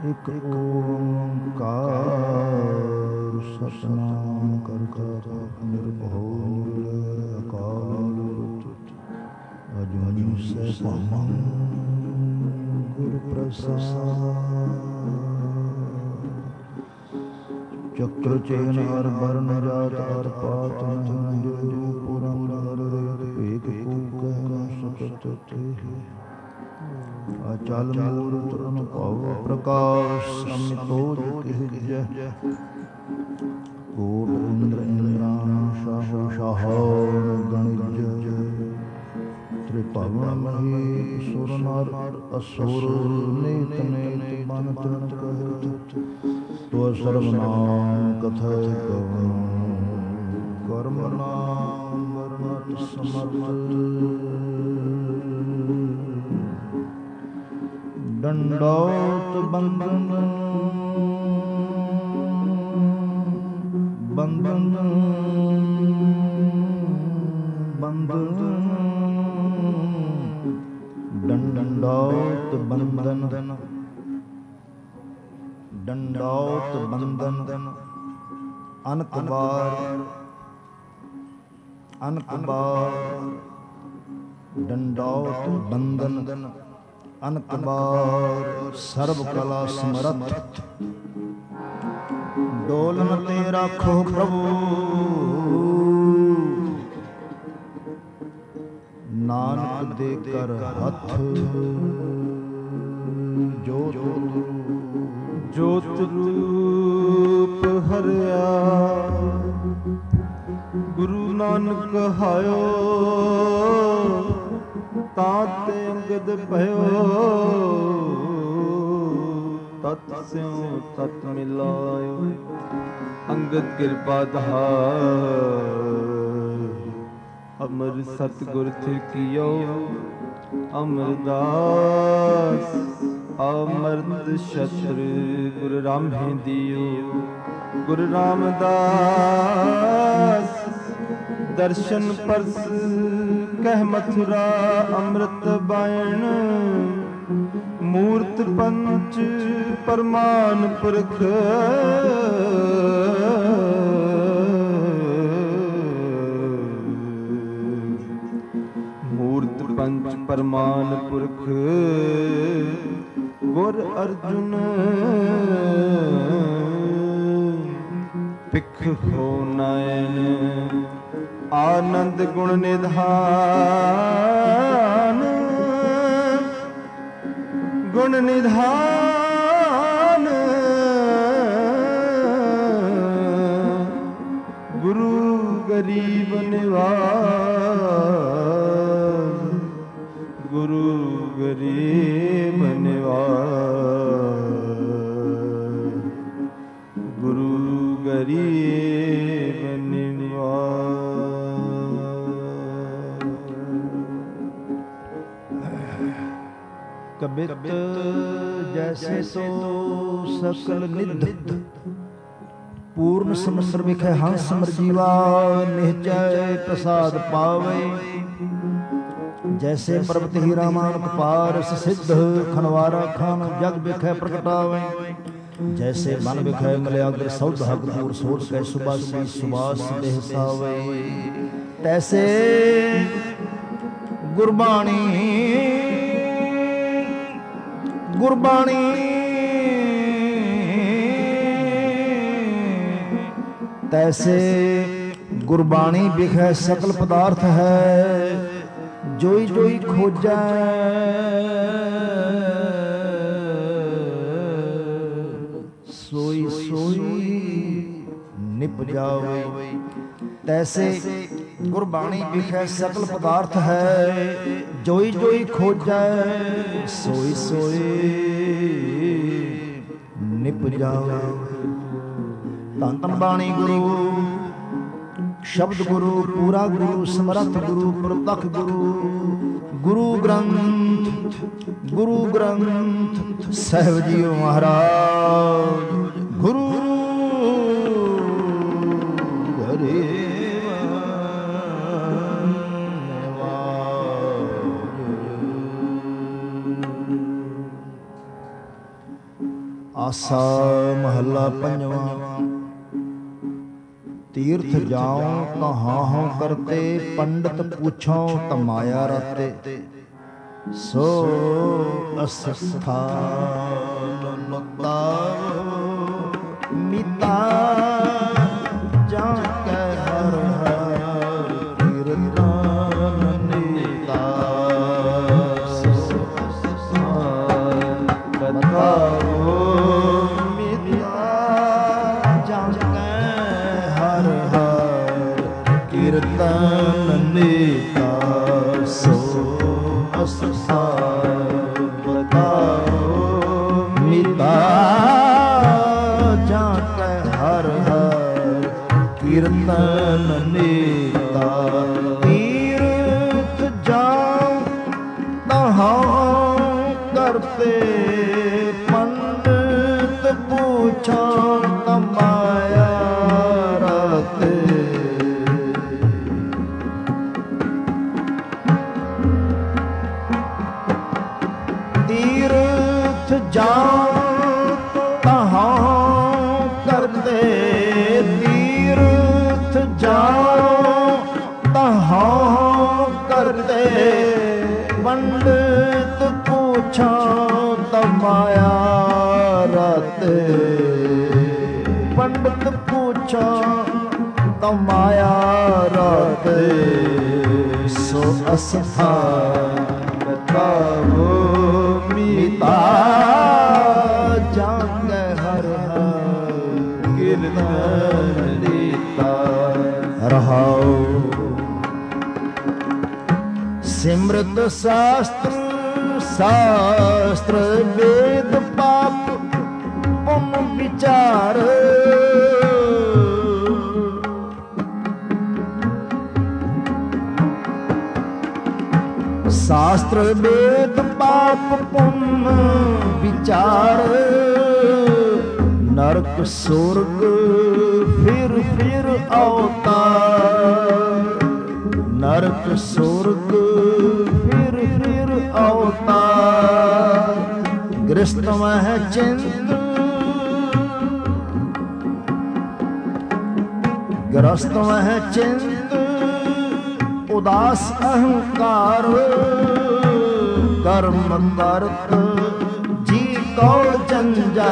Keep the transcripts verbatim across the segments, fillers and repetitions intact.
ਇੱਕ ਓੰਕਾਰ ਸਤਿਨਾਮ ਕਰਤਾ ਨਿਰਭਉ ਨਿਰਵੈਰ ਅਕਾਲ ਮੂਰਤ ਅਜੂਨੀ ਸੈਭੰ ਗੁਰ ਪ੍ਰਸਾਦਿ। ਚੱਕਰ ਚੇਨ ਹਰ ਬਰਨ ਜਾਤ ਹਰ ਪਾਤ ਨਹਿ ਜੋ ਪੁਰਮ ਹਰ ਭੇਖ ਕੂਕੈ ਨ ਸਕਤ ਤੇਹ। ਅਚਲ ਮੂਰਤ ਅਨੁਭਵ ਪ੍ਰਕਾਸ਼ ਸੰਤੋਖ ਕਿਹਜੈ। ਕੋਟ ਇੰਦਰ ਇੰਦਰਾਨ ਸ਼ਾਹੋ ਸ਼ਾਹੋ ਗਣਿਜ। ਤ੍ਰਿਭਵਨ ਮਹੇਸ਼ ਸੁਰ ਨਰ ਅਸੁਰ ਨੇਤ ਨੇਤ ਬਨ ਤ੍ਰਿਣ ਕਹਿਤ। ਤੋ ਸਰਬ ਨਾਮ ਕਥੈ ਕਵਨ ਕਰਮ ਨਾਮ ਵਰਣਤ ਸਮਰਥ। ਦੰਡੌਤ ਬੰਦਨ ਬੰਦਨ ਬੰਦਨ ਦੰਡੌਤ ਬੰਦਨ ਦੰਡੌਤ ਬੰਦਨ ਅਨਕ ਬਾਰ ਅਨਕ ਬਾਰ ਦੰਡੌਤ ਬੰਦਨ ਅਨਕ ਬਾਰ ਸਰਬ ਕਲਾ ਸਮਰੱਥ। ਡੋਲਨ ਤੇ ਰਾਖੋ ਪ੍ਰਭੂ ਨਾਨਕ ਦੇ ਕਰ ਹੱਥ। ਜੋਤ ਜੋਤ ਰੂਪ ਹਰਿਆ ਗੁਰੂ ਨਾਨਕ ਹਾਇਓ। ਤਾਂ ਤੇ ਅੰਗਦ ਭਇਓ ਤਤ ਸਿਉ ਤਤ ਮਿਲਾਇਓ। ਅੰਗਦ ਕਿਰਪਾ ਦਹਾਇ ਅਮਰ ਸਤਿਗੁਰ ਥਿਰਕਿਓ। ਅਮਰਦਾਸ ਅਮਰਦ ਸ਼ਸਤਰ ਗੁਰੂ ਰਾਮਹਿ ਦਿਓ। ਗੁਰੂ ਰਾਮਦਾਸ ਦਰਸ਼ਨ ਪਰਸ ਕਹਿ ਮਥੁਰਾ ਅੰਮ੍ਰਿਤ ਬਾਇਣ। ਮੂਰਤ ਪੰਚ ਪਰਮਾਨ ਪੁਰਖ ਮੂਰਤ ਪੰਚ ਪਰਮਾਨ ਪੁਰਖ। ਗੁਰ ਅਰਜੁਨ ਭਿਖ ਹੋ ਨੈਣ। ਆਨੰਦ ਗੁਣ ਨਿਧਾਨ ਗੁਣ ਨਿਧਾਨ। ਗੁਰੂ ਗਰੀਬ ਨਿਵਾਜ ਗੁਰੂ ਗਰੀਬ ਨਿਵਾਜ ਗੁਰੂ ਗਰੀਬ ਨਿਵਾਜ। ਕਬਿਤ ਜੈਸੇ ਸੋ ਸਕਲ ਨਿਧ। ਪੂਰਨ ਸਮੁੰਦਰ ਵਿਖੇ ਹੰਸ ਮਰਜੀਵਾ ਨਿਹਚੈ ਪ੍ਰਸਾਦ ਪਾਵੇ। ਜੈਸੇ ਪਰਬਤ ਹੀਰਾ ਮਾਨਕ ਪਾਰਸ ਸਿੱਧ ਖਨਵਾਰਾ ਖਾਨ ਜਗ ਵਿਖੇ ਪ੍ਰਗਟਾਵੇ। ਜੈਸੇ ਮਨ ਵਿਖੇ ਮਲਿਆਗਰ ਸੌਧ ਹਕਪੂਰ ਸੋਧ ਕੈ ਸੁਬਾਸੀ ਸੁਬਾਸ ਦੇਹ ਸਾਵੇ। ਤੈਸੇ ਗੁਰਬਾਣੀ ਗੁਰਬਾਣੀ ਤੈਸੇ ਗੁਰਬਾਣੀ ਵਿਖੇ ਸਕਲ ਪਦਾਰਥ ਹੈ। ਜੋਈ ਜੋਈ ਖੋਜੈ ਸੋਈ ਸੋਈ ਨਿਪ ਜਾਵੇ। ਤੈਸੇ ਗੁਰਬਾਣੀ ਵਿਖੇ ਸਕਲ ਪਦਾਰਥ ਹੈ। ਜੋਈ ਜੋਈ ਖੋਜੈ ਸੋਈ ਸੋਈ ਨਿਪ ਜਾਵੇ। ਧੰਨ ਧੰਨ ਬਾਣੀ ਗੁਰੂ ਸ਼ਬਦ ਗੁਰੂ ਪੂਰਾ ਗੁਰੂ ਸਮਰੱਥ ਗੁਰੂ ਪ੍ਰਤੱਖ ਗੁਰੂ। ਗੁਰੂ ਗ੍ਰੰਥ ਗੁਰੂ ਗ੍ਰੰਥ ਸਾਹਿਬ ਜੀਓ ਮਹਾਰਾਜ। ਗੁਰੂ ਹਰੇ ਆਸਾ ਮਹੱਲਾ ਪੰਜਵਾਂ। ਤੀਰਥ ਜਾਉ ਤਾਂ ਹਾਂ ਹਾਂ ਕਰਤੇ, ਪੰਡਤ ਪੁੱਛੋ ਤਾਂ ਮਾਇਆ ਰਤੇ। ਸੋ ਅਸਥਾਨ ਮੁਕਤਾ ਮਿਤਾ ਜਾਂ ਕੈ ਹਰ ਹਰ ਕੀਰਤਨ ਨੀਤਾ। ਸੋ ਅਸਥਾਨ ਬਤਾਓ ਮਿਤਾ ਜਾਂ ਕੈ ਹਰ ਹਰ ਕੀਰਤਨ ਨੀਤਾ। ਸੋ ਅਸਥਾਨ ਬਤਾਓ ਮਿਤਾ ਜਾਂ ਕੈ ਹਰ ਹਰ ਕੀਰਤਨ ਨੀਤਾ। ਤੀਰਥ ਜਾਉ ਤਹਾਂ ਕਰਤੇ, ਪੰਡਤ ਪੁੱਛਾਂ ਤਾਂ ਮਾਇਆ ਰਤੇ। ਤੀਰਥ ਜਾਉ ਤਹਾਂ ਕਰਤੇ, ਤੀਰਥ ਜਾਉ ਤਹਾਂ ਕਰਤੇ। ਪੰਡਤ ਪੁੱਛਾਂ ਤਾਂ ਮਾਇਆ ਰਤੇ, ਪੰਡਤ ਪੁੱਛਾਂ ਤਾਂ ਮਾਇਆ ਰਤੇ। ਸੋ ਅਸਥਾਨ ਬਤਾਓ ਮਿਤਾ ਜਾਂ ਕੈ ਹਰ ਹਰ ਕੀਰਤਨ ਨੀਤਾ। ਰਹਾਉ ਸਿਮਰਤ ਸ਼ਾਸਤਰ, ਸ਼ਾਸਤਰ ਵੇਦ ਪਾਪ ਪੁੰਨ ਵਿਚਾਰ। ਸ਼ਾਸਤਰ ਵੇਦ ਪਾਪ ਪੁੰਨ ਵਿਚਾਰ। ਨਰਕ ਸੁਰਗ ਫਿਰ ਫਿਰ ਅਵਤਾਰ, ਨਰਕ ਸੁਰਗ ਫਿਰ ਫਿਰ ਅਵਤਾਰ। ਗ੍ਰਸਤ ਮਹਿ ਚਿੰਤ, ਗ੍ਰਸਤ ਮਹਿ ਚਿੰਤ ਉਦਾਸ ਅਹੰਕਾਰ। ਕਰਮ ਕਰਤ ਜੀ ਕੌਣ ਜੰਜਾਲ,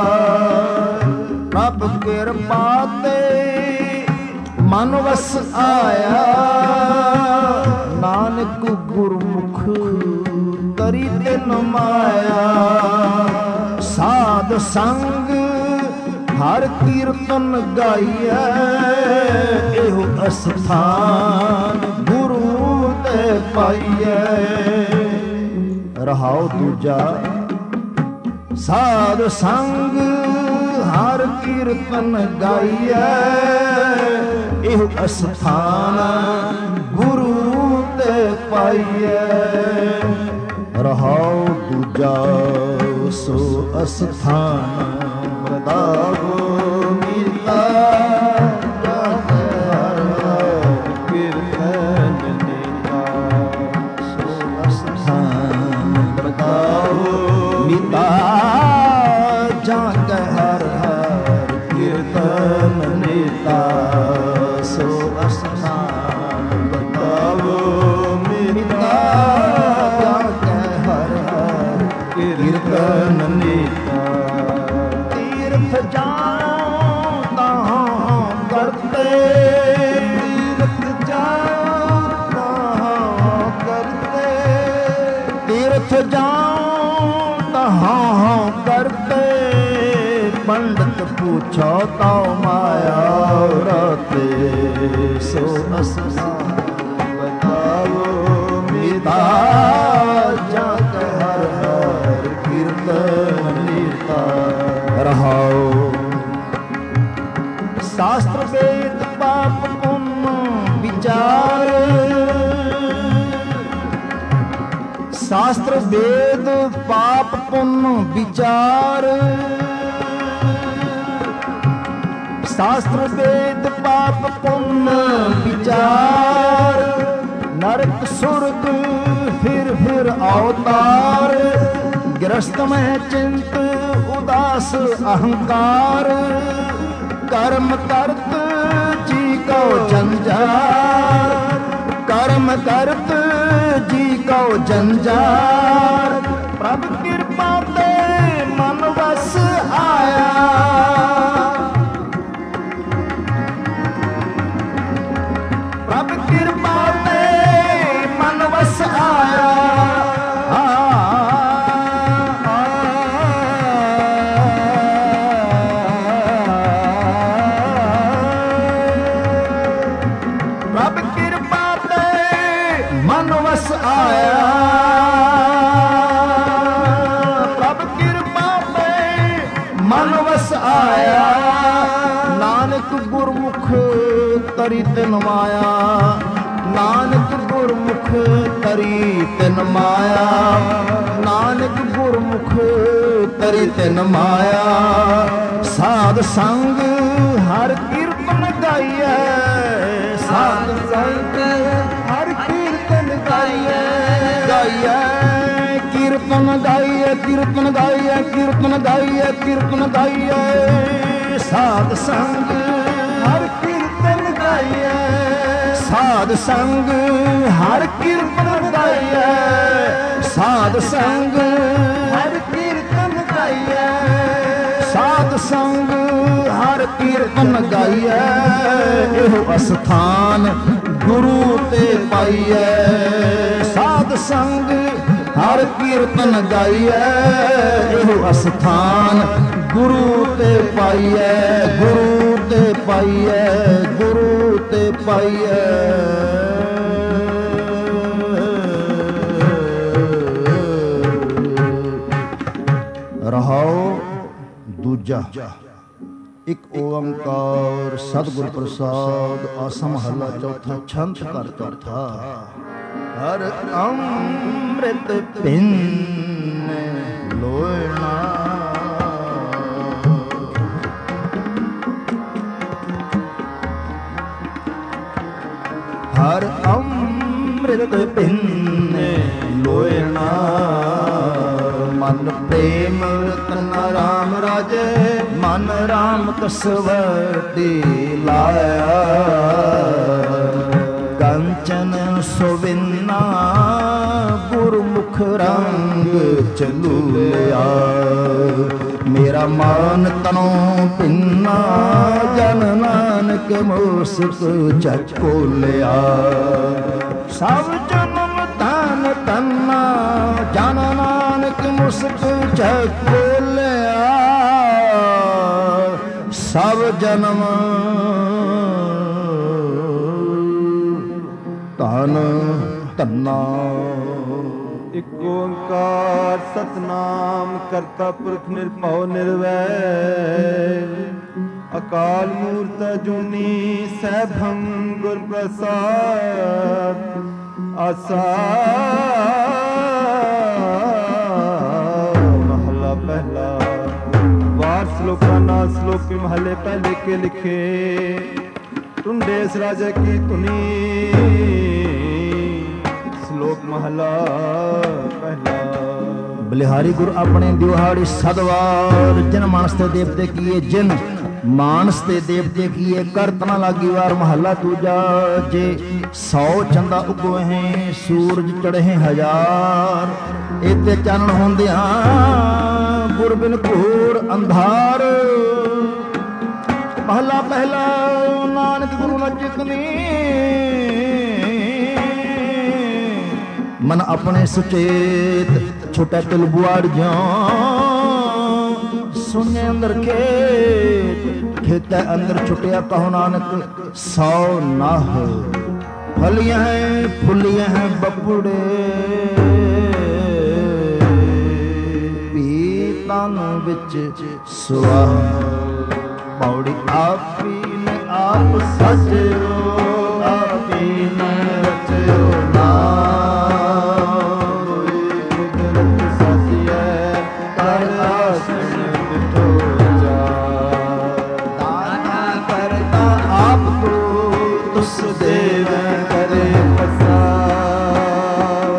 ਪ੍ਰਭ ਕਿਰਪਾ ਤੇ ਮਨ ਵਸ ਆਇਆ। ਨਾਨਕ ਗੁਰਮੁਖ ਕਰੀ ਤਿਨ ਮਾਇਆ। ਸਾਧ ਸੰਗ ਹਰ ਕੀਰਤਨ ਗਾਈਐ, ਇਹੋ ਅਸਥਾਨ ਗੁਰੂ ਤੇ ਪਾਈਐ। ਰਹਾਉ ਦੂਜਾ ਸਾਧ ਸੰਗ ਹਰ ਕੀਰਤਨ ਗਾਈਐ, ਇਹੋ ਅਸਥਾਨ ਗੁਰੂ ਤੇ ਪਾਈਐ। ਰਹਾਉ ਦੂਜਾ ਸੋ ਅਸਥਾਨ ਬਤਾਓ ਮਿਤਾ ਜਾਂ ਕੈ ਹਰ ਹਰ ਕੀਰਤਨ ਨੀਤਾ। ਸੋ ਅਸਥਾਨ ਬਤਾਓ ਮਿਤਾ ਜਾਂ ਕੈ ਹਰ ਹਰ ਕੀਰਤਨ ਨੀਤਾ। ਸੋ ਅਸਥਾਨ ਬਤਾਓ ਮਿਤਾ ਜਾਂ ਕੈ ਹਰ ਹਰ ਕੀਰਤਨ ਨੀਤਾ। ਤੀਰਥ ਜਾਉ ਤਹਾਂ ਕਰਤੇ, ਤੀਰਥ ਜਾਉ ਤਹਾਂ ਕਰਤੇ। ਤੀਰਥ ਜਾਉ ਤਹਾਂ ਕਰਤੇ, ਪੰਡਤ ਪੁੱਛੋ ਤਾਂ ਮਾਇਆ ਰਤੇ। ਸੋ ਅਸਥਾਨ ਬਤਾਓ ਮਿਤਾ ਜਾਂ ਕੈ ਹਰ ਹਰ ਕੀਰਤਨ ਨੀਤਾ। ਰਹਾਉ ਸ਼ਾਸਤਰ ਵੇਦ ਪਾਪ ਪੁੰਨ ਵਿਚਾਰ। ਸ਼ਾਸਤਰ ਵੇਦ ਪਾਪ ਪੁੰਨ ਵਿਚਾਰ। ਸ਼ਾਸਤਰ ਵੇਦ ਪਾਪ ਪੁੰਨ ਵਿਚਾਰ। ਨਰਕ ਸੁਰਗ ਫਿਰ ਫਿਰ ਅਵਤਾਰ। ਗ੍ਰਸਤ ਮੈਂ ਚਿੰਤ ਉਦਾਸ विनाश अहंकार कर्म करत जी को जंजार कर्म करत जी को जंजार प्रभ कृपा ते मन वस आया प्रभ कृपा ते मन वस आया तरी तिन माया नानक गुरमुख तरी तिन माया नानक गुरमुख तरी तिन माया साध संग हर कीर्तन गाइए साध संग हर कीर्तन गाइए गाइए कीर्तन गाइए कीर्तन गाइए कीर्तन गाइए कीर्तन गाइए साध संग हर साध संग हर कीर्तन गाइए साध संग हर कीर्तन गाइए साध संग हर कीर्तन गाइए एहो अस्थान गुरु ते पाइए साध संग हर कीर्तन गाइए एहो अस्थान गुरु ते पाइए गुरु ते पाइए गुरु ते पाइए रहाओ दूजा एक ओंकार सतगुर प्रसाद आसा महला चौथा छंद कर चौथा हर अमृत पिन लोयना हर अमृत पिन लोयना मन प्रेम रतन राम राजे मन राम कसवटी लाया कंचन सुविन्ना गुरमुख रंग चलू लिया मेरा मान तनो पिन्ना जन नानक मुसक चको लिया सब जन्म धन तन्ना जन नानक मुसक चको लिया सब जन्म धन तन्ना एक ओंकार सतनाम करता पुरख निर्भव निर्वैर अकाल मूर्त अजूनी सैभं गुर प्रसाद आसा महला पहला वार श्लोका ना श्लोक के महले पहले के लिखे टुंडे इस राजा की तुनी श्लोक महला पहला बलिहारी गुरु अपने दिहाड़ी सदवार जिन मानस ते देवते किए जिन मानस ते देवते किए करतना लागी वार महला दूजा जे सौ चंदा उगवे हैं सूरज चढ़े हैं हजार इते चानण होंदिया गुर बिन घोर अंधार महला पहला नानक गुरु न चिकनी मन अपने सुचेत छोटा तिल बुआड़ सुने अंदर खेत खेत अंदर छुटिया कहो नानक सौ नाह फलियां हैं फुलियां हैं बबुड़े पीतन विच सुहा पौड़ी आप ने आप सजो आप ने रचो ना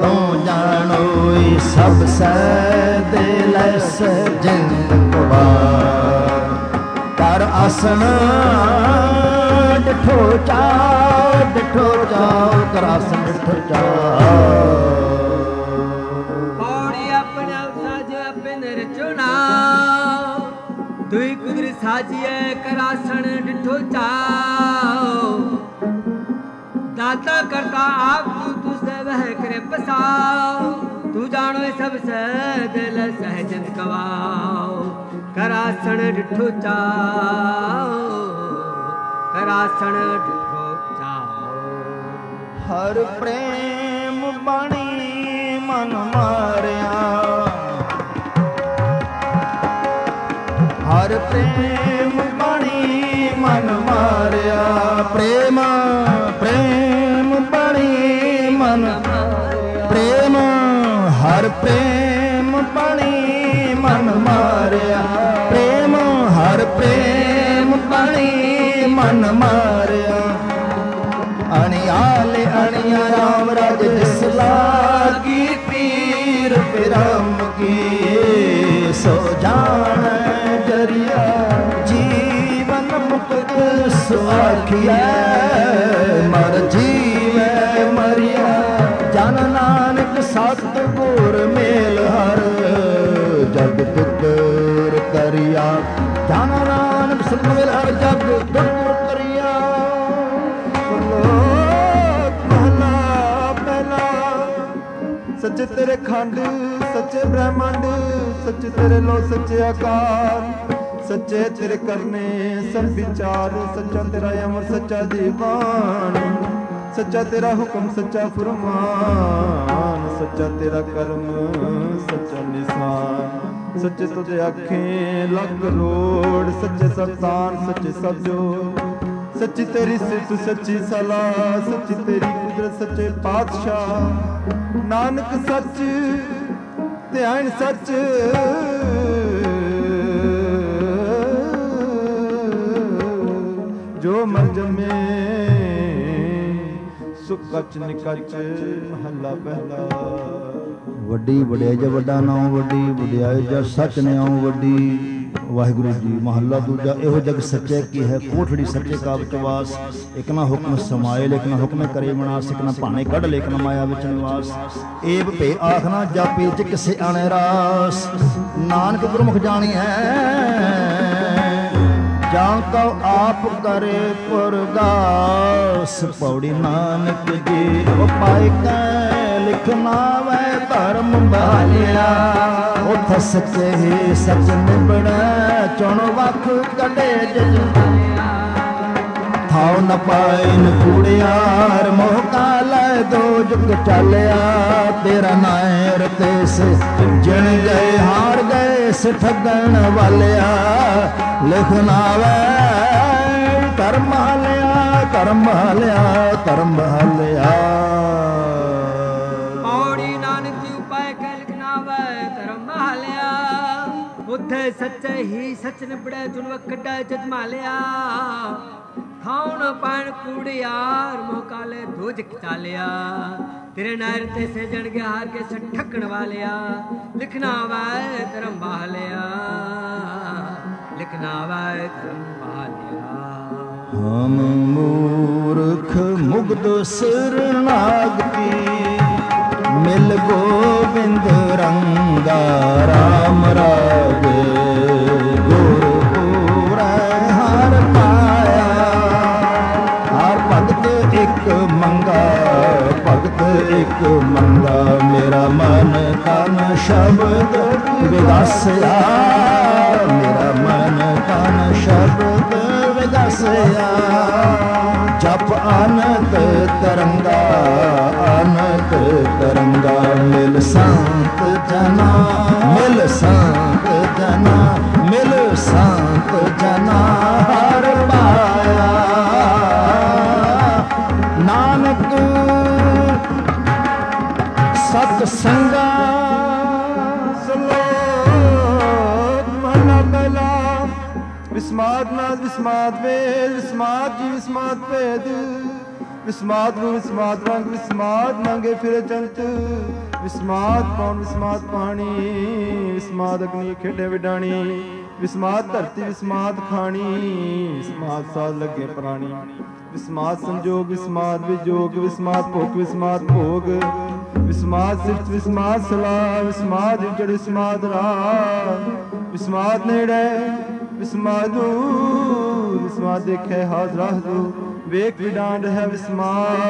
सब सै दिल सजन कुमार करासन डिठो चाओ डिठो चाओ करासन डिठो चाओ पौड़ी अपने साज अपने रचना दुई कुदर साजिए करासन डिठो चाओ दाता करता आप तू तुझसे वह करे पसाओ तू जानो सब से दिल सहजन कवाओ करासन डिठो चाओ करासन डिठो चाओ हर प्रेम बाणी मन मारिया हर प्रेम बाणी मन मारिया प्रेम प्रेम बाणी मन प्रेम हर प्रेम बाणी मन मारिया प्रेम हर प्रेम बाणी मन मारिया अणियाले अणिया राम राज जिसला की पीर पिरम की सो जान जरिया जीवन मुक्त सुआखिया मर जीवे मरिया जन नानक सतगुर मेल हर जग दुकर करिया जन नानक सतगुर मेल हर जग दुकर करिया सच्चे तेरे खंड सच्चे ब्रह्मांड सच्चे तेरे लो सच्चे आकार सच्चे तेरे करने सब विचार सच्चा तेरा अमर सच्चा दीवान सच्चा तेरा हुक्म सच्चा फरमान सच्चा तेरा कर्म सच्चा निशान सच्चे तुझे आँखें लख करोड़ सच्चे सब तान सच्चे सब जो सच्ची तेरी सिर्फ सच्ची सलाह सच्ची तेरी कुदरत सच्चे पातशाह नानक सच ध्यान सच जो मर जमे सुख कच निकच महला पहला ਵੱਡੀ ਵਡਿਆਈ ਜਾ ਵੱਡਾ ਨਾਮ ਵੱਡੀ ਵਡਿਆਈ ਜਾ ਸੱਚ ਨੇ ਆਉ ਵੱਡੀ ਵਾਹਿਗੁਰੂ ਜੀ ਮਹੱਲਾ ਦੂਜਾ ਇਹੋ ਜਗ ਸੱਚੇ ਕੀ ਹੈ ਕੋਠੜੀ ਸੱਚੇ ਕਾ ਵਿੱਚ ਵਾਸ ਇਕ ਨਾ ਹੁਕਮ ਸਮਾਏ ਲੇਕ ਨਾ ਹੁਕਮ ਕਰੇ ਵਿਨਾਸ਼ ਇਕ ਨਾ ਭਾਣੇ ਕੱਢ ਲੇਕ ਨਾ ਮਾਇਆ ਵਿੱਚ ਨਿਵਾਸ ਏਬ ਭੇ ਆਖਣਾ ਜਾਪੇ ਚ ਕਿਸੇ ਆਣੇ ਰਾਸ ਨਾਨਕ ਗੁਰਮੁਖ ਜਾਣੀ ਹੈ ਜਾਂ ਕਉ ਆਪ ਕਰੇ ਪੁਰਗਾਸ ਪੌੜੀ ਨਾਨਕ ਜੀ ਉਪਾਇ ਕੈ ਲਿਖਣਾ ਵੈ ਧਰਮ ਬਾਲਿਆ ਉਥ ਸੱਚੇ ਹੀ ਸੱਚ ਨਿਬੜੈ ਚੁਣ ਵਖ ਕੱਢੇ ਜਜ ਥਾਉ ਨ ਪਾਇ ਨ ਕੂੜਿਆਰ ਮੋਹ ਕਾਲੈ ਦੋ ਜੁਗ ਚਾਲਿਆ ਤੇਰਾ ਨਾਇਰ ਤੇ ਸੇ ਜਿਣ ਗਏ ਹਾਰ ਗਏ ਸ ਠੱਗਣ ਵਾਲਿਆ ਲਿਖਣਾ ਵੈ ਧਰਮ ਹਾਲਿਆ ਧਰਮ ਹਾਲਿਆ ਧਰਮ ਹਾਲਿਆ ਉਥੇ ਸੱਚੇ ਹੀ ਸੱਚ ਨਿਬੜੈ ਜੁਨ ਵਖੜੈ ਜਜਮਾਲਿਆ ਖਾਉਣ ਪਾਣ ਕੂੜਿਆਰ ਮੋਹ ਕਾਲੇ ਦੋਜ ਚਾਲਿਆ ਤੇਰੇ ਨਾਇਰ ਤੇ ਸਜਣ ਗਿਆ ਹਾਰ ਕੇ ਸਠਕਣ ਵਾਲਿਆ ਲਿਖਣਾ ਵੈ ਧਰਮ ਬਾਲਿਆ ਲਿਖਣਾ ਵੈ ਧਰਮ ਬਾਲਿਆ ਹਮ ਮੂਰਖ ਮੁਗਧ ਸਰਨਾਗਤੀ ਮਿਲ ਗੋਬਿੰਦ ਰੰਗਾ ਰਾਮ ਰਾਗੇ ਗੁਰਪੂਰੈ ਹਰ ਪਾਇਆ ਹਰ ਭਗਤ ਇੱਕ ਮੰਗਾ ਭਗਤ ਇੱਕ ਮੰਗਾ ਮੇਰਾ ਮਨ ਤਨ ਸ਼ਬਦ ਵਿਗਾਸਿਆ ਮੇਰਾ ਮਨ ਤਨ ਸ਼ਬਦ ਵਿਗਾਸਿਆ ਜਪ ਅਨੰਤ ਤਰੰਗਾ ਅਨੰਤ ਤਰੰਗਾ ਮਿਲ ਸੰਤ ਜਨਾ ਮਿਲ ਸੰਤ ਜਨਾ ਮਿਲ ਸੰਤ ਜਨਾ ਹਰ ਪਾਇਆ ਨਾਨਕ ਸਤ ਸੰਗਾ ਸਲੋਕ ਮਹਲਾ ਪਹਿਲਾ ਵਿਸਮਾਦ ਨਾਦ ਵਿਸਮਾਦ ਵੇਦ ਵਿਸਮਾਦ ਜੀ ਵਿਸਮਾਦ ਭੇਦ ਵਿਸਮਾਦ ਨੂੰ ਵਿਸਮਾਦ ਰੰਗ ਵਿਸਮਾਦ ਮੰਗੇ ਫਿਰੇ ਚੰਤ ਵਿਸਮਾਦ ਪੌਣ ਵਿਸਮਾਦ ਪਾਣੀ ਵਿਸਮਾਦ ਅਗਨੀ ਖੇਡੇ ਵਿਡਾਣੀ ਵਿਸਮਾਤ ਧਰਤੀ ਵਿਸਮਾਤ ਖਾਣੀ, ਵਿਸਮਾਤ ਸਾਧ ਲੱਗੇ ਪ੍ਰਾਣੀ, ਵਿਸਮਾਤ ਸੰਜੋਗ ਵਿਸਮਾਤ ਵਿਜੋਗ, ਵਿਸਮਾਤ ਭੁਖ ਵਿਸਮਾਤ ਭੋਗ, ਵਿਸਮਾਤ ਸਿਫਤ ਵਿਸਮਾਤ ਸਲਾਹ, ਵਿਸਮਾਤ ਜੜ ਵਿਸਮਾਤ ਰਾਹ, ਵਿਸਮਾਤ ਨੇੜੇ ਵਿਸਮਾਤ ਦੂਰ, ਵਿਸਮਾਤ ਦੇਖੇ ਹਾਜ਼ਰਾ ਹਜ਼ੂਰ, ਵੇਖ ਵਿਡਾਂਡ ਹੈ ਵਿਸਮਾਤ,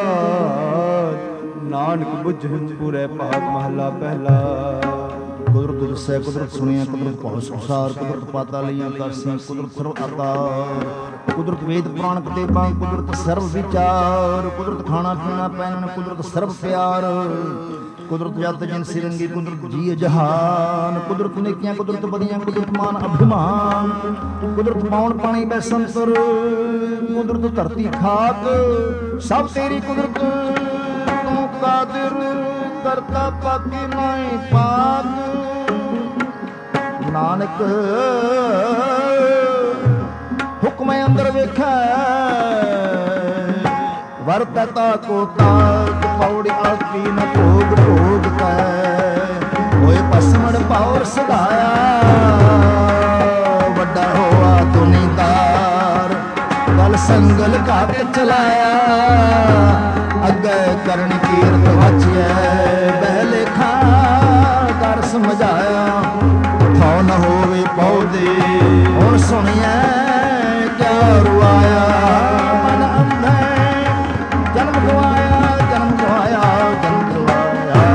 ਨਾਨਕ ਬੁੱਝਣ ਪੂਰੇ ਭਾਗ ਮਹਲਾ ਪਹਿਲਾ। ਕੁਦਰਤ ਦੱਸੈ ਕੁਦਰਤ ਸੁਣਿਆ, ਕੁਦਰਤ ਭਉ ਸੰਸਾਰ, ਕੁਦਰਤ ਪਾਤਾ ਲਈਆਂ ਕਰਸੀਆਂ, ਕੁਦਰਤ ਸਰਵ ਆਕਾਰ, ਕੁਦਰਤ ਵੇਦ ਪੁਰਾਣ ਕਿਤਾਬਾਂ, ਕੁਦਰਤ ਸਰਵ ਵਿਚਾਰ, ਕੁਦਰਤ ਖਾਣਾ ਪੀਣਾ ਪਹਿਨਣ, ਕੁਦਰਤ ਸਰਵ ਪਿਆਰ, ਕੁਦਰਤ ਜਤ ਜਿਨ ਸਿਰੰਗੀ, ਕੁਦਰਤ ਜੀ ਜਹਾਨ, ਕੁਦਰਤ ਨੇਕੀਆਂ ਕੁਦਰਤ ਬਦੀਆਂ, ਕੁਦਰਤ ਮਾਨ ਅਭਿਮਾਨ, ਕੁਦਰਤ ਪਾਉਣ ਪਾਣੀ ਬੈ ਸੰਤਰ, ਕੁਦਰਤ ਧਰਤੀ ਖਾਕ, ਸਭ ਤੇਰੀ ਕੁਦਰਤ, ਤੂੰ ਕਾਦਰ ਕਰਤਾ ਪਾਕੀ ਨਹੀਂ ਪਾਕ, ਨਾਨਕ ਹੁਕਮ ਅੰਦਰ ਵੇਖੈ, ਵਰਤਤਾ ਕੋ ਤਾਕ, ਪੌੜੀ ਆਪੀ ਨ ਭੋਗ ਭੋਗ ਕੈ, ਹੋਏ ਪਸਮੜ ਪੌਰ ਸਦਾਇਆ, ਵੱਡਾ ਹੋਆ ਦੁਨੀਦਾਰ, ਗਲ ਸੰਗਲ ਘਾਟ ਚਲਾਇਆ, ਅੱਗੇ ਕਰਨ ਕੀਰਤ ਵਚਿਐ, ਬਹਿਲੇ ਖਾ ਕਰ ਸਮਝਾਇਆ, ਥਾਉ ਨ ਹੋਵੇ ਪੌਦੇ ਹੁਣ ਸੁਣਿਐ ਕਿਆ ਰੁਆਇਆ, ਮਨ ਅੰਧੈ ਜਨਮ ਗਵਾਇਆ, ਜਨਮ ਗਵਾਇਆ, ਜਨਮ ਗਵਾਇਆ।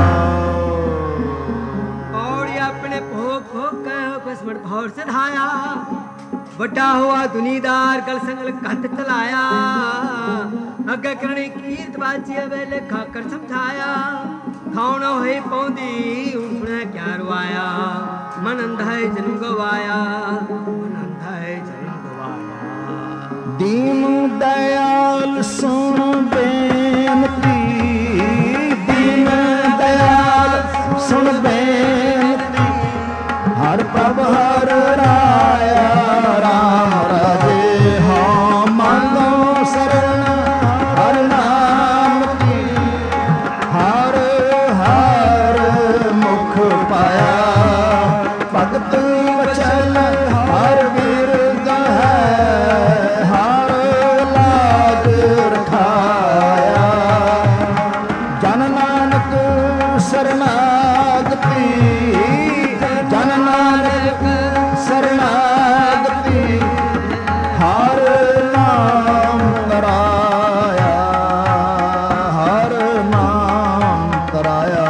ਔੜੀ ਆਪਣੇ ਭੋਗ ਭੋਗ ਕਹਿ ਕਿਸਮਤ ਭੌਰ ਸਿਧਾਇਆ, ਵੱਡਾ ਹੋਆ ਦੁਨੀਦਾਰ, ਗਲ ਸੰਗਲ ਘੱਟ ਚਲਾਇਆ, ਅੱਗੇ ਕਰਨੀ ਕੀਰਤ ਬਾਚੀ ਵੇਲੇ ਖਾਕਰ ਸਮਝਾਇਆ, ਥਾਉ ਨ ਹੋਈ ਪੌਂਦੀ ਉਠਣਾ ਕਿਆ ਰਵਾਇਆ, ਮਨ ਅੰਧਾ ਜਨਮ ਗਵਾਇਆ, ਮਨ ਅੰਧਾ ਜਨਮ ਗਵਾਇਆ। ਦੀਨ ਦਇਆਲ ਸੁਣ ਬੇਨਤੀ, ਦੀਨ ਦਇਆਲ ਸੁਣ ਬੇਨਤੀ, ਹਰ ਪ੍ਰਭ ਹਰ ਰਾਇਆ, ਰਾਮ ਰਾਜੇ ਹਾਂ ਮੰਗੋ ਸਰਣ, ਹਰ ਨਾਮ ਕੀ, ਹਰ ਹਰ ਮੁਖ ਪਾਇਆ, ਭਗਤ ਵਚਨ ਹਰ ਬਿਰਦ ਹੈ, ਹਰ ਲਾਗ ਰਖਾਇਆ, ਜਨ ਨਾਨਕ ਸਰਨਾਗਤੀ, ਜਨ ਨਾਨਕ ਸਰਨਾਗਤੀ, ਹਰ ਨਾਮ ਤਰਾਇਆ, ਹਰ ਨਾਮ ਤਰਾਇਆ।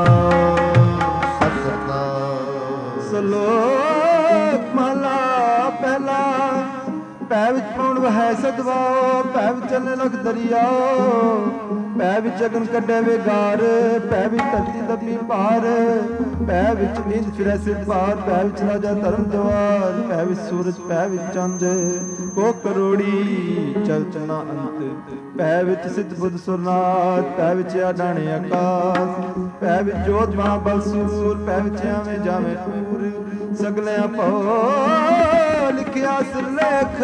ਸਤਿ ਸਲੋਕ ਮਹਲਾ ਪਹਿਲਾ। ਪੈ ਵਿੱਚ ਪੌਣ ਵਹੈ ਸਦਵਾਓ, ਪੈ ਵਿੱਚ ਚੱਲੇ ਲਖ ਦਰਿਆਓ, ਪੈ ਵਿੱਚ ਅਗਨ ਕੱਢੇ ਵਿਗਾਰ, ਪੈ ਵਿੱਚ ਧਰਤੀ ਦੱਬੀ ਭਾਰ, ਪੈ ਵਿੱਚ ਨੀਂਦ ਫਿਰੈ ਸਿਰ ਭਾਰ, ਪੈ ਵਿੱਚ ਰਾਜਾ ਧਰਮ ਜਵਾਰ, ਪੈ ਵਿੱਚ ਸੂਰਜ, ਪੈ ਵਿੱਚ ਚੰਦ, ਕੋ ਕਰੋੜੀ ਚਲਤ ਨਾ ਅੰਤ, ਪੈ ਵਿੱਚ ਸਿੱਧ ਬੁੱਧ ਸੁਰਨਾਥ, ਪੈ ਵਿੱਚ ਆਡਾਣੇ ਆਕਾਸ, ਪੈ ਵਿੱਚ ਜੋਤ ਮਹਾਬਲ ਸੂਰ, ਪੈ ਵਿੱਚ ਆਵੇਂ ਜਾਵੇਂ ਪੂਰ, ਸਗਲਿਆਂ ਭਉ ਲਿਖਿਆ ਸਿਰਲੇਖ,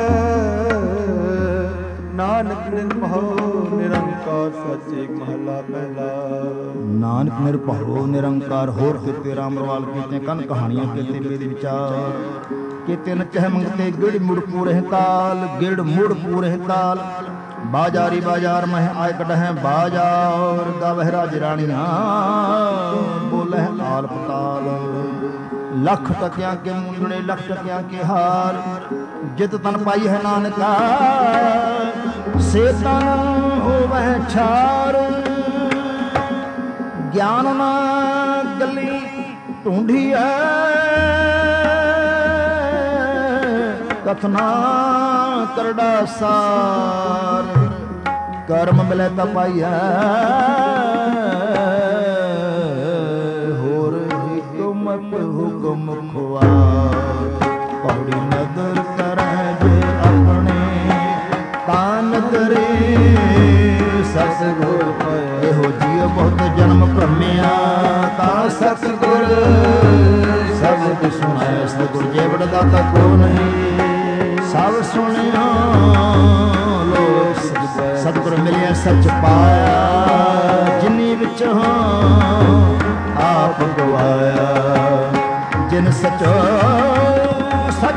ਨਾਨਕ ਨਿਰਭਉ ਨਿਰੰਕਾਰ ਸੱਚ। ਏਕ ਮਹਲਾ ਪਹਿਲਾ। ਨਾਨਕ ਨਿਰਭਉ ਨਿਰੰਕਾਰ, ਹੋਰ ਕੀਤੇ ਰਾਮ ਰਵਾਲ ਕੀਤੇ, ਕਨ ਕਹਾਣੀਆਂ ਕੀਤੇ ਵੇਦ ਵਿਚਾਰ, ਕੀਤੇ ਨਚਹਿ ਮੰਗਤੇ ਗਿੜ ਮੁੜ ਪੂਰੇ ਤਾਲ, ਗਿੜ ਮੁੜ ਪੂਰੇ ਤਾਲ, ਬਾਜਾਰੀ ਬਾਜ਼ਾਰ ਮਹਿ ਆਇ ਕਢਹਿ ਬਾਜ਼ਾਰ, ਗਵਹਿ ਰਾਜ ਰਾਣੀਆਂ ਬੋਲਹਿ ਆਲ ਪਤਾਲ, ਲੱਖ ਟਕਿਆਂ ਕੇ ਮੁੰਦਣੇ ਲੱਖ ਟਕਿਆਂ ਕੇ ਹਾਰ, ਜਿਤ ਤਨ ਪਾਈ ਹੈ ਨਾਨਕਾ ਸੇ ਤਨ ਹੋਵਹਿ ਛਾਰ, ਗਿਆਨ ਨਾ ਗਲੀ ਢੂੰਢੀਐ, ਕਥਨਾ ਕਰੜਾ ਸਾਰ, ਕਰਮ ਮਿਲੈ ਤਾ ਪਾਈਐ, ਹੋਰ ਹਿਕਮਤ ਹੁਕਮ ਖੁਆਰ, ਪੌੜੀ ਨਦਰ ਕਰੈ ਜੇ ਆਪਣੇ, ਤਾਂ ਨਦਰੇ ਸਤਿਗੁਰ ਪਏ, ਇਹੋ ਜੀਅ ਬਹੁਤ ਜਨਮ ਭ੍ਰਮਿਆ, ਤਾਂ ਸਤਿਗੁਰ ਸਬਦ ਸੁਣਾਇ, ਸਤਿਗੁਰ ਜੇ ਬੜ ਦਾਤਾ ਕੋ ਨਹੀਂ, ਸਭ ਸੁਣਿਆ ਲੋਕ ਸਤਿਗੁਰ ਮਿਲਿਆ ਸੱਚ ਪਾਇਆ, ਜਿਨੀ ਵਿੱਚ ਆਪ ਗਵਾਇਆ, ਜਿਨ ਸਚੋ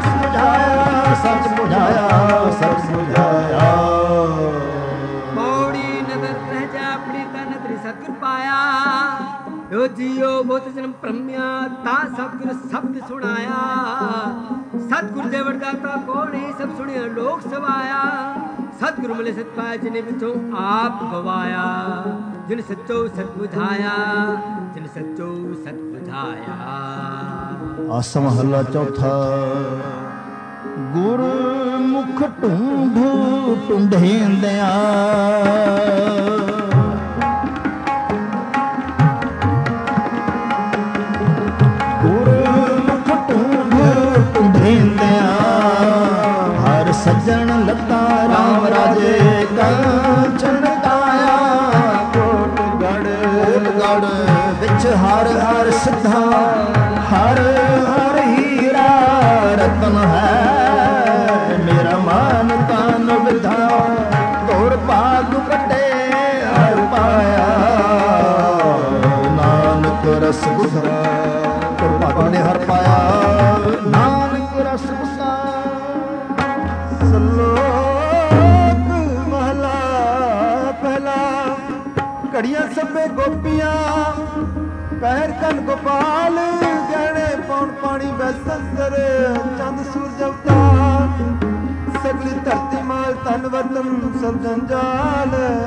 ਜੋ ਜੀਓ ਬਹੁਤ ਜਨਮ ਭ੍ਰਮਿਆ ਤਾ ਸਤਿਗੁਰ ਸ਼ਬਦ ਸੁਣਾਇਆ। ਸਤਿਗੁਰ ਦੇ ਵਰਦਾਤਾ ਕੋ ਨਹੀਂ ਸਭ ਸੁਣਿਆ ਲੋਕ ਸਵਾਇਆ। ਸਤਿਗੁਰੂ ਮਿਲੇ ਸਤ ਪਾਇਆ ਜਿਨੇ ਵਿੱਚੋਂ ਆਪ ਗਵਾਇਆ। ਜਿਨ ਸੱਚੋ ਸਤ ਬੁਝਾਇਆ ਜਿਨ ਸੱਚੋ ਸਤ ਬੁਝਾਇਆ। ਆਸਾ ਮਹੱਲਾ ਚੌਥਾ। ਗੁਰ ਮੁਖ ਢੂੰਢ ਢੂੰਢੇਂਦਿਆਂ ਗੁਰ ਮੁਖ ਢੂੰਢ ਢੂੰਢੇਂਦਿਆਂ ਹਰ ਸੱਜਣ ਲੱਤਾ ਰਾਮ ਰਾਜੇ ਕੰਚਨ ਕਾਇਆ। ਕੋਟ ਗੜ ਗੜ ਵਿੱਚ ਹਰ ਹਰ ਸਿੱਧਾ ਹਰ ਹਰ ਹੀਰਾ ਰਤਨ ਹੈ। ਮੇਰਾ ਮਨ ਤਨ ਵਿਧਾ ਤੋਰ ਭਾਗ ਕੱਟੇ ਹਰ ਪਾਇਆ। ਨਾਨਕ ਰਸ ਗੁਸਾ ਤੋਰ ਭਾਗ ਨੇ ਹਰ ਪਾਇਆ। ਨਾਨਕ ਰਸ ਗੁਸਾ। ਸਲੋਕ ਮਹਲਾ ਪਹਿਲਾ। ਘੜੀਆਂ ਸਭੇ ਗੋਪੀਆਂ ਪਹਿਰ ਕੰਨ ਗੋਪਾਲ। ਗਹਿਣੇ ਪੌਣ ਪਾਣੀ ਬੈਸੰਦਰ ਚੰਦ ਸੂਰਜ ਅਵਤਾਰ। ਸਗਲੀ ਧਰਤੀ ਮਾਲ ਤਨ ਵਤਨ ਸਭ ਜੰਜਾਲ।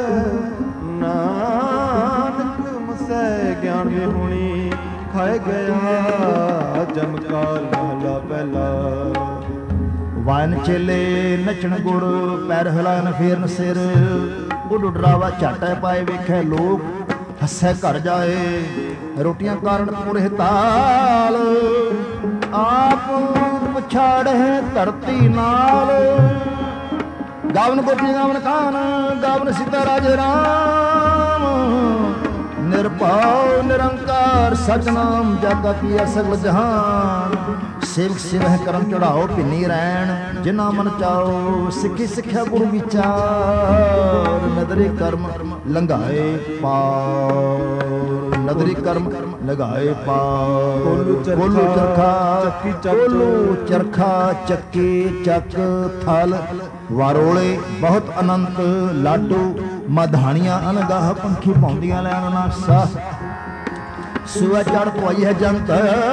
ਨਾਨਕ ਮੁਸੈ ਗਿਆਨ ਵਿਹੂਣੀ ਖਾਏ ਗਿਆ ਜਮ ਕਾਲ ਮਹਲਾ ਪਹਿਲਾ। ਵਾਇਨ ਚੇਲੇ ਨੱਚਣ ਗੁੜ ਪੈਰ ਹਿਲਾਨ ਫੇਰਨ ਸਿਰ। ਉੱਡ ਡਰਾਵਾ ਝਾਟੇ ਪਾਏ ਵੇਖੇ ਲੋਕ ਹੱਸੇ ਘਰ ਜਾਏ। ਰੋਟੀਆਂ ਕਾਰਨ ਪੁਰੇ ਤਾਲ ਆਪ ਪਛਾੜੇ ਧਰਤੀ ਨਾਲ। ਗਾਵਨ ਗੋਪੀ ਗਾਵਨ ਕਾਨ ਗਾਵਨ ਸੀਤਾ ਰਾਜੇ ਰਾਮ। ਨਿਰਭਉ ਨਿਰੰਕਾਰ ਸਚ ਨਾਮ ਜਾਗਾ ਕੀਆ ਸਗਲ ਜਹਾਨ। ਸੇਵਕ ਸੇਵਹਿ ਕਰਮ ਚੜਾਓ ਭਿੰਨੀ ਰਹਿਣ ਜਿਨਾ ਮਨ ਚਾਓ। ਸਿੱਖੀ ਸਿੱਖਿਆ ਗੁਰੂ ਵਿਚਾਰ ਨਦਰੀ ਕਰਮ ਲੰਘਾਏ ਪਾਰ। ਨਦਰੀ ਕਰਮ ਲਗਾਏ ਪਾਰ। ਕੋਲੂ ਚਰਖਾ ਕੋਲੂ ਚਰਖਾ ਚੱਕੀ ਚੱਕ ਥਲ ਵਾਰੋਲੇ ਬਹੁਤ ਅਨੰਤ ਲਾਡੂ। ਮਧਾਣੀਆਂ ਅਨਗਾਹ ਪੰਖੀ ਪਾਉਂਦੀਆਂ ਲੈਣ ਨਾ ਸਾਹ। ਸੁਆ ਚੜ ਪਈ ਹੈ ਜੰਤ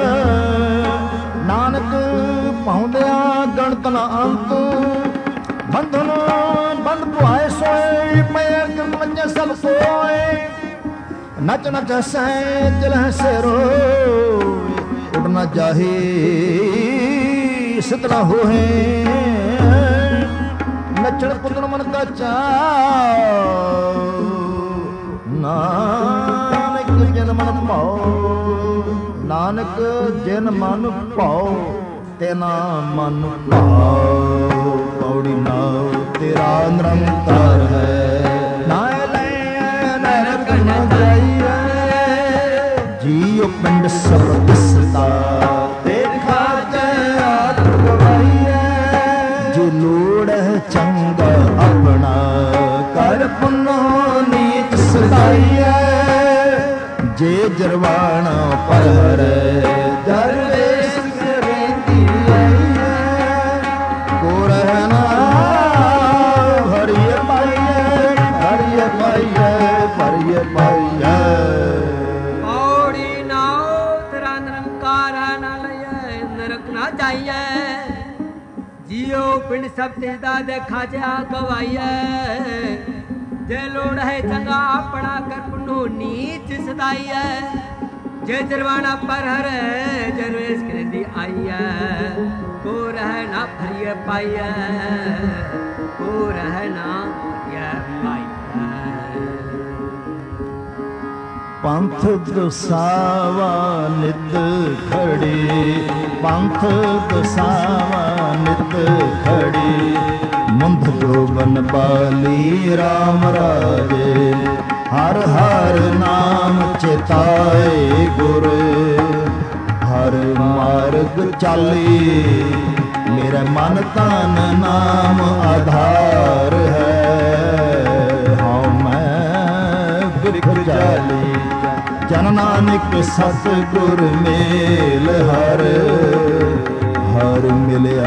ਨਾਨਕ ਪਾਉਂਦਿਆਂ ਗਣਤ ਨਾ ਅੰਤ। ਬੰਧਨ ਬੰਦ ਪੁਆਏ ਸੋਏ ਪੈਰ ਕਿਰਤ ਮੰਜੇ ਸਭ ਸੋਏ। ਨਚ ਨਚ ਸੈ ਚਲਹਿ ਸੇਰੋ ਉਡ ਨਾ ਜਾਹੀ ਸਿਤਨਾ ਹੋਏ। ਨੱਚਣ ਕੁੱਦਣ ਮਨ ਕਾ ਚਾਉ। ਨਾਨਕ ਜਿਨ ਮਨ ਭਾਉ ਨਾਨਕ ਜਿਨ ਮਨ ਭਾਉ ਤੇਨਾ ਮਨ ਭਾਉ। ਪੌੜੀ ਨਾਉ ਤੇਰਾ ਨਿਰੰਕਾਰ ਹੈ। ਨਾ ਲੈ ਨਰਕ ਨ ਜਾਈਐ ਜੀਉ ਪਿੰਡ ਸਭ ਦਿਸਦਾ। ਦੇਖਾ ਤੇ ਆਪ ਗਵਾਈਐ ਜੇ ਲੋੜ ਹੈ ਚੰਗਾ ਆਪਣਾ। ਕਰ ਪੁੰਨੋ ਨੀਚ ਸਦਾਈਐ ਜੇ ਜਰਵਾਣਾ ਪਰ ਦਰਵੇਸ਼ ਕਰੇਂਦੀ ਆਈਐ। ਕੋ ਰਹਿਣਾ ਹਰੀਏ ਪਾਈਐ ਹਰੀਏ ਪਾਈਐ ਭਰੀਏ ਪਾਈਐ। ਪੌੜੀ ਨਾਉ ਤੇਰਾ ਨਿਰੰਕਾਰ ਨਾ ਲਈਐ ਨਰਕ ਨਾ ਜਾਈਐ। ਜੀਓ ਪਿੰਡ ਸਭ ਤਿਸਦਾ ਦੇਖਾ ਜਾ ਗਵਾਈਐ। ਜੇ ਲੋੜ ਹੈ ਚੰਗਾ ਆਪਣਾ ਕਰ ਪੁੰਨੋ ਨੀਚ ਸਦਾਈਐ। ਜੇ ਜਰਵਾਣਾ ਪਰ ਹਰ ਜਰਵੇਸ਼ ਕਰਦੀ ਆਈਐ। ਕੋ ਰਹਿ ਨਾ ਭਰੀਏ ਪਾਈਐ ਕੋ ਰਹਿ ਨਾ ਭਰੀਏ ਪਾਈਐ। ਪੰਥ ਦਸਾਵਾ ਨਿਤ ਖੜੀ ਪੰਥ ਦਸਾਵਾ ਨਿਤ ਖੜੀ। ਮੁੰਧ ਜੋਬਨ ਪਾਲੀ ਰਾਮ ਰਾਜੇ ਹਰ ਹਰ ਨਾਮ ਚੇਤਾਏ ਗੁਰ। ਹਰ ਮਾਰਗ ਚਾਲੀ ਮੇਰੇ ਮਨ ਤਨ ਨਾਮ ਆਧਾਰ ਹੈ। ਹਉ ਮੈਂ ਬਿਰਖ ਜਾਲੀ ਜਨ ਨਾਨਕ ਸਤਿਗੁਰ ਮੇਲ ਹਰ ਹਰ ਮਿਲਿਆ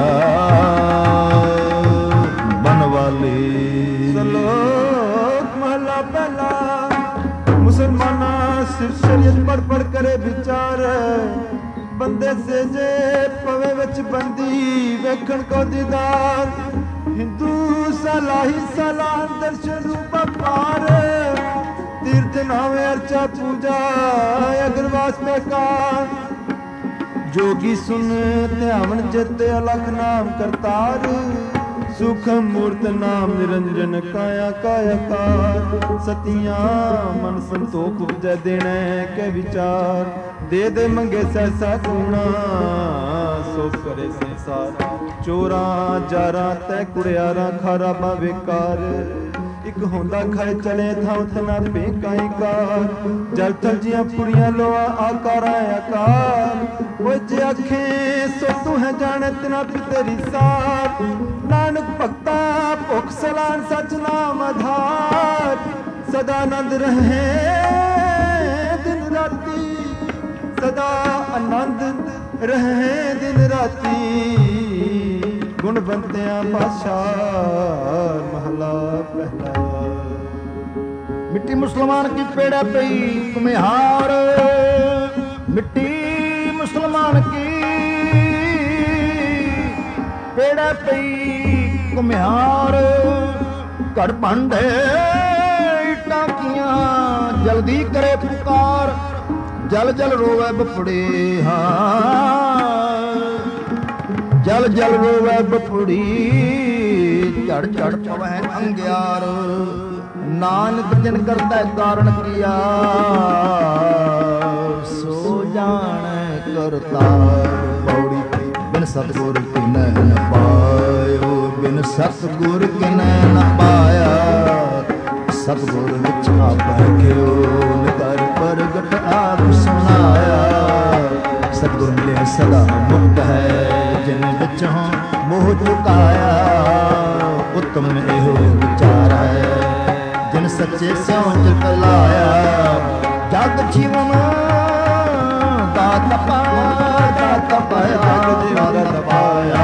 ਬਨਵਾਲੀ। ਸਲੋਕ ਮਹਲਾ ਪਹਿਲਾ। ਮੁਸਲਮਾਨਾਂ ਸ਼ਰੀਅਤ ਪੜ ਪੜ ਕਰੇ ਵਿਚਾਰ ਬੰਦੇ ਸੇ ਜੇ ਪਵੇ ਵਿੱਚ ਬੰਦੀ ਵੇਖਣ ਕੋ ਦੀਦਾਰ ਹਿੰਦੂ ਸਲਾਹੀ ਸਲਾਹ ਦਰਸ਼ਨ ਰੂਪ ਪਾਰ ਤੀਰਥ ਨਾਵੇਂ ਅਰਚਾ ਪੂਜਾ ਅਗਰਵਾਸ ਬੇਕਾਰ जोगी सुन ध्यावन चित अलख नाम करतार सूखम मूर्त नाम निरंजन काया कायाकार सतिया मन संतोख उपजै देने के विचार दे दे मंगे सहसा कूणा सो करे संसार चोरा जारा तै कुड़ियारा खारा बेकार एक होंदा खाए चले था उतना बेकाई कार जल थल जिया पुड़िया लोआ आकारा आकार वो जे अखें सो तू है जाने तना तेरी सार नानक भक्ता भुख सलान सच नाम आधार सदा आनंद रहे दिन राती सदा आनंद रहे दिन राती गुण बंतिया बादशाह महला पहला मिट्टी मुसलमान की पेड़ा पई कुम्हार मिट्टी मुसलमान की पेड़ा पई कुम्हार घड़ भांडे टाकियां जल्दी करे पुकार जल जल रोवे बपड़े हाँ जल जल रोवे बपड़ी झड़ झड़ पवै अंग्यार नानक जिन करता कारण किया सो जान करता पौड़ी बिन सतगुर किनै न पायो बिन सतगुर किनै न पाया सतगुर विच आपै ख्यो निकर प्रगट आप सुनाया सतगुर मिले सदा मुक्त है जिन विचों मोह चुकाया उत्तम एहो विचार है जिन सच्चे स्यों चित लाया जग जीवन दात पाया दात पाया दात पाया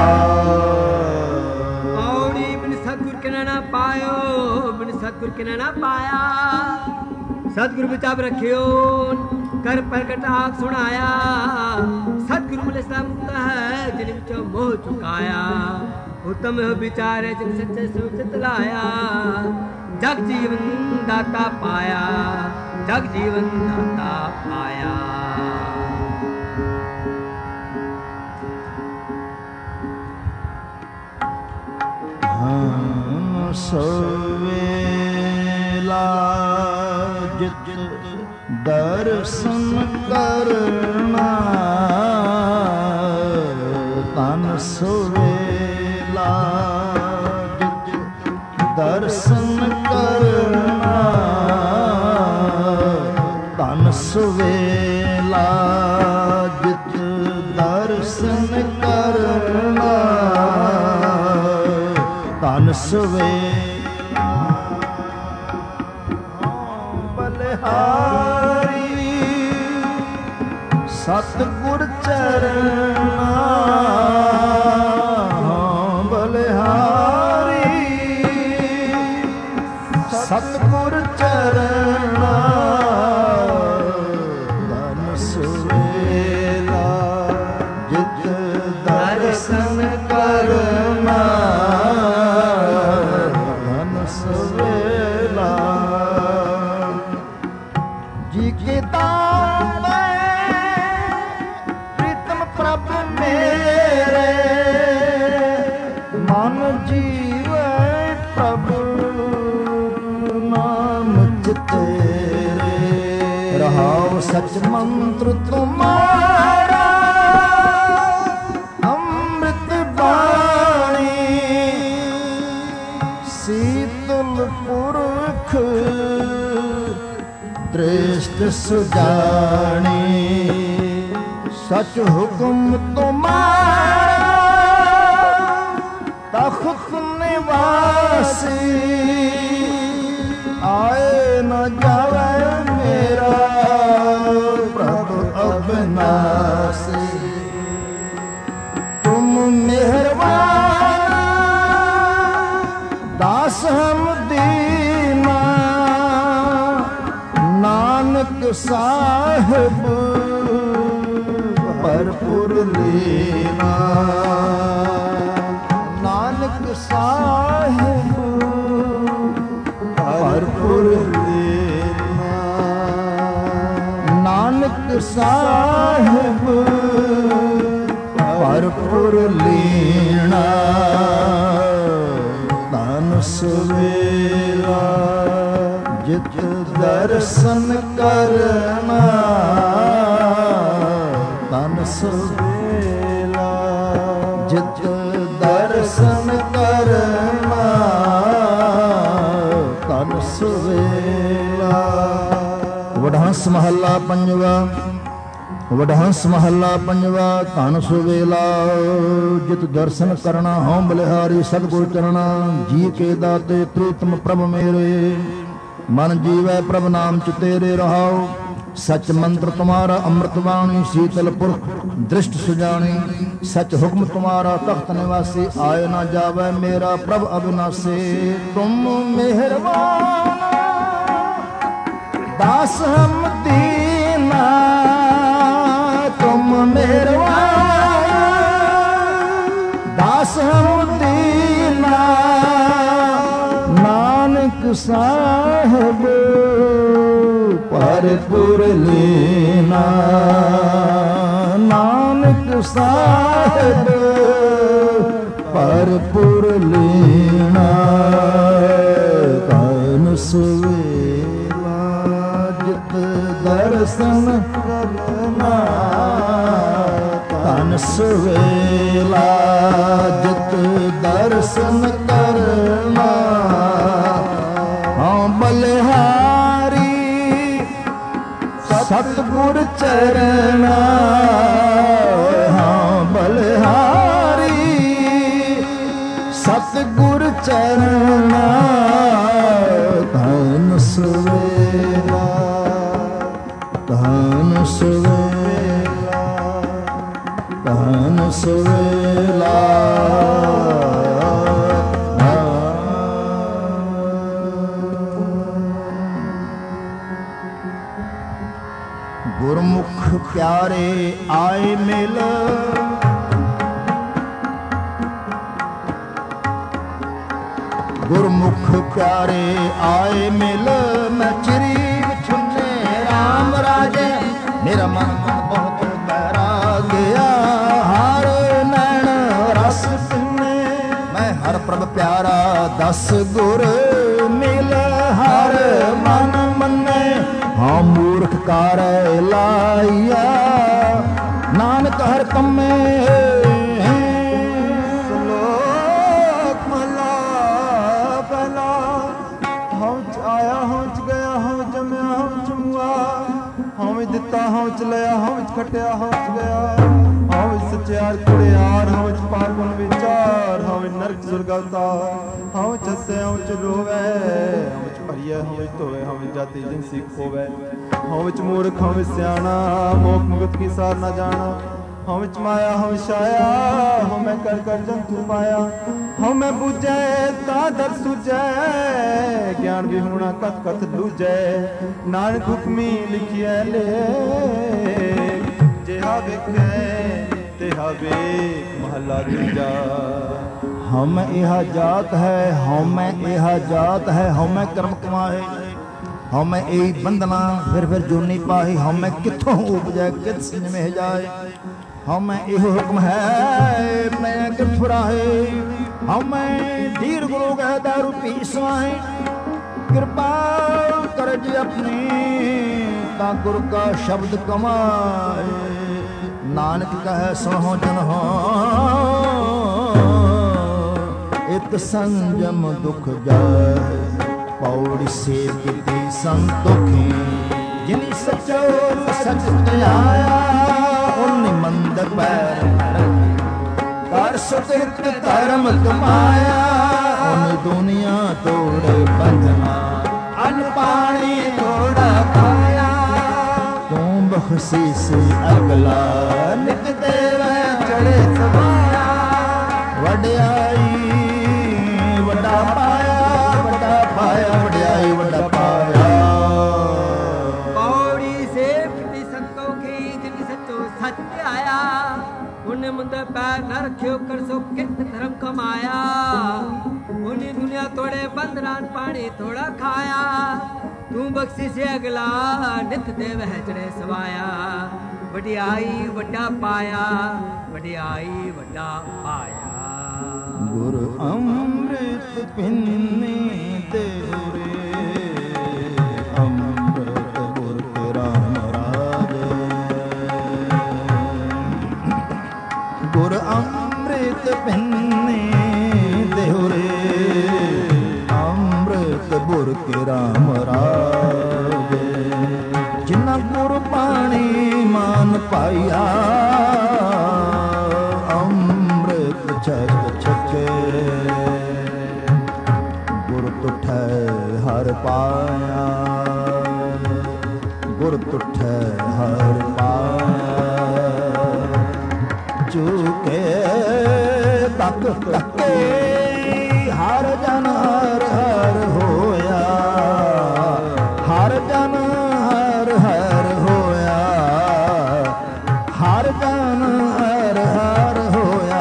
औड़ी बिन सतगुर के ना पायो बिन सतगुर के ना पाया सतगुरु विचार रखियो कर प्रगट आग सुनाया सतगुरु मिले सदा मुक्त है जिन विचों मोह चुकाया उत्तम विचार है जिन सच्चे सुचित लाया जग जीवन दाता पाया जग जीवन दाता पाया हाँ सवेला जित दर्शन करना तन सवेला जित दर्शन करना तन सवेला जित दर्शन करना तन सवेला बलिहारी सतगुर चरना बलिहारी सतगुर चरना तन सवेला जित दर्शन करना तन सवेला जी के दाम प्रीतम प्रभ मेरे मन जीव प्रभु नाम चितेरे रहाओ सच मंत्र तुम्हारा अमृत बाणी शीतल पुरख दृष्ट सुजानी सच हुक्म तुम्हारा तख्त निवासी आए न जावे मेरा प्रभु अविनाशी तुम मेहरबान दास हम दीना नानक सा ਸਾਹਿਬ ਭਰਪੂਰ ਲੀਨਾ। ਨਾਨਕ ਸਾਹਿਬ ਭਰਪੂਰ ਲੀਨਾ। ਨਾਨਕ ਸਾਹਿਬ ਭਰਪੂਰ ਲੀਨਾ। ਤਨ ਸਵੇਲਾ ਜਿਤ ਦਰਸ਼ਨ ਕਰਨਾ। ਤਨ ਸਵੇਲਾ ਜਿਤ ਦਰਸ਼ਨ ਕਰਨਾ। ਤਨ ਸਵੇਲਾ। ਵਡਹੰਸ ਮਹੱਲਾ ਪੰਜਵਾ। ਵਡਹੰਸ ਮਹੱਲਾ ਪੰਜਵਾ। ਧਨ ਸੁਵੇਲਾ ਜਿਤ ਦਰਸ਼ਨ ਕਰਨਾ। ਹਉ ਬਲਿਹਾਰੀ ਸਤਿਗੁਰ ਚਰਣਾ। ਜੀ ਕੇ ਦਾਤੇ ਪ੍ਰੀਤਮ ਪ੍ਰਭ ਮੇਰੇ। ਮਨ ਜੀਵੈ ਪ੍ਰਭ ਨਾਮ ਚ ਤੇਰੇ ਰਹਾਉ। ਸਚ ਮੰਤਰ ਤੁਮਾਰਾ ਅੰਮ੍ਰਿਤ ਬਾਣੀ। ਸੀਤਲ ਪੁਰਖ ਦ੍ਰਿਸ਼ਟ ਸੁਜਾਣੀ। ਸਚ ਹੁਕਮ ਤੁਮਾਰਾ ਤਖਤ ਨਿਵਾਸੀ। ਆਏ ਨਾ ਜਾਵੈ ਮੇਰਾ ਪ੍ਰਭ ਅਬਿਨਾਸੀ। ਤੁਮ ਮਿਹਰਬਾਨ ਦਾਸ ਹਮ ਦੀਨਾ। ਤੁਮ ਮਿਹਰਬਾਨ ਦਾਸ ਹਮ ਦੀਨਾ। ਨਾਨਕ ਸਾਹਿਬ ਭਰਪੂਰ ਲੀਨਾ। ਨਾਨਕ ਸਾਹਿਬ ਭਰਪੂਰ ਲੀਨਾ। ਤਨ ਸਵੇਲਾ ਜਿਤ ਦਰਸ਼ਨ ਕਰਨਾ। ਤਨ ਸਵੇਲਾ ਜਿਤ ਦਰਸ਼ਨ ਕਰਨਾ। ਹਾਂ ਬਲਿਹਾਰੀ ਸਤਿਗੁਰ ਚਰਣਾ। ਹਾਂ ਬਲਿਹਾਰੀ ਸਤਿਗੁਰ ਚਰਣਾ। ਧਨ ਸਵੇਲਾ ਧਨ ਸਵੇਲਾ ਧਨ ਸਵੇਲਾ। ਗੁਰਮੁਖ ਪਿਆਰੇ ਆਏ ਮਿਲ। ਗੁਰਮੁਖ ਪਿਆਰੇ ਆਏ ਮਿਲ। ਮੈਂ ਚਿਰੀ ਵਿਛੁੰਨੇ ਰਾਮ ਰਾਜੇ। ਮੇਰਾ ਮਨ ਬਹੁਤ ਬਹਿਰਾ ਗਿਆ। ਹਰ ਨੈਣ ਰਸ ਪਿੰਨੇ। ਮੈਂ ਹਰ ਪ੍ਰਭ ਪਿਆਰਾ ਦਸ ਗੁਰ ਮਿਲ। ਹਰ ਮਨ ਮੰਨੇ ਹਾਂ ਮੂਰਖ ਕਾਰੈ ਲਾਇਆ। ਨਾਨਕ ਹਰ ਕੰਮੇ। ਸ਼ਲੋਕ ਮਹਲਾ ਪਹਿਲਾ। ਹਉ ਚ ਆਇਆ ਹਉ ਚ ਗਿਆ ਹਉ ਜੰਮਿਆ ਹਉ ਚ ਮੁਆ। ਹਉ ਵਿੱਚ ਦਿੱਤਾ ਹਉ ਚ ਲਿਆ ਹਉ ਵਿੱਚ ਖਟਿਆ ਹਉ ਚ ਗਿਆ। ਹਉ ਵਿੱਚ ਸਚਿਆਰ ਕੁੜਿਆਰ ਹਉ ਵਿੱਚ ਪਾਗੁਣ ਵਿਚਾਰ। ਹਉ ਵਿੱਚ ਨਰਕ ਸੁਰਗ ਅਵਤਾਰ। ਹਉ ਚ ਹੱਸੇ ਹਉ ਚ ਰੋਵੈ। ਹਉ ਵਿੱਚ ਭਰੀਐ ਹਉ ਵਿੱਚ ਧੋਵੈ। ਹਉ ਵਿੱਚ ਜਾਤੀ ਜਿਨਸੀ ਖੋਵੈ। ਹਉ ਵਿੱਚ ਮੂਰਖ ਹਉ ਵਿੱਚ ਸਿਆਣਾ। ਮੋਖ ਮੁਕਤ ਕੀ ਸਾਰ ਨਾ ਜਾਣਾ। ਹਉ ਵਿੱਚ ਮਾਇਆ ਹਉ ਵਿੱਚ ਛਾਇਆ। ਹਉ ਮੈਂ ਕਰ ਕਰ ਜੰਤੂ ਪਾਇਆ। ਹਉ ਮੈਂ ਬੁਝੈ ਤਾਂ ਦਰ ਸੁਝੈ। ਗਿਆਨ ਵੀ ਹੋਣਾ ਕਥ ਕਥ ਲੂਝੈ। ਨਾਨਕ ਹੁਕਮੀ ਲਿਖਿਐ ਲੇਖ। ਜਿਹਾ ਵੇਖੈ ਤਿਹਾ ਵੇਖ। ਮਹਲਾ ਦੂਜਾ। ਹਉ ਇਹਾ ਜਾਤ ਹੈ ਹਉ ਮੈਂ ਇਹਾ ਜਾਤ ਹੈ। ਹਉ ਮੈਂ ਕਰਮ ਕਮਾਏ ਹਉ ਮੈਂ ਇਹੀ ਬੰਧਨਾ। ਫਿਰ ਫਿਰ ਜੋਨੀ ਪਾਹੀ। ਹਉ ਮੈਂ ਕਿੱਥੋਂ ਉਪਜੈ ਕਿਤ ਨਿਮਹਿ ਜਾਏ। ਹਉ ਮੈਂ ਇਹੋ ਹੁਕਮ ਹੈ ਮੈਂ ਕਿਰਤ ਫੁਰਾਹੇ। ਹਉ ਮੈਂ ਧੀਰ ਗੁਰੂ ਗਹਿ ਦਾਰੂ ਪੀ ਸਵਾਹੇ। ਕਿਰਪਾ ਕਰ ਜੀ ਆਪਣੀ ਤਾਂ ਗੁਰ ਕਾ ਸ਼ਬਦ ਕਮਾਏ। ਨਾਨਕ ਕਹੈ ਸੁਣੋ ਜਨ ਹੋ। ਇਤ ਸੰਜਮ ਦੁਖ ਜਾਏ। ਪੌੜੀ ਸੇਵ ਕੀਤੀ ਸੰਤੋਖੀ। ਜਿਨੀ ਸਚੋ ਸਚ ਧਿਆਇਆ। ਉਨ ਮੰਦਰ ਪੈਰ ਕਰ ਸੁਤਿਤ ਧਰਮ ਕਮਾਇਆ। ਉਨ ਦੁਨੀਆ ਤੋੜੇ ਬੰਧਨਾ। ਅਨ ਪਾਣੀ ਥੋੜਾ ਪਾਇਆ। ਤੂੰ ਬਖਸ਼ੀਸ ਅਗਲਾ ਨਿਤ ਦੇਵੈ ਚੜੇ ਸਮਾਇਆ। ਵਡਿਆਈ ਵੱਡਾ ਪਾਇਆ ਵੱਡਾ ਪਾਇਆ। ਵਡਿਆਈ ਵੱਡਾ ਪਾਇਆ। ਪੌੜੀ ਸੇਵ ਕੀਤੀ मुंदे पैर न रखियो कर सो कित धर्म कमाया उन्हीं दुनिया तोड़े बंदरान पानी थोड़ा खाया तू बख्शी से अगला नित देव है चढ़े सवाया वडियाई वड्डा पाया वडियाई वड्डा पाया गुर अमृत पिन्ने तेरे अमृत गुर के राम राजे गुर अमृत पिन्ने तेरे अमृत गुर के राम राजे जिन्ना गुर पानी मान पाया अमृत छक छके गुर तुठै हर पाया गुर तुठै हर पाया चुके तक तके हर जन हर हर होया हर जन हर हर होया हर जन हर हर होया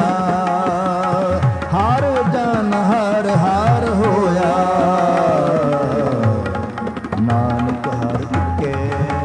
हर जन हर हर होया नानक हर के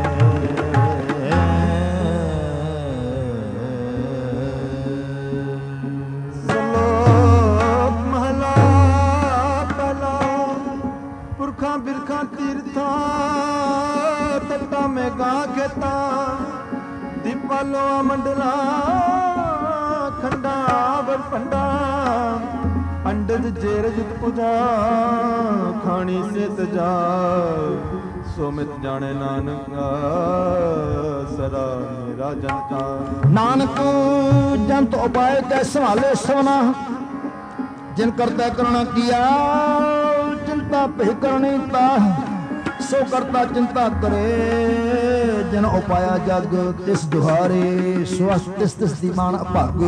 ਸਲੋਕ ਮਹਲਾ ਪਹਿਲਾ ਪੁਰਖਾਂ ਬਿਰਖਾਂ ਤੀਰਥਾਂ ਤੱਟਾਂ ਮੇਗਾ ਖੇਤਾਂ ਦੀਪਾਲੋ ਮੰਡਲਾ ਖੰਡਾ ਵਰ ਪੰਡਾ ਅੰਡਜ ਜੇਰਜ ਪੁਜਾ ਖਾਣੀ ਸੇ ਤਜਾ ਸੋ ਮਿਤ ਜਾਣੇ ਨਾਨਕਾ ਸਦਾ ਮੇਰਾ ਜਨਤਾ नानक जंत उपाय तै संभाले सवना जिन करता करना किया चिंता पे करनी ता सो करता चिंता करे जिन उपाया जग तिस दुहारे स्वस्थ तिस तिस दी मान अभाग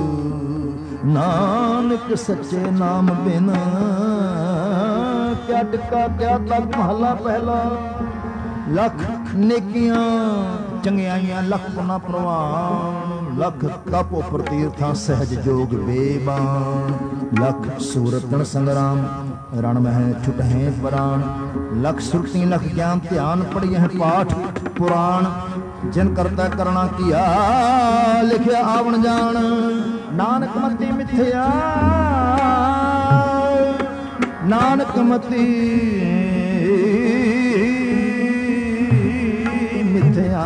नानक सच्चे नाम बिन क्या टिका क्या तक महला पहला लख नेकियां चंगियाइयां लख पुना प्रवान लख तप उपर तीर्थां सहज जोग बेबान लख सूरतन संग्राम रण मह छुटहें प्राण लख सुरती लख ज्ञान ध्यान पढ़िए पाठ पुराण जिन करता करना किया लिखिया आवन जान नानक मती मिथ्या नानक मती मिथ्या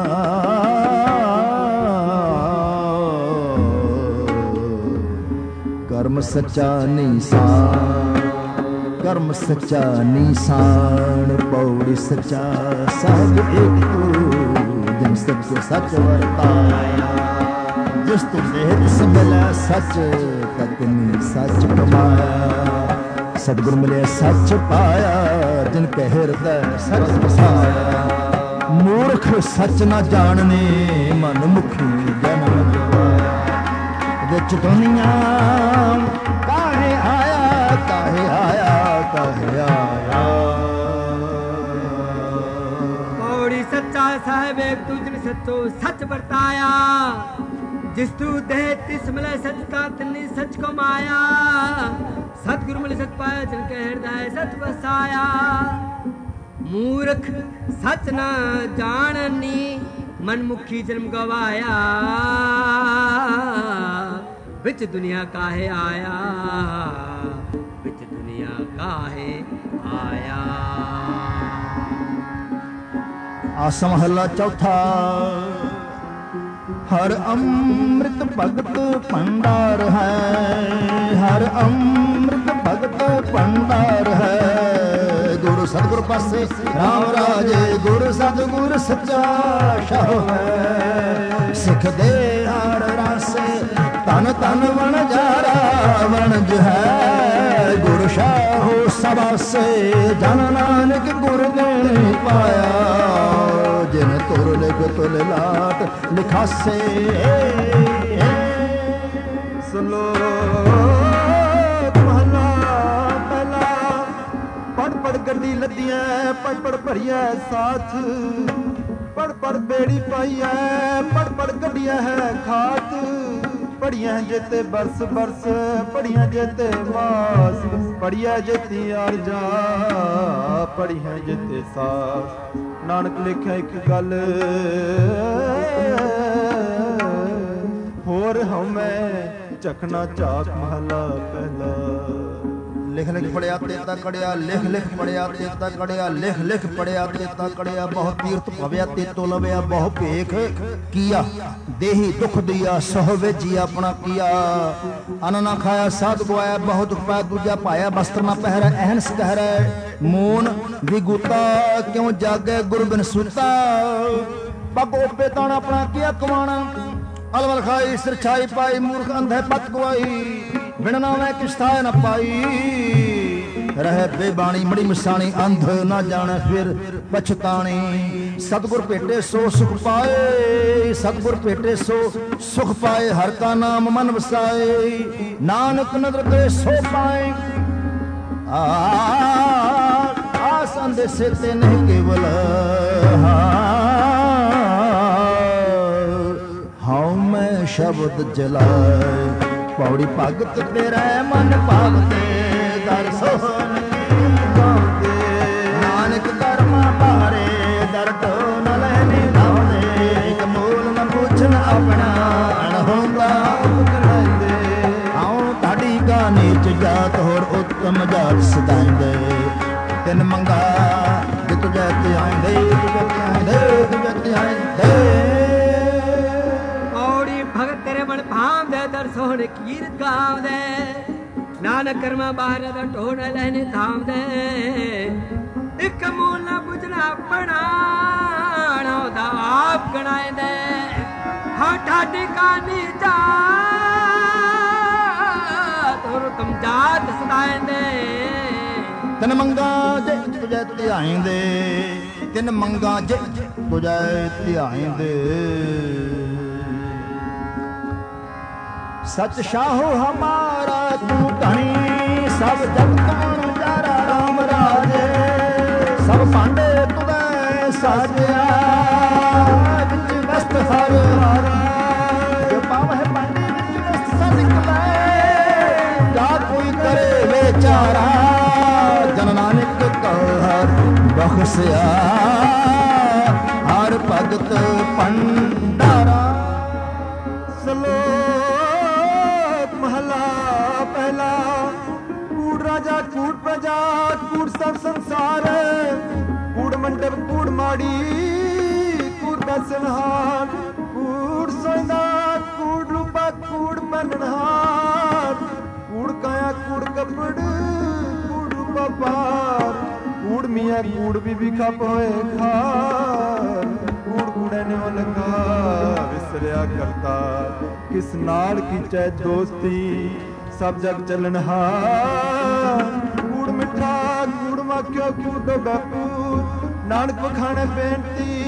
कर्म सच्चा निशान कर्म सच्चा निशान पौड़ी सच्चा सब एक तू जिन सच सच वर्ताया जिस तू देह संभला सच कतनी सच कमाया सतगुर मिले सच पाया जिन के हृदय सच बसाया मूर्ख सच न जानने मन मुखी जन्म गवाया विच दुनिया काहे आया काहे आया काहे आया पौड़ी सच्चा साहेब एक तुझने सच्चो सच बरताया जिस तू दे तिस मिले सच का तन्नी सच कमाया सतगुरु मिले सच पाया जिनके हृदय सच बसाया मूर्ख सच न जाननी मनमुखी जन्म गवाया विच दुनिया काहे आया विच दुनिया काहे आया। आसा महला चौथा हर अमृत भगत भंडार है हर अमृत भगत भंडार है गुरु सतगुर पासे राम राजे गुरु सतगुर सच्चा शाह है सिख दे हर रासे तन तन वन जारा वणज है गुरु शाह सभा से जन नानक गुरु देन पाया जिन तुर लिख तुल लाट लिखासे सलोक महला पहला पढ़ पढ़ गड्डी लदिया पढ़ पढ़ भरिया साथ पढ़ पढ़ बेड़ी पाई है पढ़ पढ़ गड्डिया है खात ਪੜੀਆਂ ਜੇਤੇ ਬਰਸ ਬਰਸ, ਪੜੀਆਂ ਜੇਤੇ ਮਾਸ, ਪੜੀਆਂ ਜੇਤੀ ਅਰਜਾ, ਪੜੀਆਂ ਜੇਤੇ ਸਾਸ। ਨਾਨਕ ਲਿਖਿਆ ਇੱਕ ਗੱਲ ਹੋਰ ਹਉਮੈ ਚਖਣਾ ਝਾਕ ਮਹਲਾ ਪਹਿਲਾ। ਲਿਖ ਲਿਖ ਪੜਿਆ ਤੇਤਾ ਕੜਿਆ, ਲਿਖ ਲਿਖ ਪੜਿਆ ਤੇਤਾ ਕੜਿਆ, ਲਿਖ ਲਿਖ ਪੜਿਆ ਤੇਤਾ ਕੜਿਆ। ਬਹੁ ਤੀਰਥ ਭਵਿਆ ਤੇਤੋ ਲਵਿਆ, ਬਹੁ ਭੇਖ ਕੀਆ, ਦੇਹੀ ਦੁਖ ਦਿਆ, ਸਹ ਵੇਜੀ ਆਪਣਾ ਕੀਆ। ਅਨ ਨਾ ਖਾਇਆ ਸਾਧ ਗਵਾਇਆ, ਬਹੁ ਦੁਖ ਪਾਇਆ ਦੂਜਾ ਪਾਇਆ। ਬਸਤਰ ਨਾ ਪਹਿਰੈ ਅਹਨਸ ਕਹਿਰੈ, ਮੂਨ ਵਿਗੂਤਾ, ਕਿਉ ਜਾਗੈ ਗੁਰ ਬਿਨ ਸੁਤਾ। ਪਗ ਓਪੇ ਤਾਣ ਆਪਣਾ ਕੀਆ ਕਮਾਣਾ, ਅਲਵਲ ਖਾਈ ਸਿਰ ਛਾਈ ਪਾਈ। ਮੂਰਖ ਅੰਧੇ ਪਤ ਗਵਾਈ, ਬਿਨ ਨਾਵੇਂ ਕਿਛ ਥਾਇ ਨ ਪਾਈ। ਰਹਿ ਬੇਬਾਣੀ ਮੜੀ ਮਸਾਣੀ, ਅੰਧ ਨਾ ਜਾਣੈ ਫਿਰ ਪਛਤਾਣੀ। ਸਤਿਗੁਰ ਭੇਟੇ ਸੋ ਸੁਖ ਪਾਏ, ਸਤਿਗੁਰ ਭੇਟੇ ਸੋ ਸੁਖ ਪਾਏ। ਹਰ ਕਾ ਨਾਮ ਮਨ ਵਸਾਏ, ਨਾਨਕ ਨਦਰ ਕਰੇ ਸੋ ਪਾਏ। ਆ ਆਸ ਅੰਦੇਸੇ ਤੇ ਨਹੀਂ ਕੇਵਲ, ਹਉ ਮੈਂ ਸ਼ਬਦ ਜਲਾਏ। ਪੌੜੀ ਭਗਤ ਤੇਰਾ ਮਨ ਭਾਵਤੇ, ਦਰ ਸੋਹਣ ਗਾਉਂਦੇ। ਨਾਨਕ ਕਰਮਾ ਭਾਰੇ, ਦਰ ਢੋ ਨ ਲੈਨੇ ਲਾਉਂਦੇ। ਇੱਕ ਮੂਲ ਨ ਪੁੱਛਣ ਆਪਣਾ, ਅਣਹੋਂਦਾ ਉਪਕਰਾਉਂਦੇ। ਆਉ ਤੁਹਾਡੀ ਗਾ ਨੀਚ ਜਾਤ, ਹੋਰ ਉੱਤਮ ਜਾਤ ਸਦਾਇਂਦੇ। ਤਿੰਨ ਮੰਗਾ ਜੇ ਤੁਝੇ ਤੇ ਆਂਦੇ, ਤੁਝੇ ਤੇ ਆਂਦੇ, ਤੁਝੇ ਤੇ ਆਂਦੇ। ਭਗਤ ਤੇਰੇ ਮਨ ਭਾਵਦੇ, ਦਰ ਸੋਹਣ ਕੀਰਤ ਗਾਵਦੇ। ਨਾਨਕ ਕਰਮਾ ਬਾਹਰ ਦਾ ਢੋਣ ਲੈਨੇ ਥਾਮਦੇ। ਇੱਕ ਮੂਲ ਨਾ ਬੁਝਣਾ ਆਪਣਾ, ਉਹਦਾ ਆਪ ਗਣਾਇਂਦੇ। ਹਾਂ ਠਾਡੀ ਕਾਨੀ ਜਾਤ, ਹੋਰ ਤੁਮ ਜਾਤ ਸਦਾਇਂਦੇ। ਤਿੰਨ ਮੰਗਾ ਜੇ ਤੁਝੇ ਧਿਆਇਂਦੇ, ਤਿੰਨ ਮੰਗਾ ਜੇ ਤੁਝੇ ਧਿਆਇਂਦੇ। सच शाहो हमारा तू धनी, सब जग कौन जारा राम राजे। सब भांडे तुदै साजिया, बिच वस्त हर हारा। जो पावह भांडे बिच वस्त सा निकलै, जा कोई करे बेचारा। जन नानक कहो हर बख्शिया, हर भगत भंडारा। ਸਲੋ ਮਹਲਾ ਪਹਿਲਾ। ਕੂੜ ਰਾਜਾ ਕੂੜ ਪ੍ਰਜਾ, ਕੂੜ ਸਭ ਸੰਸਾਰ। ਕੂੜ ਮੰਡਪ ਕੂੜ ਮਾੜੀ, ਕੂੜ ਬੈਸਨਹਾਰ। ਕੂੜ ਸੋਇਂਦਾ ਕੂੜ ਰੂਪਾ, ਕੂੜ ਬੰਨਣਹਾਰ। ਕੂੜ ਕਾਇਆ ਕੂੜ ਕੱਪੜ, ਕੂੜ ਰੂਪਾ ਪਾਰ। ਕੂੜ ਮੀਆਂ ਕੂੜ ਬੀਬੀ ਖਪ ਹੋਏ ਖਾਰ। ਕੂੜ ਕੂੜੇ ਨੇ ਲਗਾ ਵਿਸਰਿਆ ਕਰਤਾ, ਕਿਸ ਨਾਲ ਕੀਚੈ ਦੋਸਤੀ। ਸਭ ਜਗ ਚੱਲਣਹਾਰ। ਕੂੜ ਮਿੱਠਾ ਕੂੜ ਮਾਖਿਓ, ਕੂੜ ਦੋ ਬਾਪੂ। ਨਾਨਕ ਵਖਾਣੇ ਬੇਨਤੀ,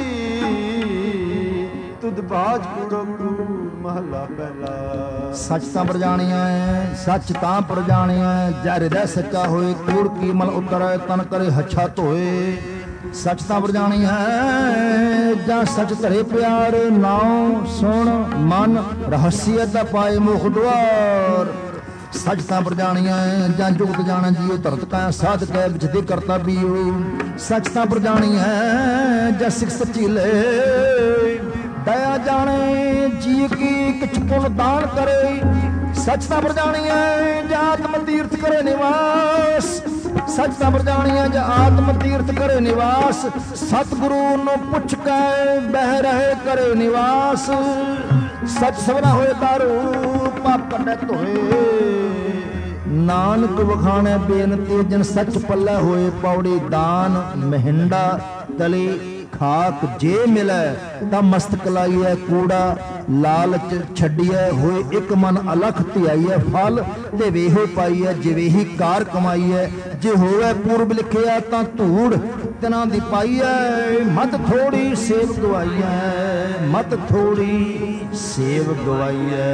ਤੁਧ ਬਾਜ ਕੂੜੋ ਕੂੜ ਮਹਲਾ ਪਹਿਲਾ। ਸੱਚ ਤਾਂ ਪ੍ਰਜਾਣੀਆਂ ਹੈ, ਸੱਚ ਤਾਂ ਪ੍ਰਜਾਣੀਆਂ। ਜੈ ਹਿਰਦੈ ਸੱਚਾ ਹੋਏ, ਕੂੜ ਕੀ ਮਲ ਉਤਰੈ, ਤਨ ਕਰੇ ਹੱਛਾ ਧੋਏ। ਸੱਚ ਤਾਂ ਪ੍ਰਜਾਣੀ ਹੈ, ਜਾਂ ਸੱਚ ਧਰੇ ਪਿਆਰ। ਨਾਉ ਸੁਣ ਮਨ ਰਹੱਸੀਅਤ ਦਾ ਪਾਏ ਮੁਖ ਦੁਆਰ। ਸੱਚ ਤਾਂ ਪ੍ਰਜਾਣੀਆਂ ਜਾਂ ਜੁਗਤ ਜਾਣਾ ਜੀਓ, ਧਰਤ ਕਾ ਸਾਧ ਕੈ ਵਿਚਦੇ ਕਰਤਾ ਬੀਓ। ਸੱਚ ਤਾਂ ਪ੍ਰਜਾਣੀ ਹੈ, ਜਾਂ ਸਿੱਖ ਸੱਚੀ ਲੈ, ਦਇਆ ਜਾਣੇ ਜੀ ਕੀ ਕਿਛ ਪੁਨ ਦਾਨ ਕਰੇ। ਸੱਚ ਤਾਂ ਪ੍ਰਜਾਣੀ ਹੈ, ਜਾਂ ਆਤਮ ਤੀਰਥ ਕਰੇ ਨਿਵਾਸ। ਸੱਚ ਤਾਂ ਪ੍ਰਜਾਣੀਆਂ ਜਾਂ ਆਤਮ ਤੀਰਥ ਕਰੇ ਨਿਵਾਸ। ਸਤਿਗੁਰੂ ਨੂੰ ਪੁੱਛ ਕੇ ਬਹਿ ਰਹੇ ਕਰੇ ਨਿਵਾਸ। ਸੱਚ ਸਵਨਾ ਹੋਏ ਦਾਰੂ, ਪਾਪ ਕੱਢੇ ਧੋਏ। ਨਾਨਕ ਵਖਾਣੇ ਬੇਨਤੀ, ਜਿਨ ਸੱਚ ਪੱਲੇ ਹੋਏ। ਪੌੜੀ ਦਾਨ ਮਹਿੰਡਾ ਤਲੀ ਖਾਕ ਜੇ ਮਿਲੈ, ਤਾਂ ਮਸਤਕ ਲਾਈਐ। ਕੂੜਾ ਲਾਲਚ ਛੱਡੀਐ, ਹੋਏ ਇੱਕ ਮਨ ਅਲਖ ਧਿਆਈਐ। ਫਲ ਤੇ ਵੇਹੋ ਪਾਈਐ, ਜਿਵੇਂ ਹੀ ਕਾਰ ਕਮਾਈਐ। ਜੇ ਹੋਵੇ ਪੂਰਬ ਲਿਖਿਆ, ਤਾਂ ਧੂੜ ਤਿਨਾਂ ਦੀ ਪਾਈਐ। ਮਤ ਥੋੜੀ ਸੇਵ ਗਵਾਈਐ, ਮਤ ਥੋੜੀ ਸੇਵ ਗਵਾਈਐ।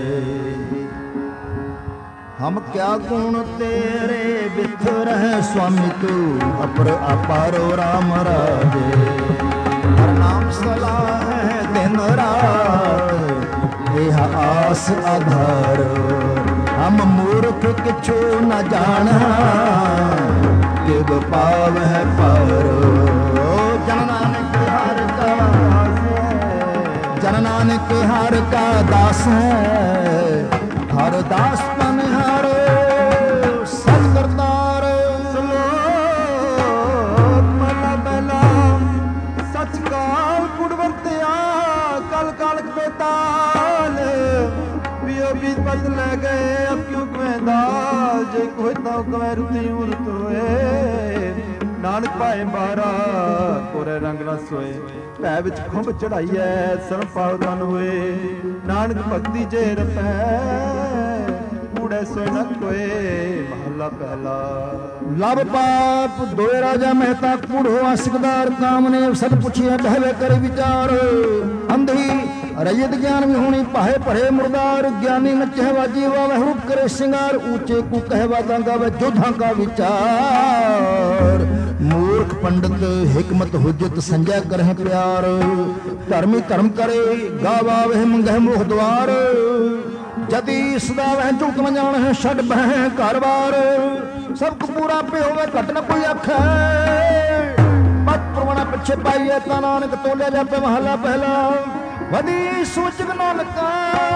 हम क्या गुण तेरे बिखरह स्वामी तू, अपर अपारो राम राजे। हर नाम सलाह है दिन रात, यह आस आधार हम मूर्ख किछु न जाना कि पाव है पार जन नानक हर का जन नानक हर का दास है हर दास पन हर सत करतार ਸਲੋਕ ਮਹਲਾ ਪਹਿਲਾ ਸਚ ਕਾਲ ਕੁੜ ਵਰਤਿਆ ਕਲ ਕਾਲਕ ਬੇਤਾਲ ਪਿਓ ਬੀਤ ਪਤ ਲੈ ਗਏ ਅਬ ਕਿਉਂ ਕਵੇਂਦਾ ਜੇ ਕੋਈ ਤਾਂ ਕਵੇ ਰੁਤੀ ਉਰਤ ਹੋਏ ਨਾਨਕ ਭਾਏ ਬਾਰਾ ਕੋਰੇ ਰੰਗ ਨਾ ਸੋਏ ਭੈ ਵਿੱਚ ਖੁੰਭ ਚੜਾਈਐ ਸਰਮ ਪਾਉ ਤਨ ਹੋਏ ਨਾਨਕ ਭਗਤੀ ਜੇ ਰਪੈ ਕੂੜੇ ਸੋਏ ਨ ਕੋਏ ਮਹਲਾ ਪਹਿਲਾ ਲਵ ਪਾਪ ਦੋਏ ਰਾਜਾ ਮਹਿਤਾ ਕੂੜ ਹੋਆ ਸਿਕਦਾਰ ਕਾਮਨੇ ਸਦ ਪੁੱਛਿਆ ਬਹਿਵੇ ਕਰੇ ਵਿਚਾਰ ਅੰਧੀ ਰਜਤ ਗਿਆਨ ਵੀ ਹੋਣੀ ਪਾਹੇ ਭਰੇ ਮੁਰਦਾਰ ਗਿਆਨੀ ਨਚਹਿ ਵਾਜੀ ਵਾਵੇ ਰੂਪ ਕਰੇ ਸ਼ਿੰਗਾਰ ਊਚੇ ਕੂ ਕਹਿਵਾ ਗੰਗਾ ਵੇ ਜੋਧਾਂ ਕਾ ਵਿਚਾਰ ਮੂਰਖ ਪੰਡਤ ਹਿਕਮਤ ਹੁਜਤ ਸੰਜੈ ਕਰਹਿ ਪਿਆਰ ਧਰਮੀ ਧਰਮ ਕਰੇ ਗਾਵਾਵੇ ਮੰਗਹਿ ਮੋਹ ਦਵਾਰ ਜਦੀ ਸਦਾ ਵਹਿ ਝੁਕ ਨ ਜਾਣ ਹੈ ਛੱਡ ਬਹਿ ਘਰ ਬਾਰ ਸਭ ਕੁ ਪੂਰਾ ਪੇ ਹੋਵੇ ਘਟ ਨ ਕੋਈ ਆਖੈ ਪਤ ਪ੍ਰਵਣਾ ਪਿੱਛੇ ਪਾਈਏ ਤਾਂ ਨਾਨਕ ਤੋਲਿਆ ਜਾਪੇ ਮਹਲਾ ਪਹਿਲਾ ਵਧੀ ਸੋਚਕ ਨਾਨਕਾ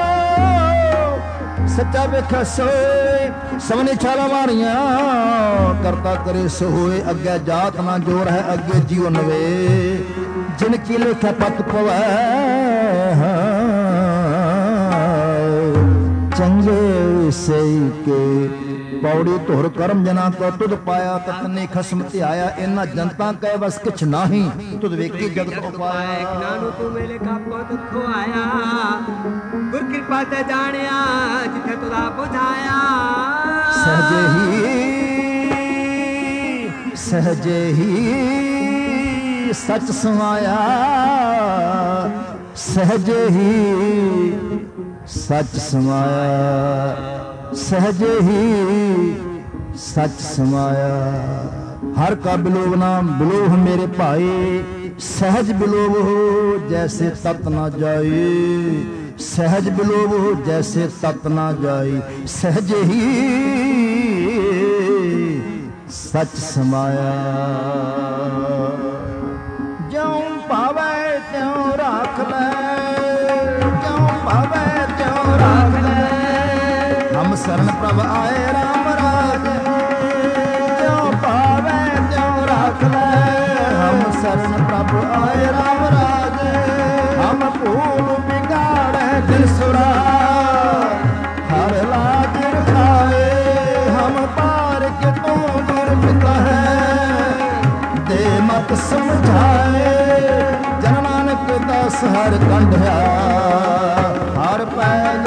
ਸੱਚਾ ਵੇਖਾ ਸੋਏ ਸਵਨੇ ਛਾਲਾ ਮਾਰੀਆਂ ਕਰਤਾ ਕਰੇ ਸੋ ਹੋਏ ਅੱਗੇ ਜਾਤ ਨਾ ਜੋਰ ਹੈ ਅੱਗੇ ਜੀਵਨ ਵੇ ਜਿਨ ਕੀ ਲੇਖਾ ਪਤ ਪਵੈ ਚੰਗੇ ਸਹੀ ਕੇ ਪੌੜੀ ਧੁਰ ਕਰਮ ਜਨਾ ਕੋ ਤੁਧ ਪਾਇਆ ਤਤਨੇ ਖਸਮ ਧਿਆਇਆ ਇਹਨਾਂ ਜਨਤਾ ਕੈ ਬਸ ਕਿਛ ਨਾਹੀ ਤੁਧ ਵੇਖੀ ਜਗਤ ਉਪਾਇਆ ਨਾਨੂ ਤੂੰ ਮੇਰੇ ਕਾਪੋ ਦੁੱਖੋ ਆਇਆ ਗੁਰ ਕਿਰਪਾ ਤੇ ਜਾਣਿਆ ਜਿੱਥੇ ਤੁਦਾ ਬੁਝਾਇਆ ਸਹਜੇ ਹੀ ਸਹਜੇ ਹੀ ਸਚ ਸਮਾਇਆ ਸਹਜੇ ਹੀ ਸਚ ਸਮਾਇਆ सहजे ही सच समाया हर का बिलोव नाम बिलोह मेरे भाई सहज बिलोव हो जैसे तत ना जाए सहज बिलोव हो जैसे तत ना जाए सहजे ही सच समाया ज्यों पावे त्यों राख ले ज्यों पावे त्यों राख ले हम शरण प्रभ आए राम राज त्यों पावे त्यों राख ले हम शरण प्रभ आए राम राज हम भूल बिगाड़े दिल सुरा हर लाज रखाए हम पार के तो दुर्मिता है दे मत समझाए जन नानक दास हर कंढिया हर पैज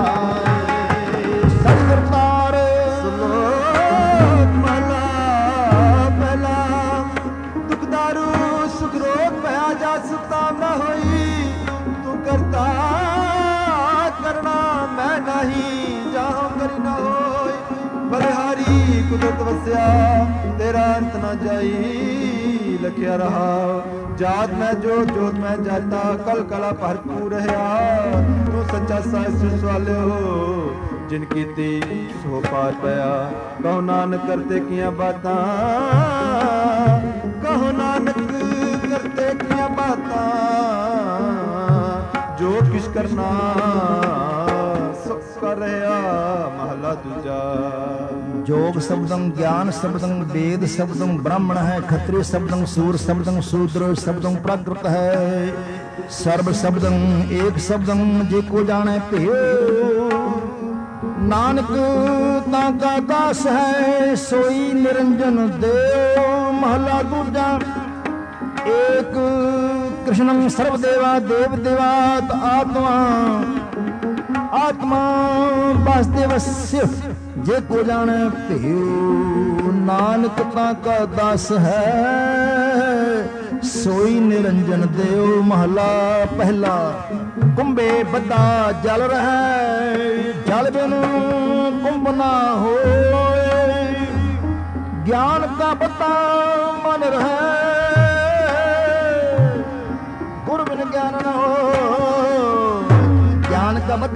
ਕੁਦਰਤ ਵਸਿਆ ਤੇਰਾ ਅੰਤ ਨਾ ਜਾਈ ਲਖਿਆ ਰਹਾ ਜਾਤ ਮੈਂ ਜੋਤ ਜੋਤ ਮੈਂ ਜਾਤਾ ਕਲ ਕਲਾ ਭਰਪੂਰ ਰਹਾ ਤੂੰ ਸੱਚਾ ਸਾਹਿਬ ਸਵਾਲਿਓ ਜਿਨ ਕੀਤੀ ਸੋ ਪਾਰ ਪਿਆ ਕਹੋ ਨਾਨਕ ਕਰਤੇ ਕੀਆਂ ਬਾਤਾਂ ਕਹੋ ਨਾਨਕ ਕਰਤੇ ਕੀਆਂ ਬਾਤਾਂ ਜੋ ਕਿਛ ਕਰਨਾ ਕਰ ਰਿਹਾ ਮਹਲਾ ਦੂਜਾ जोग शब्दं ज्ञान शब्दं वेद शब्दं ब्राह्मण है क्षत्रिय शब्दं सूर शब्दं शूद्र शब्दं प्राकृत है सर्व शब्दं एक शब्दं जे को जाने पे नानक ताका दास है सोई निरंजन देव महला दूजा एक कृष्णं सर्वदेवा देव देवात आत्मा आत्मा वासुदेवस्य जे को जाने भेऊ नानक ताका दास है सोई निरंजन देव महला पहला कुंभे बदा जल रहे जल बिन कुंभ ना हो ज्ञान का बता मन रहे गुरु बिन ज्ञान न हो ज्ञान का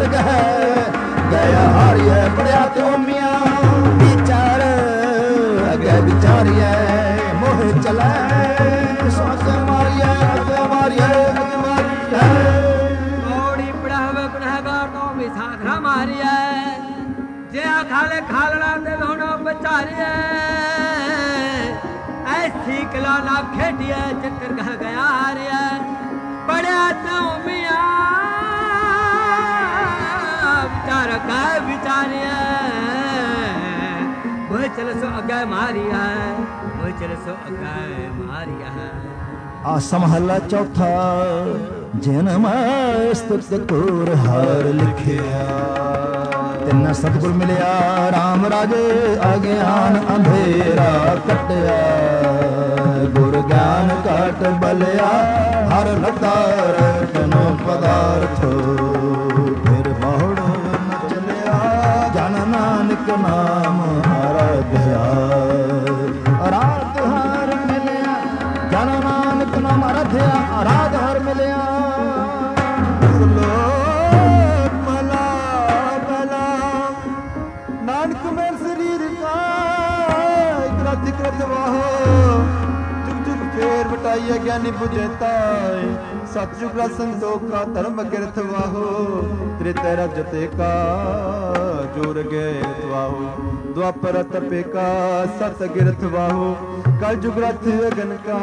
गए गया हारिए पड़िया तो मिया विचार अगे विचारिए मोह चले सोच मारिए अगे मारिए अगे मारिए पौड़ी पढ़ावे गुनहगार तो मिसाधरा मारिए जे खाले खालड़ा ते लोनो बचारिए ऐसी कला ना खेडिए चक्कर कह गया हारिए पढ़िया तो मिया विचार का विचारिए वो चल सो अगे मारिया वो चल सो अगे मारिया आसा महला चौथा जन्म स्तुत कोर हार लिखिया तिन्ना सतगुर मिलिया राम राजे अज्ञान अंधेरा कटिया गुर ज्ञान काट बलिया हर लतार तनो पदार्थ फिर बहुड़ न चलिया जन नानक नाम आराध्या रात हर मिलिया जन नानक नाम आराध्या रात हर मिलिया नानक में शरीर का कृत कृत वाहो जुग जुग फेर बटाइए ज्ञानी बुझेता सतयुग का संतोख का धर्म गिरथ वाहो त्रेता रजते का जोर गिरथ वाहो द्वापर तपे का सत गिरथ वाहो कल जुग रथ अगन का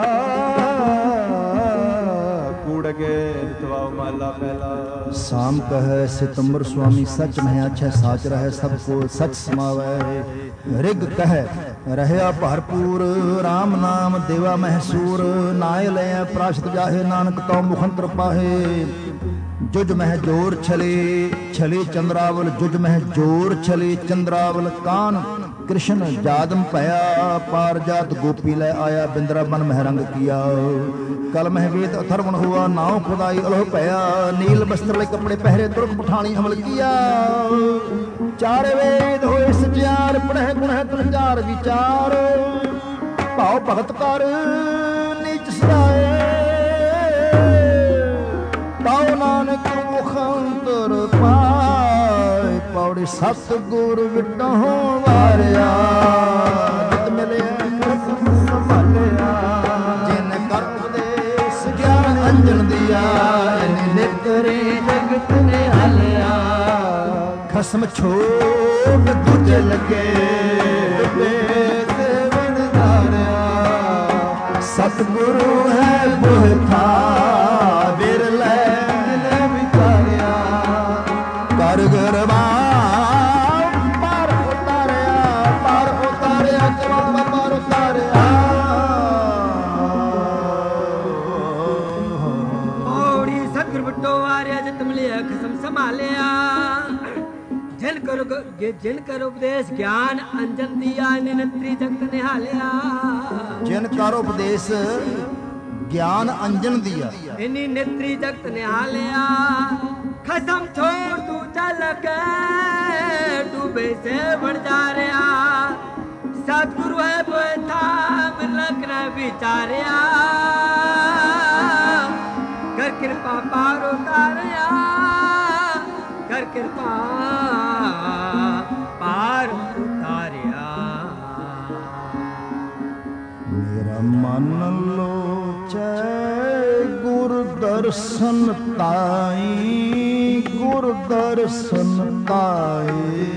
कूड़ गिरथ वाहो माला पहला शाम कह सितंबर स्वामी सच में अच्छा साच रहे सबको सच समावे रिग कह रहया भरपूर राम नाम देवा महसूर नाय ले प्राशत जाहे नानक तो मुखंतर पाहे जुज मह जोर छले छले चंद्रावल जुज मह जोर छले चंद्रावल कान कृष्ण जादम पया पार जात गोपी ले आया बिंद्रा बन महरंग किया कल मह वेद अथर्वण हुआ नाव खुदाई अलोह पया नील वस्त्र ले कपड़े पहरे तुर्क पठानी अमल किया चार वेद होए सचार पढ़े गुण तुल चार विचार भाव भगत कर नीच सराए पाओ नानक मुखंतर पाए पौड़ी सतगुर विटो वारिया मिले संभालिया जिन कर उपदेश ज्ञान अंजन दिया निकरे जगत ने हलिया खसम छोड़ दूजे लगे सेवन धारिया सतगुरु है बुह था बिरले विचारिया कर गरबा पार उतारिया पार उतारिया जवाब पार उतारिया पौड़ी सतगुर बिटो वारिया जत मिलिया खसम संभालिया जिन कर जिन कर उपदेश ज्ञान अंजन दिया निनत्री जगत निहालिया जिन कर उपदेश ज्ञान अंजन दिया इन्हीं नेत्री जगत निहालिया खसम छोड़ तू चल के डूबे से बढ़ जा रहा सतगुरु है वो था मिलक न विचारिया कर कृपा पार उतारिया कर कृपा पार उतारिया मेरा मन लोचै गुर दर्शन ताई गुर दर्शन ताई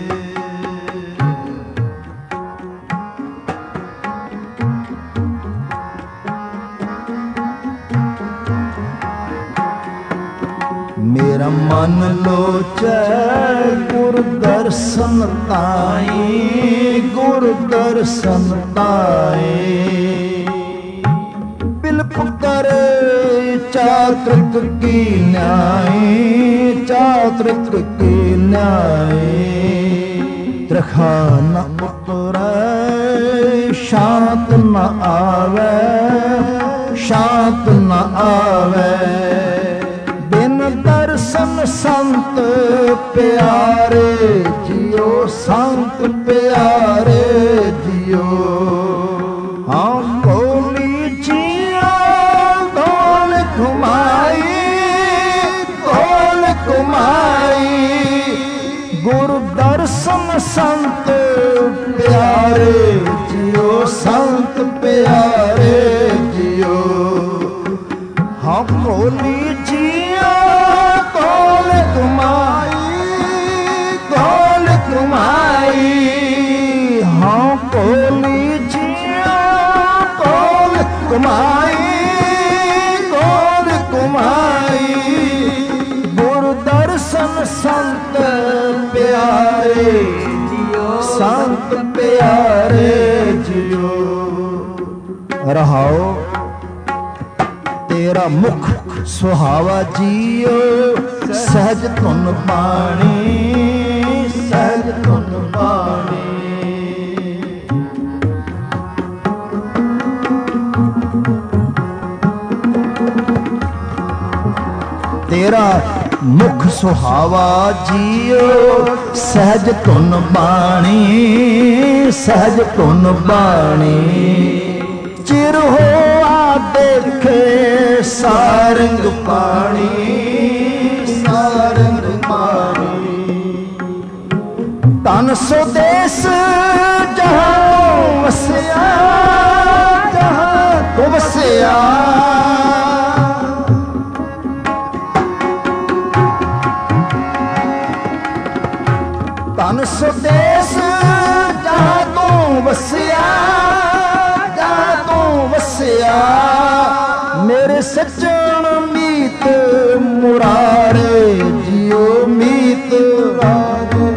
मेरा मन लोचै गुर दर्शन ताई गुर दर्शन ताई बिल पुत्र चातृक की न्याय चातृक की न्याय त्रिखा न उतरै शांत न आवे शांत न आवे दर्शन संत प्यारे जियो संत प्यारे जियो हाँ कोली जिया गोल घुमाई गोल घुमाई कुमाई गोल कुमाई गुरु दर्शन संत प्यारे संत प्यारे जियो। रहाओ तेरा मुख सुहावा जियो सहज धुन बाणी सहज धुन बाणी। तेरा मुख सुहावा जियो सहज धुन बाणी सहज धुन बाणी। चिर होआ देखे सारंग पानी सारंग पानी। तन स्वदेश जहां वसिया जहां तो वसिया। तन स्वदेश जहां तो वसिया जहां तो वसिया। मेरे सज्जन मीत मुरारे जियो मीत मुरारे।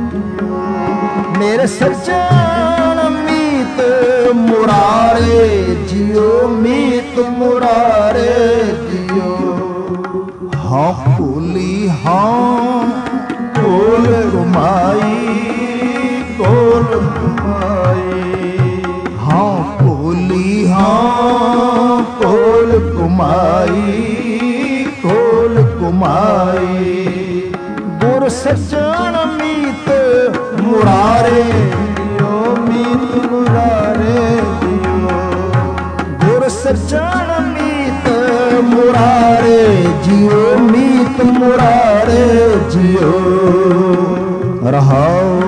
मेरे सज्जन मीत मुरारे जियो मीत मुरारे जियो। हाँ भूली हाँ गोल कुमाई गोल कुमाई। हाँ भूली हाँ गोल कुमाई गोल कुमाई। गुर सज्जन मीत मुरारे जियो मीत मुरारे जियो। गुर सज्जन मीत मुरारे जियो मीत मुरारे जियो। रहाओ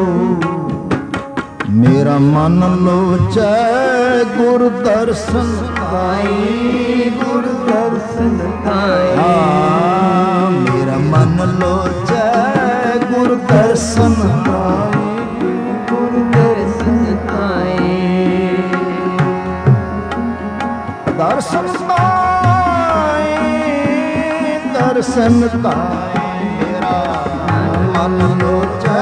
मेरा मन लोचै गुरु दर्शन ताई गुरु दर्शन ताई। मेरा मन लोचै गुरु दर्शन ताई गुरु दर्शन ताई। दर्शन ताई दर्शन ताई। मेरा मन लोचै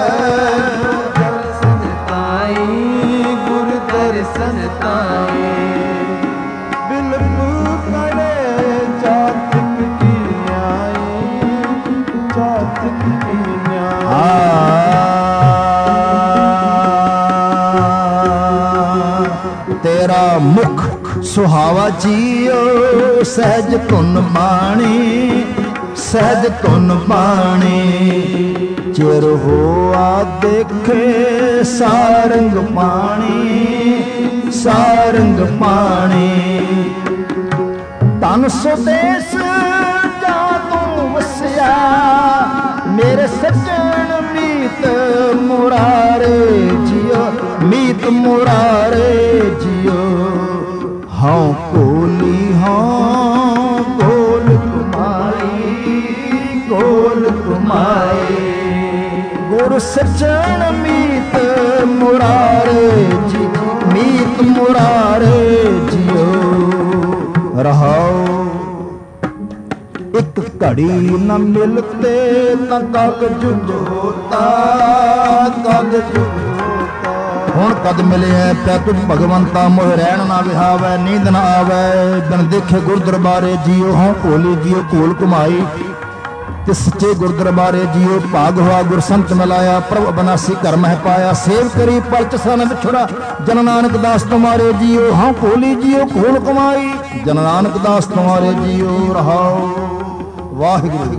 गुरु दर्शन ताई। बिलकु करे जातिक की न्याय जातिक की न्याय। तेरा मुख सुहावा जियो सहज धुन बाणी सहज धुन बाणी। चिर होआ देखे सारंग पानी सारंग पानी। तन स्वदेश जा तू वसिया मेरे सज्जन मीत मुरारे जियो मीत मुरारे जियो। हाँ कोली हाँ गोल कुमाई गोल कुमाई। गुरु सज्जन मीत मुरारे जी मीत मुरारे जियो। रहाओ एक घड़ी न मिलते न कागज जोता कागज हुण कद मिले है पै तुझ भगवंता मोह रहन ना विहावै नींद न आवै बिन देखे गुर दरबारे जियो। हाँ भोली जियो घोल घुमाई ते सच्चे गुर दरबारे जियो। भाग हुआ गुर संत मिलाया प्रभ अबनासी घर मह पाया। सेव करी पलच सन विछड़ा जन नानक दास तुम्हारे जियो। हाँ भोली जियो घोल घुमाई जन नानक दास तुम्हारे जियो। रहाओ वाहिगुरू।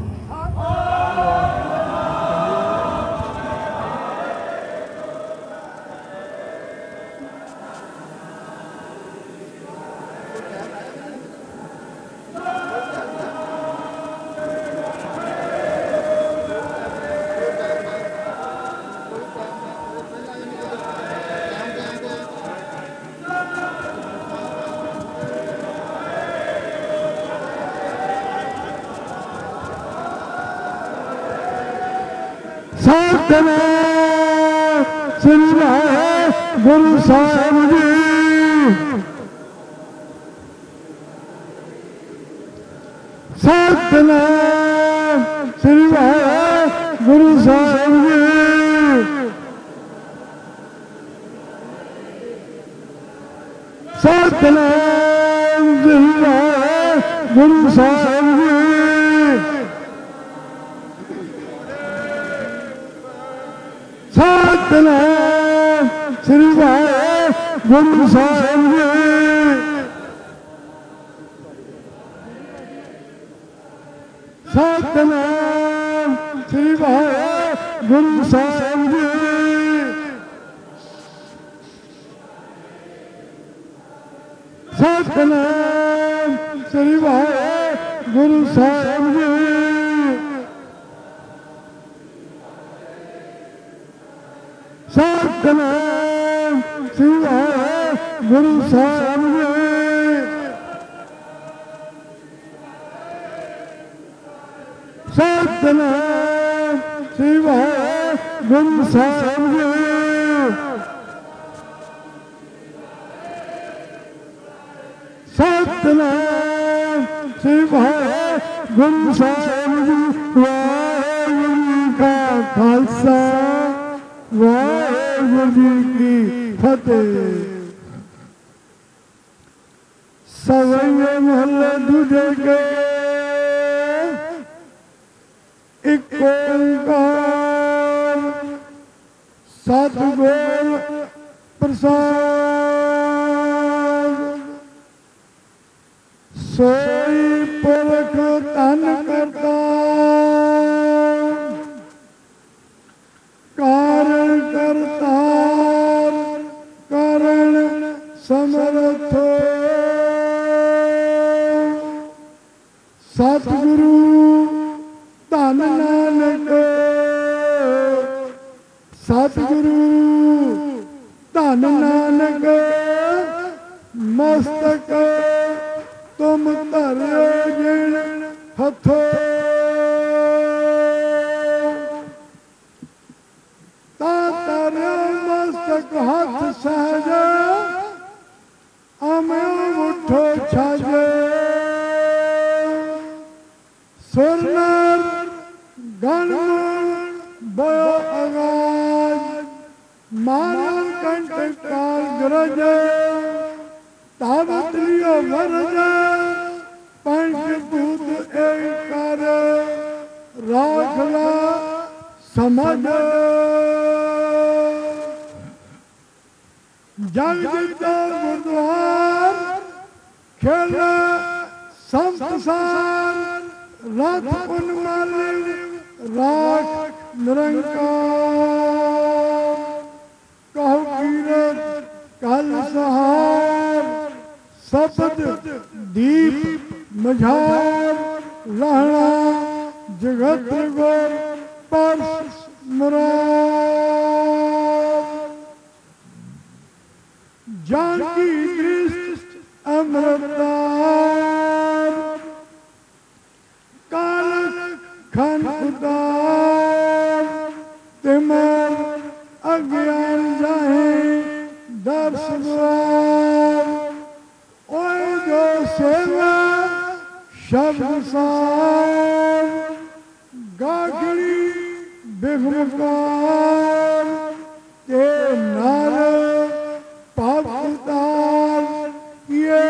सतनाम श्री गुरु साहिब जी। ਸਤਿਨਾਮ ਸ੍ਰੀ ਵਾਹਿਗੁਰੂ ਸਾਹਿਬ ਜੀ। ਸਤਿਨਾਮ ਸ੍ਰੀ ਵਾਹਿਗੁਰੂ ਸਾਹਿਬ ਜੀ। ਸਤਿਨਾਮ ਸ੍ਰੀ ਵਾਹਿਗੁਰੂ ਸਾਹਿਬ ਜੀ। ਸਤਿਨਾਮ ਸ੍ਰੀ ਵਾਹਿਗੁਰੂ ਸਾਹਿਬ ਜੀ। ਸਤਿਨਾਮ ਸ੍ਰੀ ਵਾਹਿਗੁਰੂ ਸਾਹਿਬ ਜੀ। ਸਤਿਨਾਮ ਸ੍ਰੀ ਵਾਹਿਗੁਰੂ ਸਾਹਿਬ ਜੀ। ਸਤਿਨਾਮ ਸ੍ਰੀ ਵਾਹਿਗੁਰੂ ਸਾਹਿਬ ਜੀ। ਸਤਿਨਾਮ ਸ੍ਰੀ ਵਾਹਿਗੁਰੂ ਸਾਹਿਬ ਜੀ। ਵਾਹਿਗੁਰੂ ਜੀ ਕਾ ਖਾਲਸਾ ਵਾਹਿਗੁਰੂ ਜੀ ਕੀ ਫਤਿਹ। ਸਵਈਏ ਮਹੱਲੇ ਦੂਜੇ ਕੇ ਇੱਕ ਓੰਕਾਰ ਸਤਿਗੁਰ ਪ੍ਰਸਾਦ। ਸੋਈ ਪੁਰਖ ਧਨ ਕਰਤਾ ਕਾਰਨ ਕਰਤਾਰ ਕਰਨ ਸਮਰਥ। ਸਤਿਗੁਰੂ ਧੰਨ ਨਾਨਕ ਸਤਿਗੁਰੂ ਧੰਨ ਨਾਨਕ ਮਸਤਕ ਤੁਮ ਧਰਿਓ ਜਿਣ ਹੱਥੋਂ। ਤਾ ਧਰਿਓ ਮਸਤਕ ਹੱਥ ਸਹਿਜ ਅਮਿਓ ਉਠੋ ਛਜ। ਸੁਰ ਨਰ ਗਣ ਬਯੋ ਆਗਾਜ਼ ਮਾਨਵ ਕੰਠ ਕਾਲ ਗਰਜ। ਤਾਵਤ ਲਿਓ ਵਰਜ ਪੰਚ ਭੂਤ ਏਕਾਰ ਰਾਖ ਲਾ ਸਮਝ। ਜਗ ਜਿਤੋ ਗੁਰਦੁਆਰ ਖੇਲ ਸੰਸਾਰ ਰਥ ਉਨਮਾਲਿ ਰਾਖ ਨਿਰੰਕਾਰ। ਕਹੋ ਕੀਰਤ ਕਲ ਸਹਾਰ ਸਬਦ ਦੀਪ ਮਝਾਰ। ਲਹਣਾ ਜਗਤ ਗੁਰ ਪਰਸ ਮੁਰਾਰ। ਜਾਨਕੀ ਦ੍ਰਿਸ਼ਟ ਅੰਮ੍ਰਿਤਾਰ ਕਾਲ ਖਨ ਉਦਾਰ। ਤਿਮਰ ਅਗਿਆਨ ਜਾਹੇ ਦਰਸ ਦੁਆਰ। ਓਏ ਜੋ ਸੇਵਾ ਸ਼ਬਦ ਸਾਰ ਗਾਗੜੀ ਬਿਗਮਕਾਰ। ਤੇ ਨਰ ਪਾਪ ਉਤਾਰ ਕੀਏ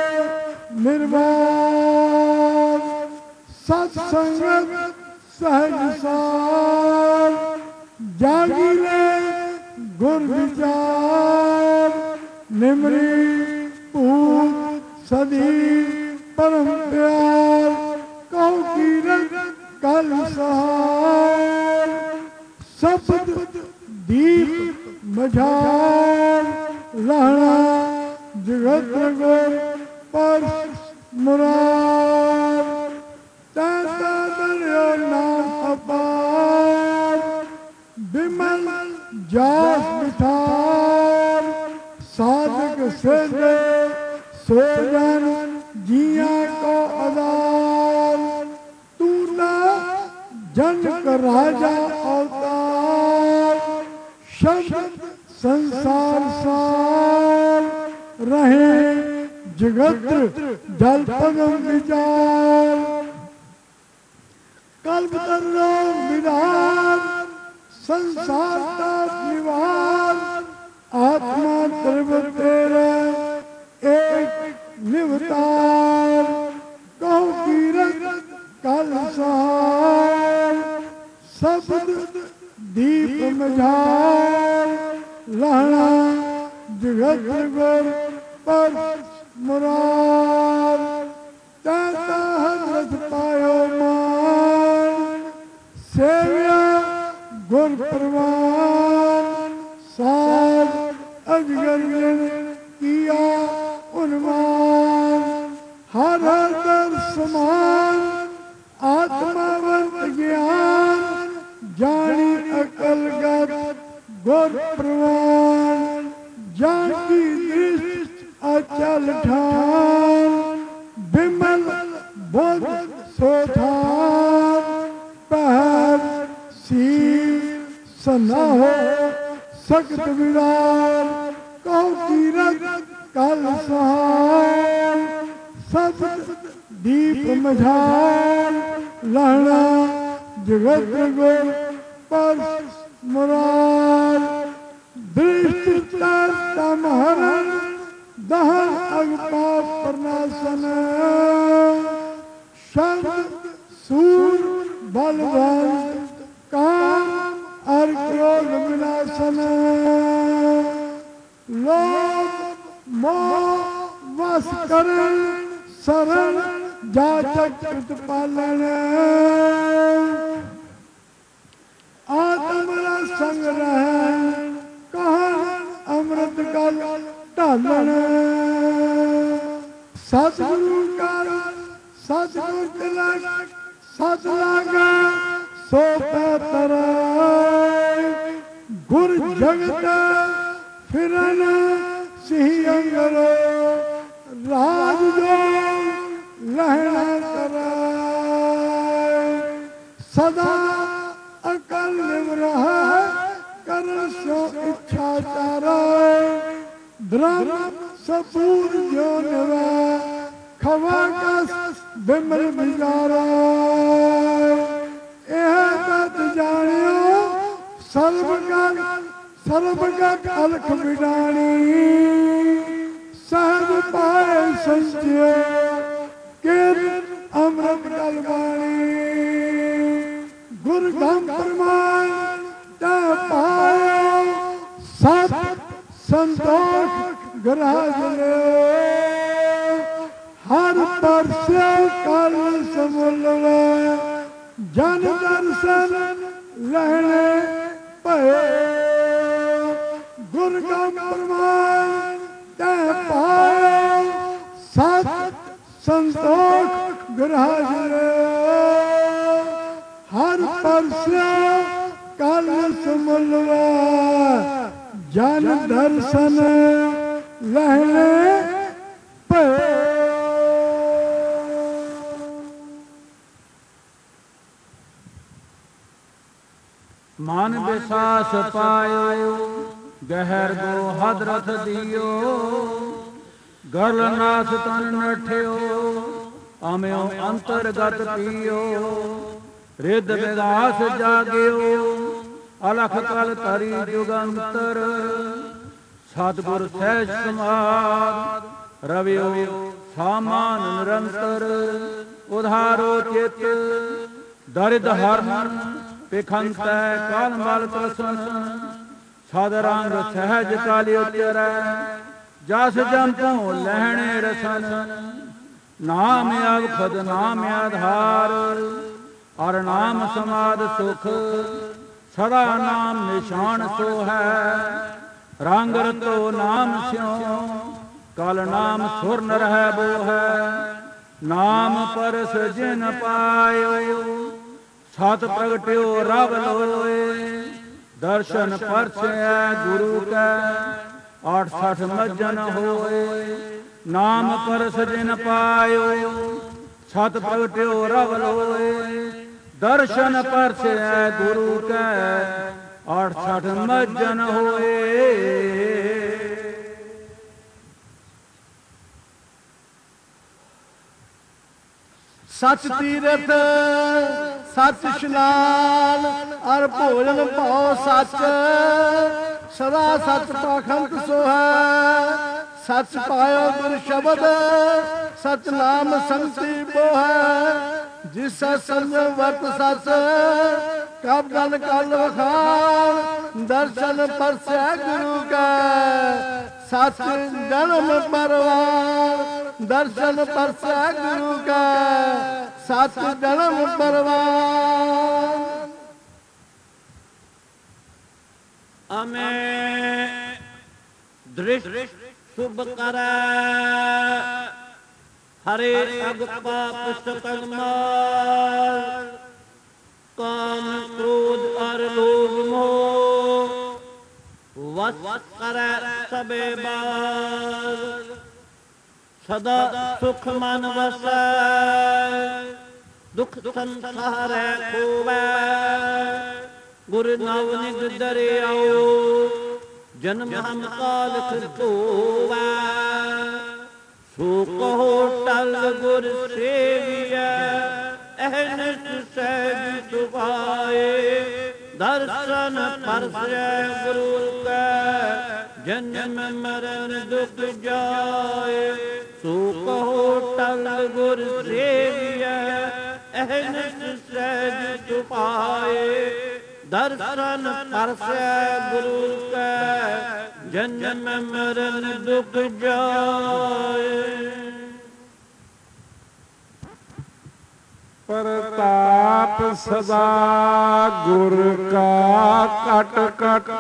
ਨਿਰਵਾਰ। ਸਤ ਸੰਗਤ ਸਹਿਜ ਸਾਰ ਜਾਗੀ ਲੈ ਗੁਰ ਵਿਚਾਰ। ਨਿਮਰੀ ਭੂਤ ਸਦੀ ਪਰਮ ਪਿਆਰ। ਕਹੋ ਕੀਰਤ ਕਲ ਸਹਾਰ ਸਬਦ ਦੀਪ ਮਝਾਰ। ਲਹਣਾ ਜਗਤ ਗੁਰ ਪਰਸ ਮੁਰਾਰ। ਤਾਤਾ ਦਰਿਓ ਨਾਮ ਅਪਾਰ ਬਿਮਲ ਜਾਸ ਮਿਠਾਰ। ਸਾਧਕ ਸਿਧ ਸੋ ਜਨ ਜੀਆਂ ਕੋ ਆਧਾਰ। ਤੂੰ ਨਾ ਜਨਕ ਰਾਜਾ ਅਵਤਾਰ। ਸ਼ਬਦ ਸੰਸਾਰ ਸਾਰ ਰਹੇ ਜਗਤ ਜਲ ਪਦਮ ਵਿਚਾਰ। कल्प तरलो विधान संसार का निवार आत्मा त्रिभुव तेरे एक निवतार कहो कीरत कल सहार शब्द दीप मझार लहना जगत गुर पर मुरार दाता हजरत पायो मान सेव्या गुर परवान साज अजगर ने किया उन्मान हर हर दर समान आत्मावंत ज्ञान जानी अकल गत गुर प्रवान जाकी दृष्टि अचल ठान विमल बोध सोठान पहर सील सना हो सख्त विरार कहो कीरत कल सहार सब्द दीप मझार लहना जगत गुर पर मुरार दृष्टि तमहरण दहन अगपा प्रनाशन शब्द सूर बलवंत काम और क्रोध विनाशन लोभ मोह वश करण शरण जाचक पालन आत्म संग्रह कहा अमृत कल ढालन सतगुरु का सतगुरु तिलक सत लागा सो पैतर गुर जगत फिरन सिंह अंगरो राज जो लहना कराए सदा अकल निवरह कर सो इच्छा चाराए ब्रह्म सपूर जो निवा खवा कस बिमल बिजारा यह तत जानियो सर्वगत सर्वगत अलख बिडानी सहज पाए संचय किर अमृत कलवाणी गुरु धाम प्रमाण पायो सत संतोष ग्राज ले हर परस कल समलवे जन दर्शन लहने पहे गुरु का प्रमाण पायो सत संतोष ग्राज ले हर परस कल समलवे जन दर्शन लहने पहे मन विश्वास पायो गहर दो हदरथ दियो गल नाथ तन नठ्यो अम्यो अंतरगत पियो रिद विगास जाग्यो अलख कल तरी जुगंतर सतगुर सहज समाद रवियो सामान निरंतर उधारो चित दरिद हरन पिखंत काल मल तसन सद रंग सहज काली उतर जस जंतु लहणे रसन नाम अवखद नाम आधार और नाम समाद सुख सदा नाम निशान सो है रंग रतो नाम स्यो कल नाम सुर न रह बो है नाम परस जिन पायो सत प्रगट्यो रब लोए दर्शन परस गुरु का आठ सठ मज्जन होए नाम परस जिन पायो सत प्रगट्यो रब लोए दर्शन परस गुरु का आठ सठ मज्जन होए सच तीरथ ਸਚ ਇਸ਼ਨਾਨ ਅਰ ਭੋਜਨ ਭਾਉ ਸੱਚ, ਸਦਾ ਸਚ ਪਾਖੰਡ ਸੋਹੈ। ਸਚ ਪਾਇਓ ਗੁਰ ਸ਼ਬਦ, ਸਚ ਨਾਮ ਸੰਗਤੀ ਬੋਹੈ। ਜਿਸ ਸੰਜਮ ਵਰਤ ਸਚ, ਕਬ ਗਨ ਕਲ ਵਖਾਣ। ਦਰਸ਼ਨ ਪਰਸੈ ਗੁਰੂ ਕੈ, ਸਚ ਜਨਮ ਪਰਵਾਨ। ਦਰਸ਼ਨ ਪਰਸੈ ਗੁਰੂ ਕੈ, ਸਚ ਜਨਮ ਪਰਵਾਨ। ਅਮੇ ਦ੍ਰਿਸ਼ ਸੁਭ ਕਰੈ, ਹਰੇ ਅਗ ਪਾਪ ਸਕਲ ਮਾਰ। ਕਾਮ ਕ੍ਰੋਧ ਅਰ ਲੋਭ ਮੋਹ, ਵਸ ਕਰੈ ਸਭੇ ਬਾਰ। ਸਦਾ ਸੁਖ ਮਨ ਵਸੈ, ਦੁਖ ਸੰਸਾਰੈ ਖੋਵੈ। ਗੁਰ ਨਵ ਨਿਗ ਦਰਿਆਓ, ਜਨਮ ਹਮ ਕਾਲਖ ਧੋਵੈ। ਸੋ ਕਹੋ ਟਲ ਗੁਰ ਸੇਵੀਐ, ਅਹਨਿ ਸਹਿਜ ਸੁਭਾਏ। ਦਰਸ਼ਨ ਪਰਸੈ ਗੁਰੂ ਕੈ, ਜਨਮ ਮਰਨ ਦੁਖ ਜਾਏ। ਸੋ ਕਹੋ ਟਲ ਗੁਰ ਸੇਵੀਐ, ਅਹਨਿ ਸਹਿਜ ਸੁਭਾਏ। ਦਰਸ਼ਨ ਪਰਸੈ ਗੁਰੂ ਕੈ, ਜਨਮ ਮਰਨ ਦੁਖ ਜਾਏ। ਪ੍ਰਤਾਪ ਸਦਾ ਗੁਰ ਕਾ ਕਟ ਕਟ,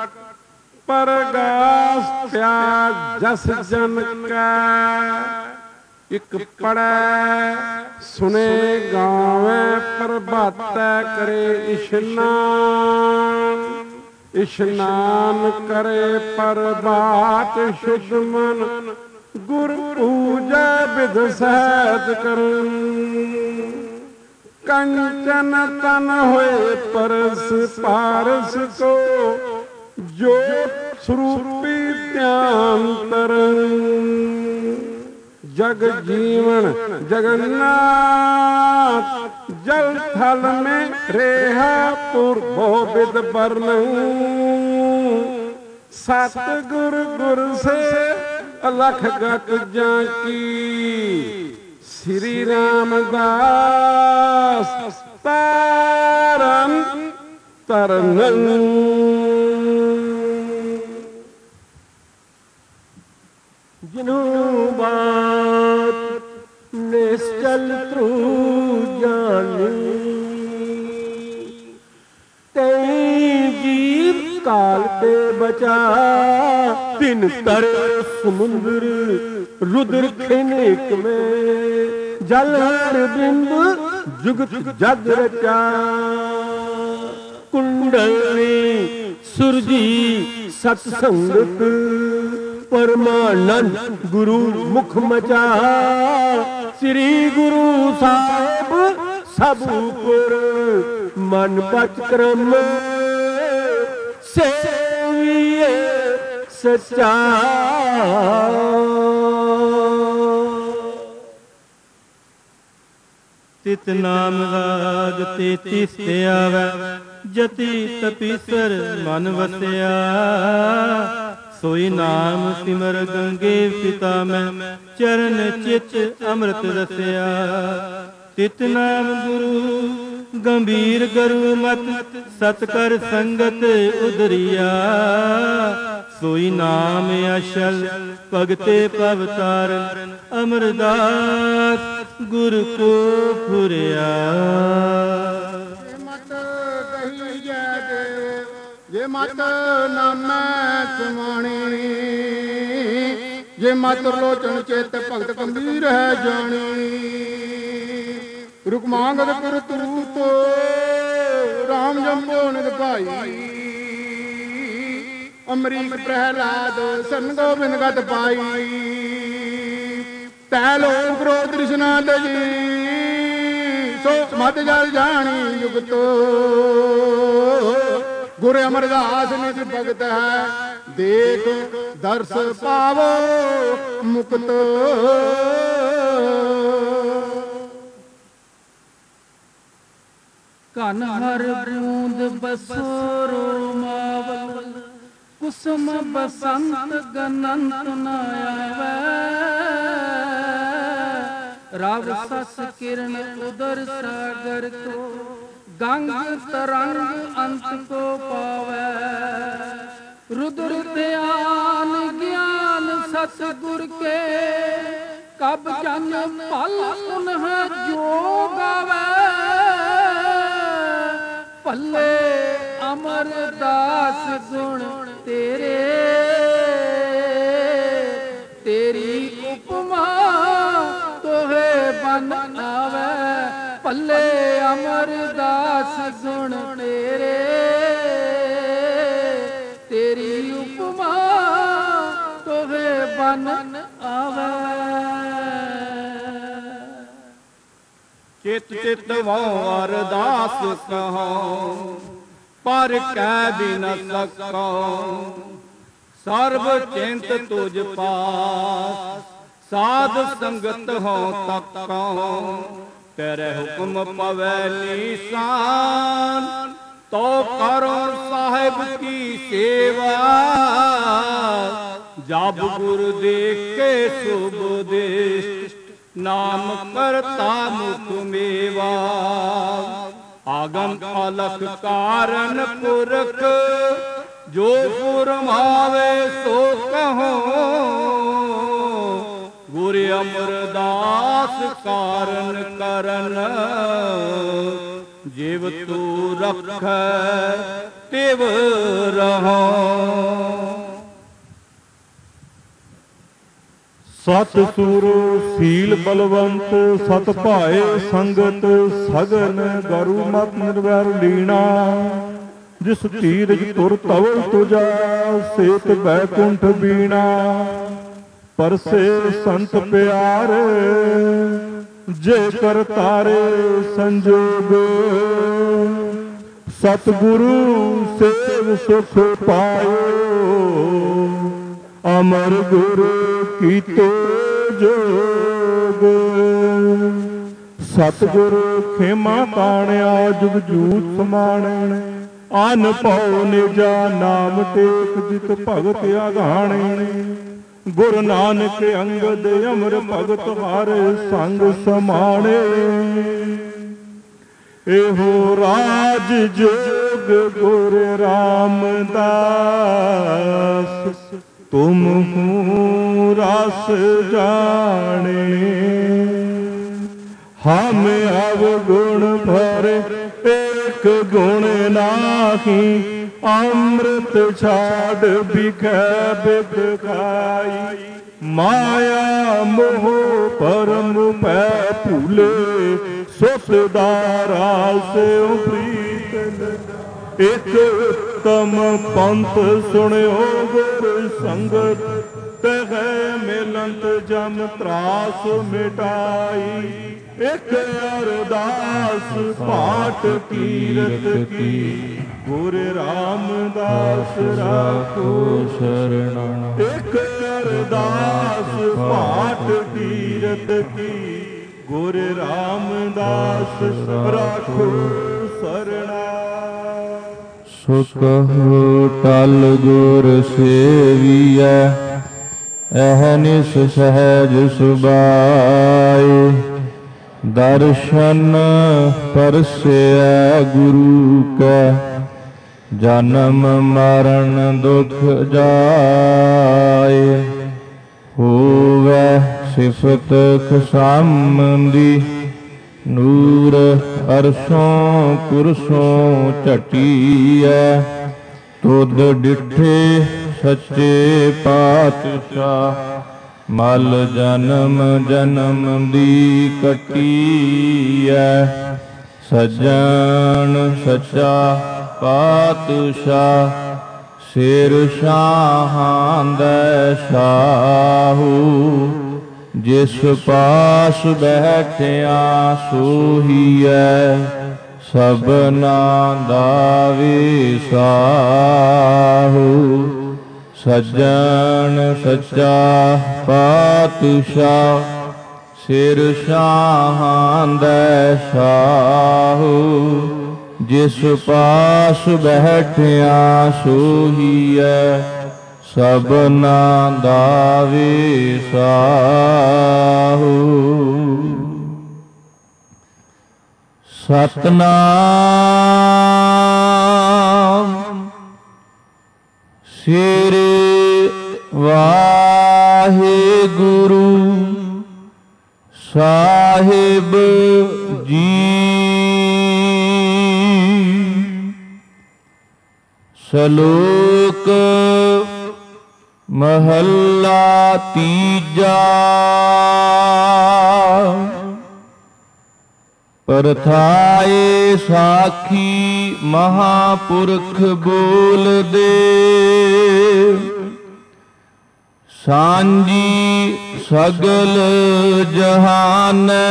ਪਰਗਾਸ ਪਿਆ ਜਸ ਜਨ ਕੈ। ਇਕ ਪੜੈ ਸੁਨੇ ਗਾਵੇ, ਪ੍ਰਭਾਤੈ ਕਰੇ ਇਸ਼ਨਾਨ। ਇਸ਼ਨਾਨ ਕਰੇ ਪ੍ਰਭਾਤ ਸ਼ੁੱਧ ਮਨ, ਗੁਰ ਪੂਜੈ ਬਿਧ ਸਹਿਜ ਕਰਨ। ਕੰਚਨ ਤਨ ਹੋਏ ਪਰਸ ਪਾਰਸ ਕੋ, ਜੋਤ ਸਰੂਪੀ ਧਿਆਨ ਤਰਨ। जग जीवन जगन्नाथ, जल थल में रेहा पूर्वो विद वर्ण। सतगुर गुर से अलख गत जाकी, श्री रामदास तारन तरन। जिनु बात निश्चल त्रु जानी, तई जीव काल पे बचा। दिन तर समुद्र रुद्र खिनिक में, जल बिंब जुगत जग रचा। कुंडली सुरजी सत्संगत, परमानंद गुरु मुख मचा। श्री गुरु साहिब सब पुर, मन बच क्रम सेविए सच्चा। तित नाम राज तेतीस ते आवे, जति तपीसर मन वसिया। सोई नाम सिमर गंगे पिता में, चरण चित अमृत रसिया। तित नाम गुरु गंभीर गरु मत, सतकर संगत उदरिया। सोई नाम अशल भगते पवतारन, अमरदास गुरु को फुरिया। जे मत नामै सुमाणी, जे मत लोचन चेत भगत गंभीर है जानी। रुक मांगत पुर तूत, राम जम्बो नित भाई। अमरीक प्रहलाद सन गोबिंद गत पाई। तै लोक क्रोध तृष्णा तजी, सो मत जल जानी युगतो। गुरु अमरदास निज भगत है, देख दर्श पावो मुक्त। ਧਨ ਹਰ ਬੂੰਦ ਬਸੋਰੋ ਮਾਵਲ ਕੁਸਮ ਬਸੰਤ ਗਨੰਤ ਨ ਆਵੈ ਰਵ ਸਸ ਕਿਰਨ ਉਦਰ ਸਾਗਰ ਕੋ ਗੰਗ ਤਰੰਗ ਅੰਤ ਕੋ ਪਾਵੈ रुद्र ध्यान ज्ञान सतगुर के कब जन पल उन्ह जोग आवे पल्ले अमरदास गुण तेरे तेरी उपमा तोहे बन आवे पल्ले अमरदास गुण तेरे तेरी उपमा तोहे बन आवे चित चित वो अरदास कहो पर कह भी न सको सर्व चिंत तुझ पास साध संगत हो तको तेरे हुक्म पवै निशान तो करो साहिब की सेवा जब गुरु देखे शुभ देश नाम करता मुख मेवा आगम अलख कारण पुरख जो फुरमावे सो कहो गुरु अमरदास कारण करन जिव तू रख तिव रहो सत सुर सील बलवंत सत भाए संगत सगन गरु मत निर्वैर लीना जिस तीरज तुर तवल तुझा सेत बैकुंठ बीना परसे संत प्यार जे कर तारे संजोग सतगुरु सेव सुख पायो अमर गुरु कीतो जोग सतगुरु खेमा ताणिया जुग जूत समाणे अन पाओ निजा नाम टेक जित भगत आघाणे गुरु नानक अंगद अमर भगत हर संग समाणे एहो राज जोग गुरु रामदास तुम हूँ रस जाने हम अवगुण भरे एक गुण नाही अमृत छाड़ बिखै बिख खाई माया मोह परम पै भूले सुखदारा से प्रीत एक उत्तम पंथ सुनियो गुर संगत तह मिलंत जम त्रास मिटाई एक अरदास पाठ कीरत की गुरु रामदास राखो शरण एक अरदास पाठ कीरत की गुरु रामदास राखो शरणा सुकहु टल गुर सेविया अहनिस सहज सुबाए दर्शन परस्या गुरु का जन्म मरण दुख जाए होवे सिफत खसामंदी नूर अरसों कुरसों चटिया तुद डिठे सच्चे पातशाह मल जन्म जन्म दी कटिया सज्जन सच्चा पातशाह सिर शाहां दै शाहू जिस पास बैठिया सोहीऐ सबना दा विसाहू सज्जन सच्चा पातशाह सिर शाहां दै शाहू ਜਿਸ ਪਾਸ ਬੈਠਿਆ ਸੋਹੀਐ ਸਭਨਾ ਦਾ ਵਿਸਾਹੂ। ਸਤਨਾਮ ਸ੍ਰੀ ਵਾਹਿਗੁਰੂ ਸਾਹਿਬ ਜੀ। ਸ਼ਲੋਕ ਮਹੱਲਾ ਤੀਜਾ। ਪਰਥਾਏ ਸਾਖੀ ਮਹਾਪੁਰਖ ਬੋਲਦੇ, ਸਾਂਝੀ ਸਗਲ ਜਹਾਨੈ।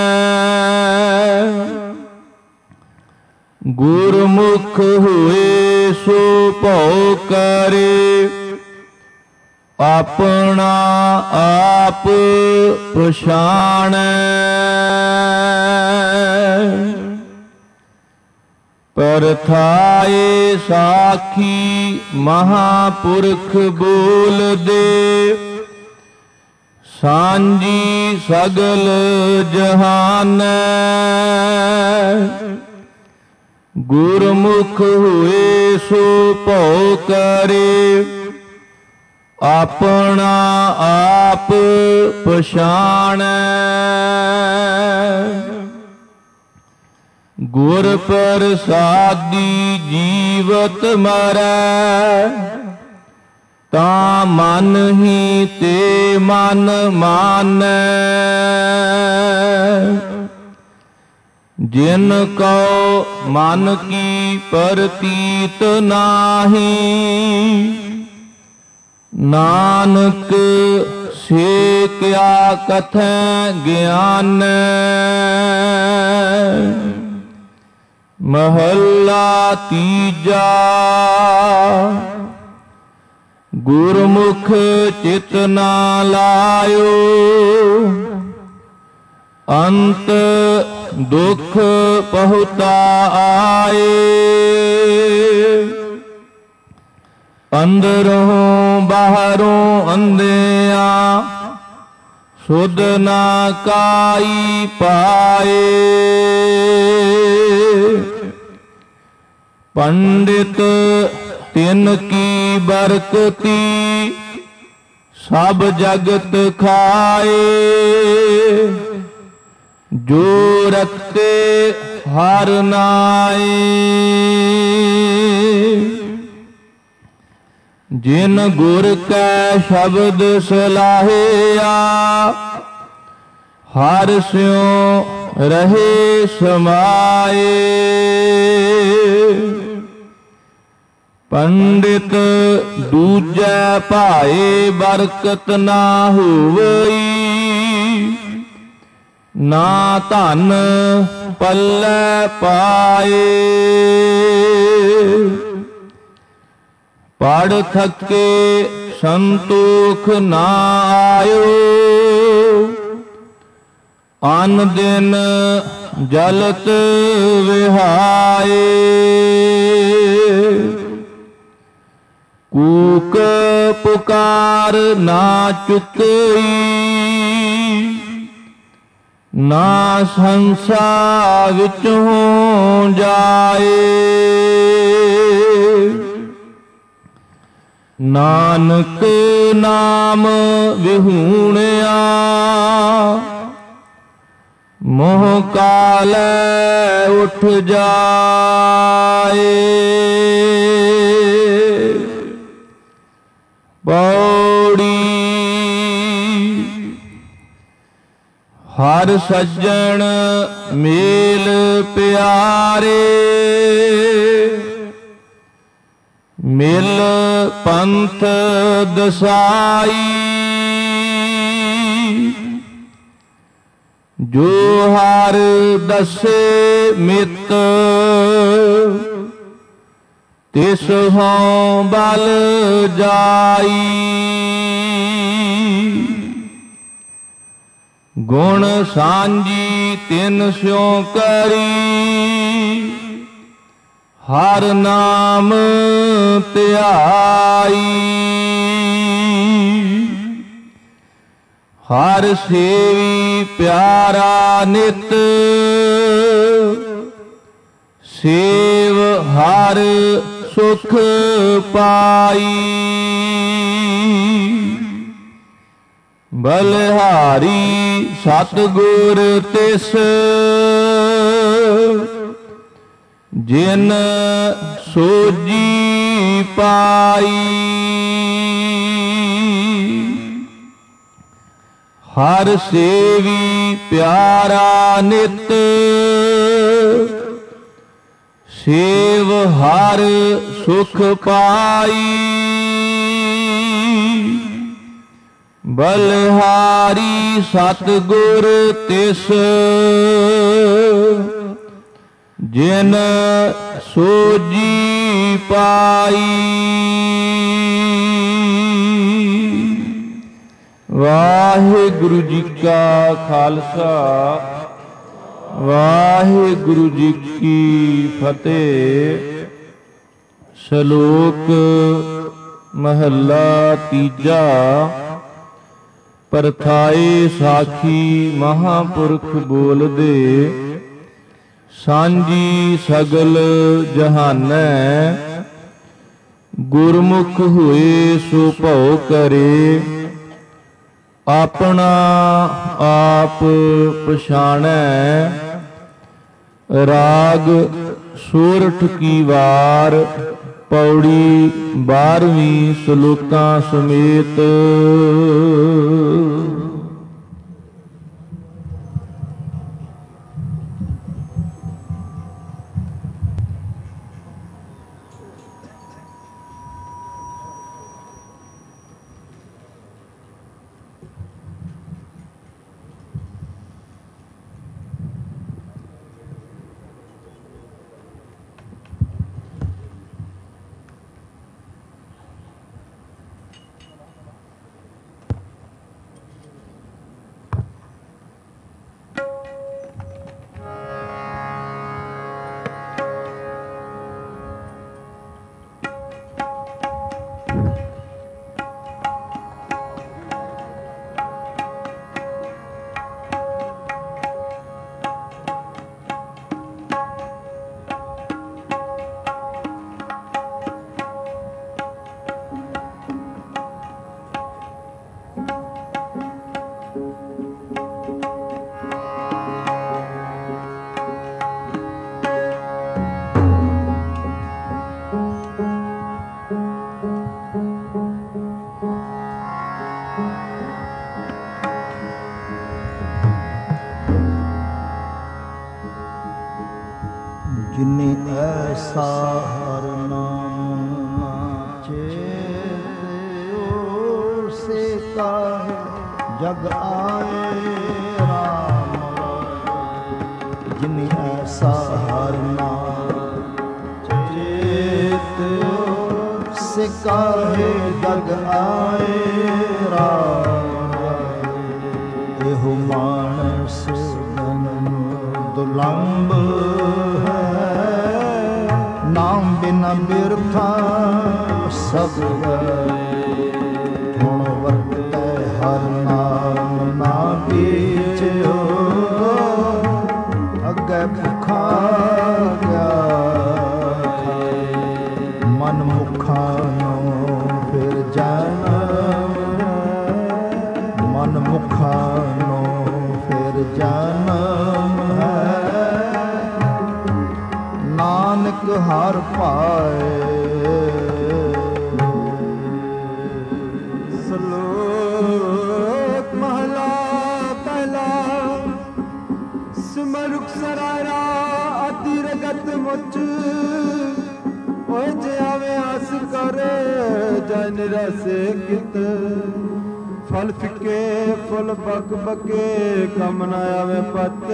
ਗੁਰਮੁਖ ਹੋਏ ਸੋ ਭਉ ਕਰੇ, ਆਪਣਾ ਆਪ ਪਛਾਣੈ। ਪਰਥਾਏ ਸਾਖੀ ਮਹਾਪੁਰਖ ਬੋਲਦੇ, ਸਾਂਝੀ ਸਗਲ ਜਹਾਨੈ। ਗੁਰਮੁਖ ਹੋਏ ਸੋ ਭਉ ਕਰੇ, ਆਪਣਾ ਆਪ ਪਛਾਣੈ। ਗੁਰ ਪ੍ਰਸਾਦੀ ਜੀਵਤ ਮਰੈ, ਤਾਂ ਮਨ ਹੀ ਤੇ ਮਨ ਮਾਨੈ। ਜਿਨ ਕਉ ਮਨ ਕੀ ਪ੍ਰਤੀਤ ਨਾਹੀ, ਨਾਨਕ ਸੇ ਕਿਆ ਕਥੈ ਗਿਆਨੈ। ਮਹੱਲਾ ਤੀਜਾ। ਗੁਰਮੁਖ ਚਿਤ ਨਾ ਲਾਇਓ, ਅੰਤ ਦੁਖ ਬਹੁਤਾ ਆਏ। ਅੰਦਰੋਂ ਬਾਹਰੋਂ ਅੰਧਿਆ, ਸੁਧ ਨਾ ਕਾਈ ਪਾਏ। ਪੰਡਿਤ ਤਿਨ ਕੀ ਬਰਕਤੀ, ਸਭ ਜਗਤ ਖਾਏ। ਜੋ ਰਖਤੇ ਹਰ ਨਾਏ, ਜਿਨ ਗੁਰ ਕੈ ਸ਼ਬਦ ਸਲਾਹਿਆ, ਹਰ ਸਿਉ ਰਹੇ ਸਮਾਏ। ਪੰਡਿਤ ਦੂਜੈ ਭਾਏ ਬਰਕਤ ਨਾ ਹੋਵਈ, ਨਾ ਧਨ ਪੱਲੇ ਪਾਏ। ਪੜ ਥਕੇ ਸੰਤੋਖ ਨਾ ਆਇਓ, ਅਨ ਦਿਨ ਜਲਤ ਵਿਹਾਏ। ਕੂਕ ਪੁਕਾਰ ਨਾ ਚੁਕਈ, ਨਾ ਸੰਸਾ ਵਿੱਚੋਂ ਜਾਏ। ਨਾਨਕ ਨਾਮ ਵਿਹੂਣਿਆ, ਮੋਹ ਕਾਲੈ ਉਠ ਜਾਏ। ਪੌੜੀ। ਹਰ ਸੱਜਣ ਮੇਲ ਪਿਆਰੇ, ਮਿਲ ਪੰਥ ਦਸਾਈ। ਜੋ ਹਰ ਦਸੇ ਮਿਤ, ਤਿਸ ਹੋਂ ਬਲ ਜਾਈ। ਗੁਣ ਸਾਂਝੀ ਤਿਨ ਸਿਉ ਕਰੀ, ਹਰ ਨਾਮ ਧਿਆਈ। ਹਰ ਸੇਵੀ ਪਿਆਰਾ ਨਿਤ, ਸੇਵ ਹਰ ਸੁਖ ਪਾਈ। ਬਲਿਹਾਰੀ ਸਤਿਗੁਰ ਤਿਸ, ਜਿਨ ਸੋਜੀ ਪਾਈ। ਹਰ ਸੇਵੀ ਪਿਆਰਾ ਨਿਤ, ਸੇਵ ਹਰ ਸੁਖ ਪਾਈ। ਬਲਿਹਾਰੀ ਸਤਿਗੁਰ ਤਿਸ, ਜਿਨ ਸੋਜੀ ਪਾਈ। ਵਾਹਿਗੁਰੂ ਜੀ ਕਾ ਖਾਲਸਾ, ਵਾਹਿਗੁਰੂ ਜੀ ਕੀ ਫਤਿਹ। ਸ਼ਲੋਕ ਮਹੱਲਾ ਤੀਜਾ। ਪਰਥਾਏ ਸਾਖੀ ਮਹਾਂਪੁਰਖ ਬੋਲਦੇ, ਸਾਂਝੀ ਸਗਲ ਜਹਾਨੈ। ਗੁਰਮੁਖ ਹੋਏ ਸੋ ਭਉ ਕਰੇ, ਆਪਣਾ ਆਪ ਪਛਾਣੈ। ਰਾਗ ਸੋਰਠ ਕੀ ਵਾਰ, ਪੌੜੀ ਬਾਰਵੀਂ, ਸ਼ਲੋਕਾਂ ਸਮੇਤ। ਜਿਨੇ ਐਸਾ ਹਰ ਨਾਮ ਨਾ ਚੇਤਿਓ, ਸੇ ਕਾਹੇ ਜਗ ਆਏ ਰਾਮ ਰਾਏ। ਜਿਨੇ ਐਸਾ ਹਰ ਨਾਮ ਚੇਤਿਓ, ਸੇ ਕਾਹੇ ਜਗ ਆਏ ਰਾਮ ਰਾਏ। ਇਹੋ ਮਾਨਸ ਜਨਮ ਦੁਲੰਭ, ਨਾਮ ਬਿਨਾ ਬਿਰਥਾ ਸਭ ਗਏ। ਹੁਣ ਵਰਤੈ ਹਰ ਨਾਮ ਨਾ ਬੀਚਿਓ, ਅੱਗੇ ਭੁੱਖਾ ਗਿਆ ਖਾਏ। ਮਨ ਮੁਖਾ ਨੂੰ ਫਿਰ ਜਨਮ, ਮਨ ਮੁਖਾ ਨੂੰ ਫਿਰ ਜਨਮ ਹੈ। ਨਾਨਕ ਹਰ ਪਾਏ। ਸ਼ਲੋਕ ਮਹਲਾ ਪਹਿਲਾ। ਸਿਮਰੁਖ ਸਰਾਰਾ ਅਤੀ ਰਗਤ ਮੁਚ, ਓਏ ਜੇ ਆਵੇ ਆਸ ਕਰੇ ਜਨ ਰਸੇ ਕਿਤ। ਫਲ ਫਿੱਕੇ ਫੁੱਲ ਬਕ ਬਕੇ, ਕੰਮ ਨਾ ਆਵੇ ਪਤ।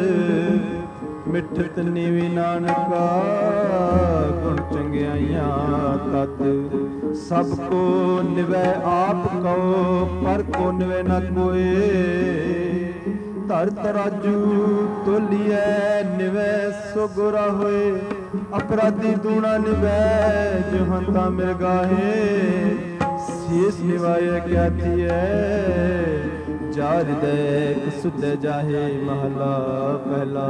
ਮਿੱਠਤ ਨੀਵੀ ਨਾਨਕਾ, ਗੁਣ ਚੰਗਿਆਈਆਂ ਤਤ। ਸਭ ਕੋ ਨਿਵੈ ਆਪ ਕਉ, ਪਰ ਕੋ ਨਿਵੈ ਨ ਕੋਏ। ਧਰ ਤਰਾਜੂ ਤੋਲੀਐ ਨਿਵੈ ਸੋ ਗੁਰਾ ਹੋਏ ਅਪਰਾਧੀ ਦੂਣਾ ਨਿਵੈ ਜੋ ਹੰਤਾ ਮਿਰਗਾਹੇ ਸੀਸ ਨਿਵਾਏ ਕਿਆ ਥੀਐ ਜਾ ਹਿਰਦੈ ਸੁਧੇ ਜਾਹੇ ਮਹਲਾ ਪਹਿਲਾ।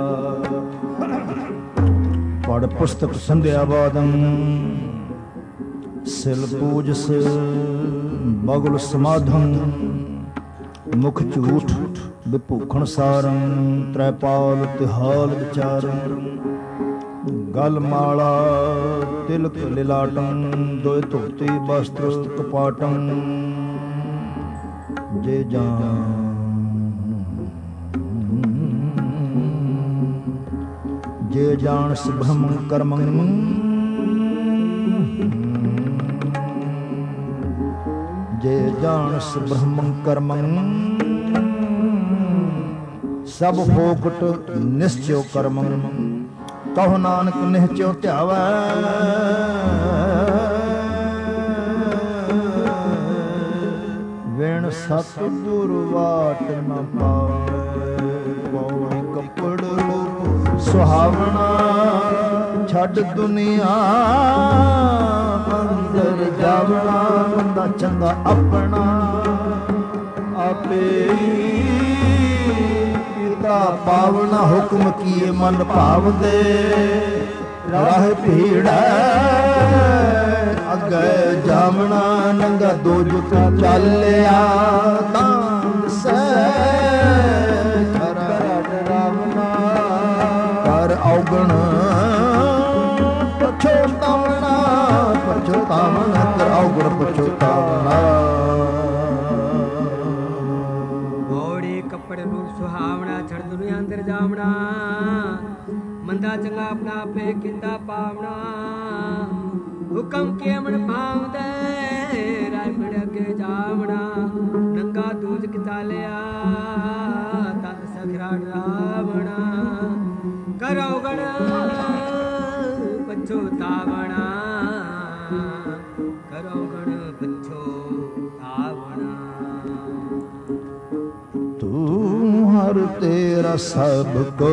ਪੜ ਪੁਸਤਕ ਸੰਧਿਆ ਬਾਦੰ ਸਿਲ ਪੂਜਸ ਬਗਲ ਸਮਾਧੰ ਮੁਖ ਝੂਠ ਵਿਭੂਖਣ ਸਾਰੰ ਤ੍ਰੈਪਾਲ ਤਿਹਾਲ ਵਿਚਾਰੰ ਗਲ ਮਾਲਾ ਤਿਲਕ ਲਿਲਾਟੰ ਦੋਇ ਧੋਤੀ ਬਸਤਰ ਕਪਾਟੰ ਜੇ ਜਾਨ ਜੇ ਜਾਣ ਸੁਭਮ ਕਰਮੰ ਜੇ ਜਾਣ ਸੁਭਮ ਕਰਮੰ ਸਭ ਫੋਕਟ ਨਿਸ਼ਚਿਉ ਕਰਮੰ ਕਹੋ ਨਾਨਕ ਨਿਹਚਿਉ ਧਿਆਵੈ ਵਿਣ ਸਤਿਗੁਰ ਵਾਟ ਨ ਪਾਵੈ ਪੌਣੇ ਕੱਪੜ ਸੁਹਾਵਣਾ ਛੱਡ ਦੁਨੀਆ ਅੰਦਰ ਜਾਵਣਾ ਬੰਦਾ ਚੰਗਾ ਆਪਣਾ ਆਪੇ ਕੀਤਾ ਪਾਵਣਾ ਹੁਕਮ ਕੀਏ ਮਨ ਭਾਵਦੇ ਰਾਹ ਭੀੜ ਅੱਗੇ ਜਾਵਣਾ ਨੰਗਾ ਦੋਜਕ ਚੱਲਿਆ ਤਾਂ ਸੈ ਔਗਣ ਪਛੋਤਾਵਣਾ ਪਛੋਤਾਵਣਾ ਕਰ ਔਗਣ ਪਛੋਤਾਵਣਾ। ਮੋੜੇ ਕੱਪੜੇ ਨੂੰ ਸੁਹਾਵਣਾ ਛੱਡ ਦੁਨੀਆ ਅੰਦਰ ਜਾਵਣਾ ਮੰਦਾ ਚੰਗਾ ਆਪਣਾ ਆਪੇ ਕੀਤਾ ਪਾਵਣਾ ਹੁਕਮ ਕੇ ਮਨ ਭਾਵਦੇ ਰਾਇ ਮਿਲ ਅੱਗੇ ਜਾਵਣਾ ਨੰਗਾ ਦੂਜ ਕਿਤਾਲਿਆ ਤਤ ਸਖਰਾ ਰਾਵਣਾ ਕਰੋ ਗਣ ਪਛੋਤਾਵਣਾ ਕਰੋ ਗਣ ਪਛੋਤਾਵਣਾ। ਤੂੰ ਹਰ ਤੇਰਾ ਸਭ ਕੋ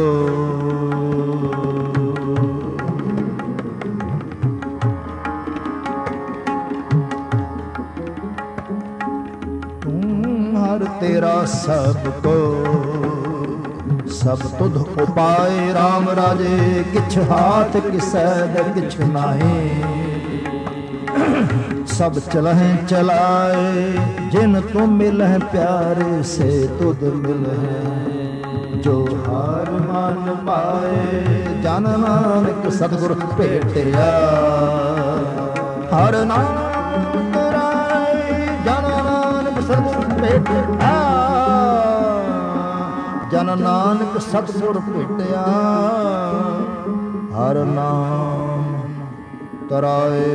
ਤੂੰ ਹਰ ਤੇਰਾ ਸਭ ਕੋ ਸਭ ਤੁਧ ਉਪਾਏ ਰਾਮ ਰਾਜੇ ਕਿਛ ਹਾਥ ਕਿਸੈ ਦੇ ਕਿਛ ਨਾਹੀ ਸਭ ਚਲਹਿ ਚਲਾਏ ਜਿਨ ਤੁਮ ਮਿਲਹਿ ਪਿਆਰੇ ਸੇ ਤੁਧ ਮਿਲਹਿ ਜੋ ਹਾਰ ਮਨ ਪਾਏ ਜਨ ਨਾਨਕ ਸਤਿਗੁਰ ਭੇਟਿਆ ਹਰ ਨਾਮ ਤੇਰਾਏ ਜਨ ਨਾਨਕ ਸਤਿਗੁਰ ਭੇਟਿਆ ਜਨ ਨਾਨਕ ਸਤਿਗੁਰ ਭੇਟਿਆ ਹਰ ਨਾਮ ਤਰਾਏ।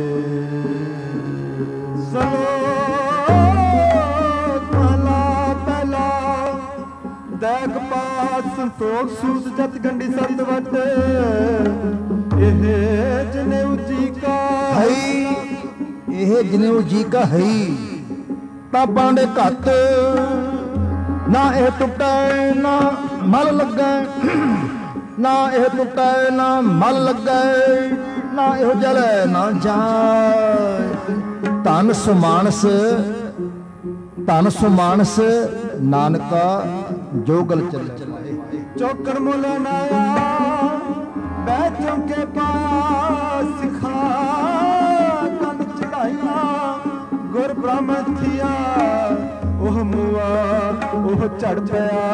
ਸਲੋਕ ਮਹਲਾ ਪਹਿਲਾ ਦੇਖ ਪਾਤ ਸੰਤੋਖ ਸੂਤ ਜਤ ਗੰਢੀ ਸਤ ਵਟ ਇਹ ਜਨੇਊ ਜੀ ਕਾ ਹੈ ਇਹ ਜਨੇਊ ਜੀ ਕਾ ਹੈ ਪਾਪਾਂ ਦੇ ਘੱਟ ਨਾ ਇਹ ਟੁੱਟੇ ਨਾ ਮਲ ਲੱਗੈ ਨਾ ਇਹ ਟੁੱਟੇ ਨਾ ਮਲ ਲੱਗੈ ਨਾ ਇਹੋ ਜਲੇ ਨਾ ਜਾਏ ਧਨ ਸੁਮਾਨਸ ਧਨ ਸੁਮਾਨਸ ਨਾਨਕਾ ਜੋਗਲ ਚੱਲ ਚਲਾਏ ਚੌਕਰ ਮੁਲ ਨਾਇਆ ਬੈਠੋਂ ਕੇ ਪਾਸ ਸਿਖਾ ਕੰਨ ਚੜਾਈਆਂ ਗੁਰ ਬ੍ਰਾਹਮਣ ਥੀਆ ਉਹ ਮੂਆ ਉਹ ਝੜ ਪਿਆ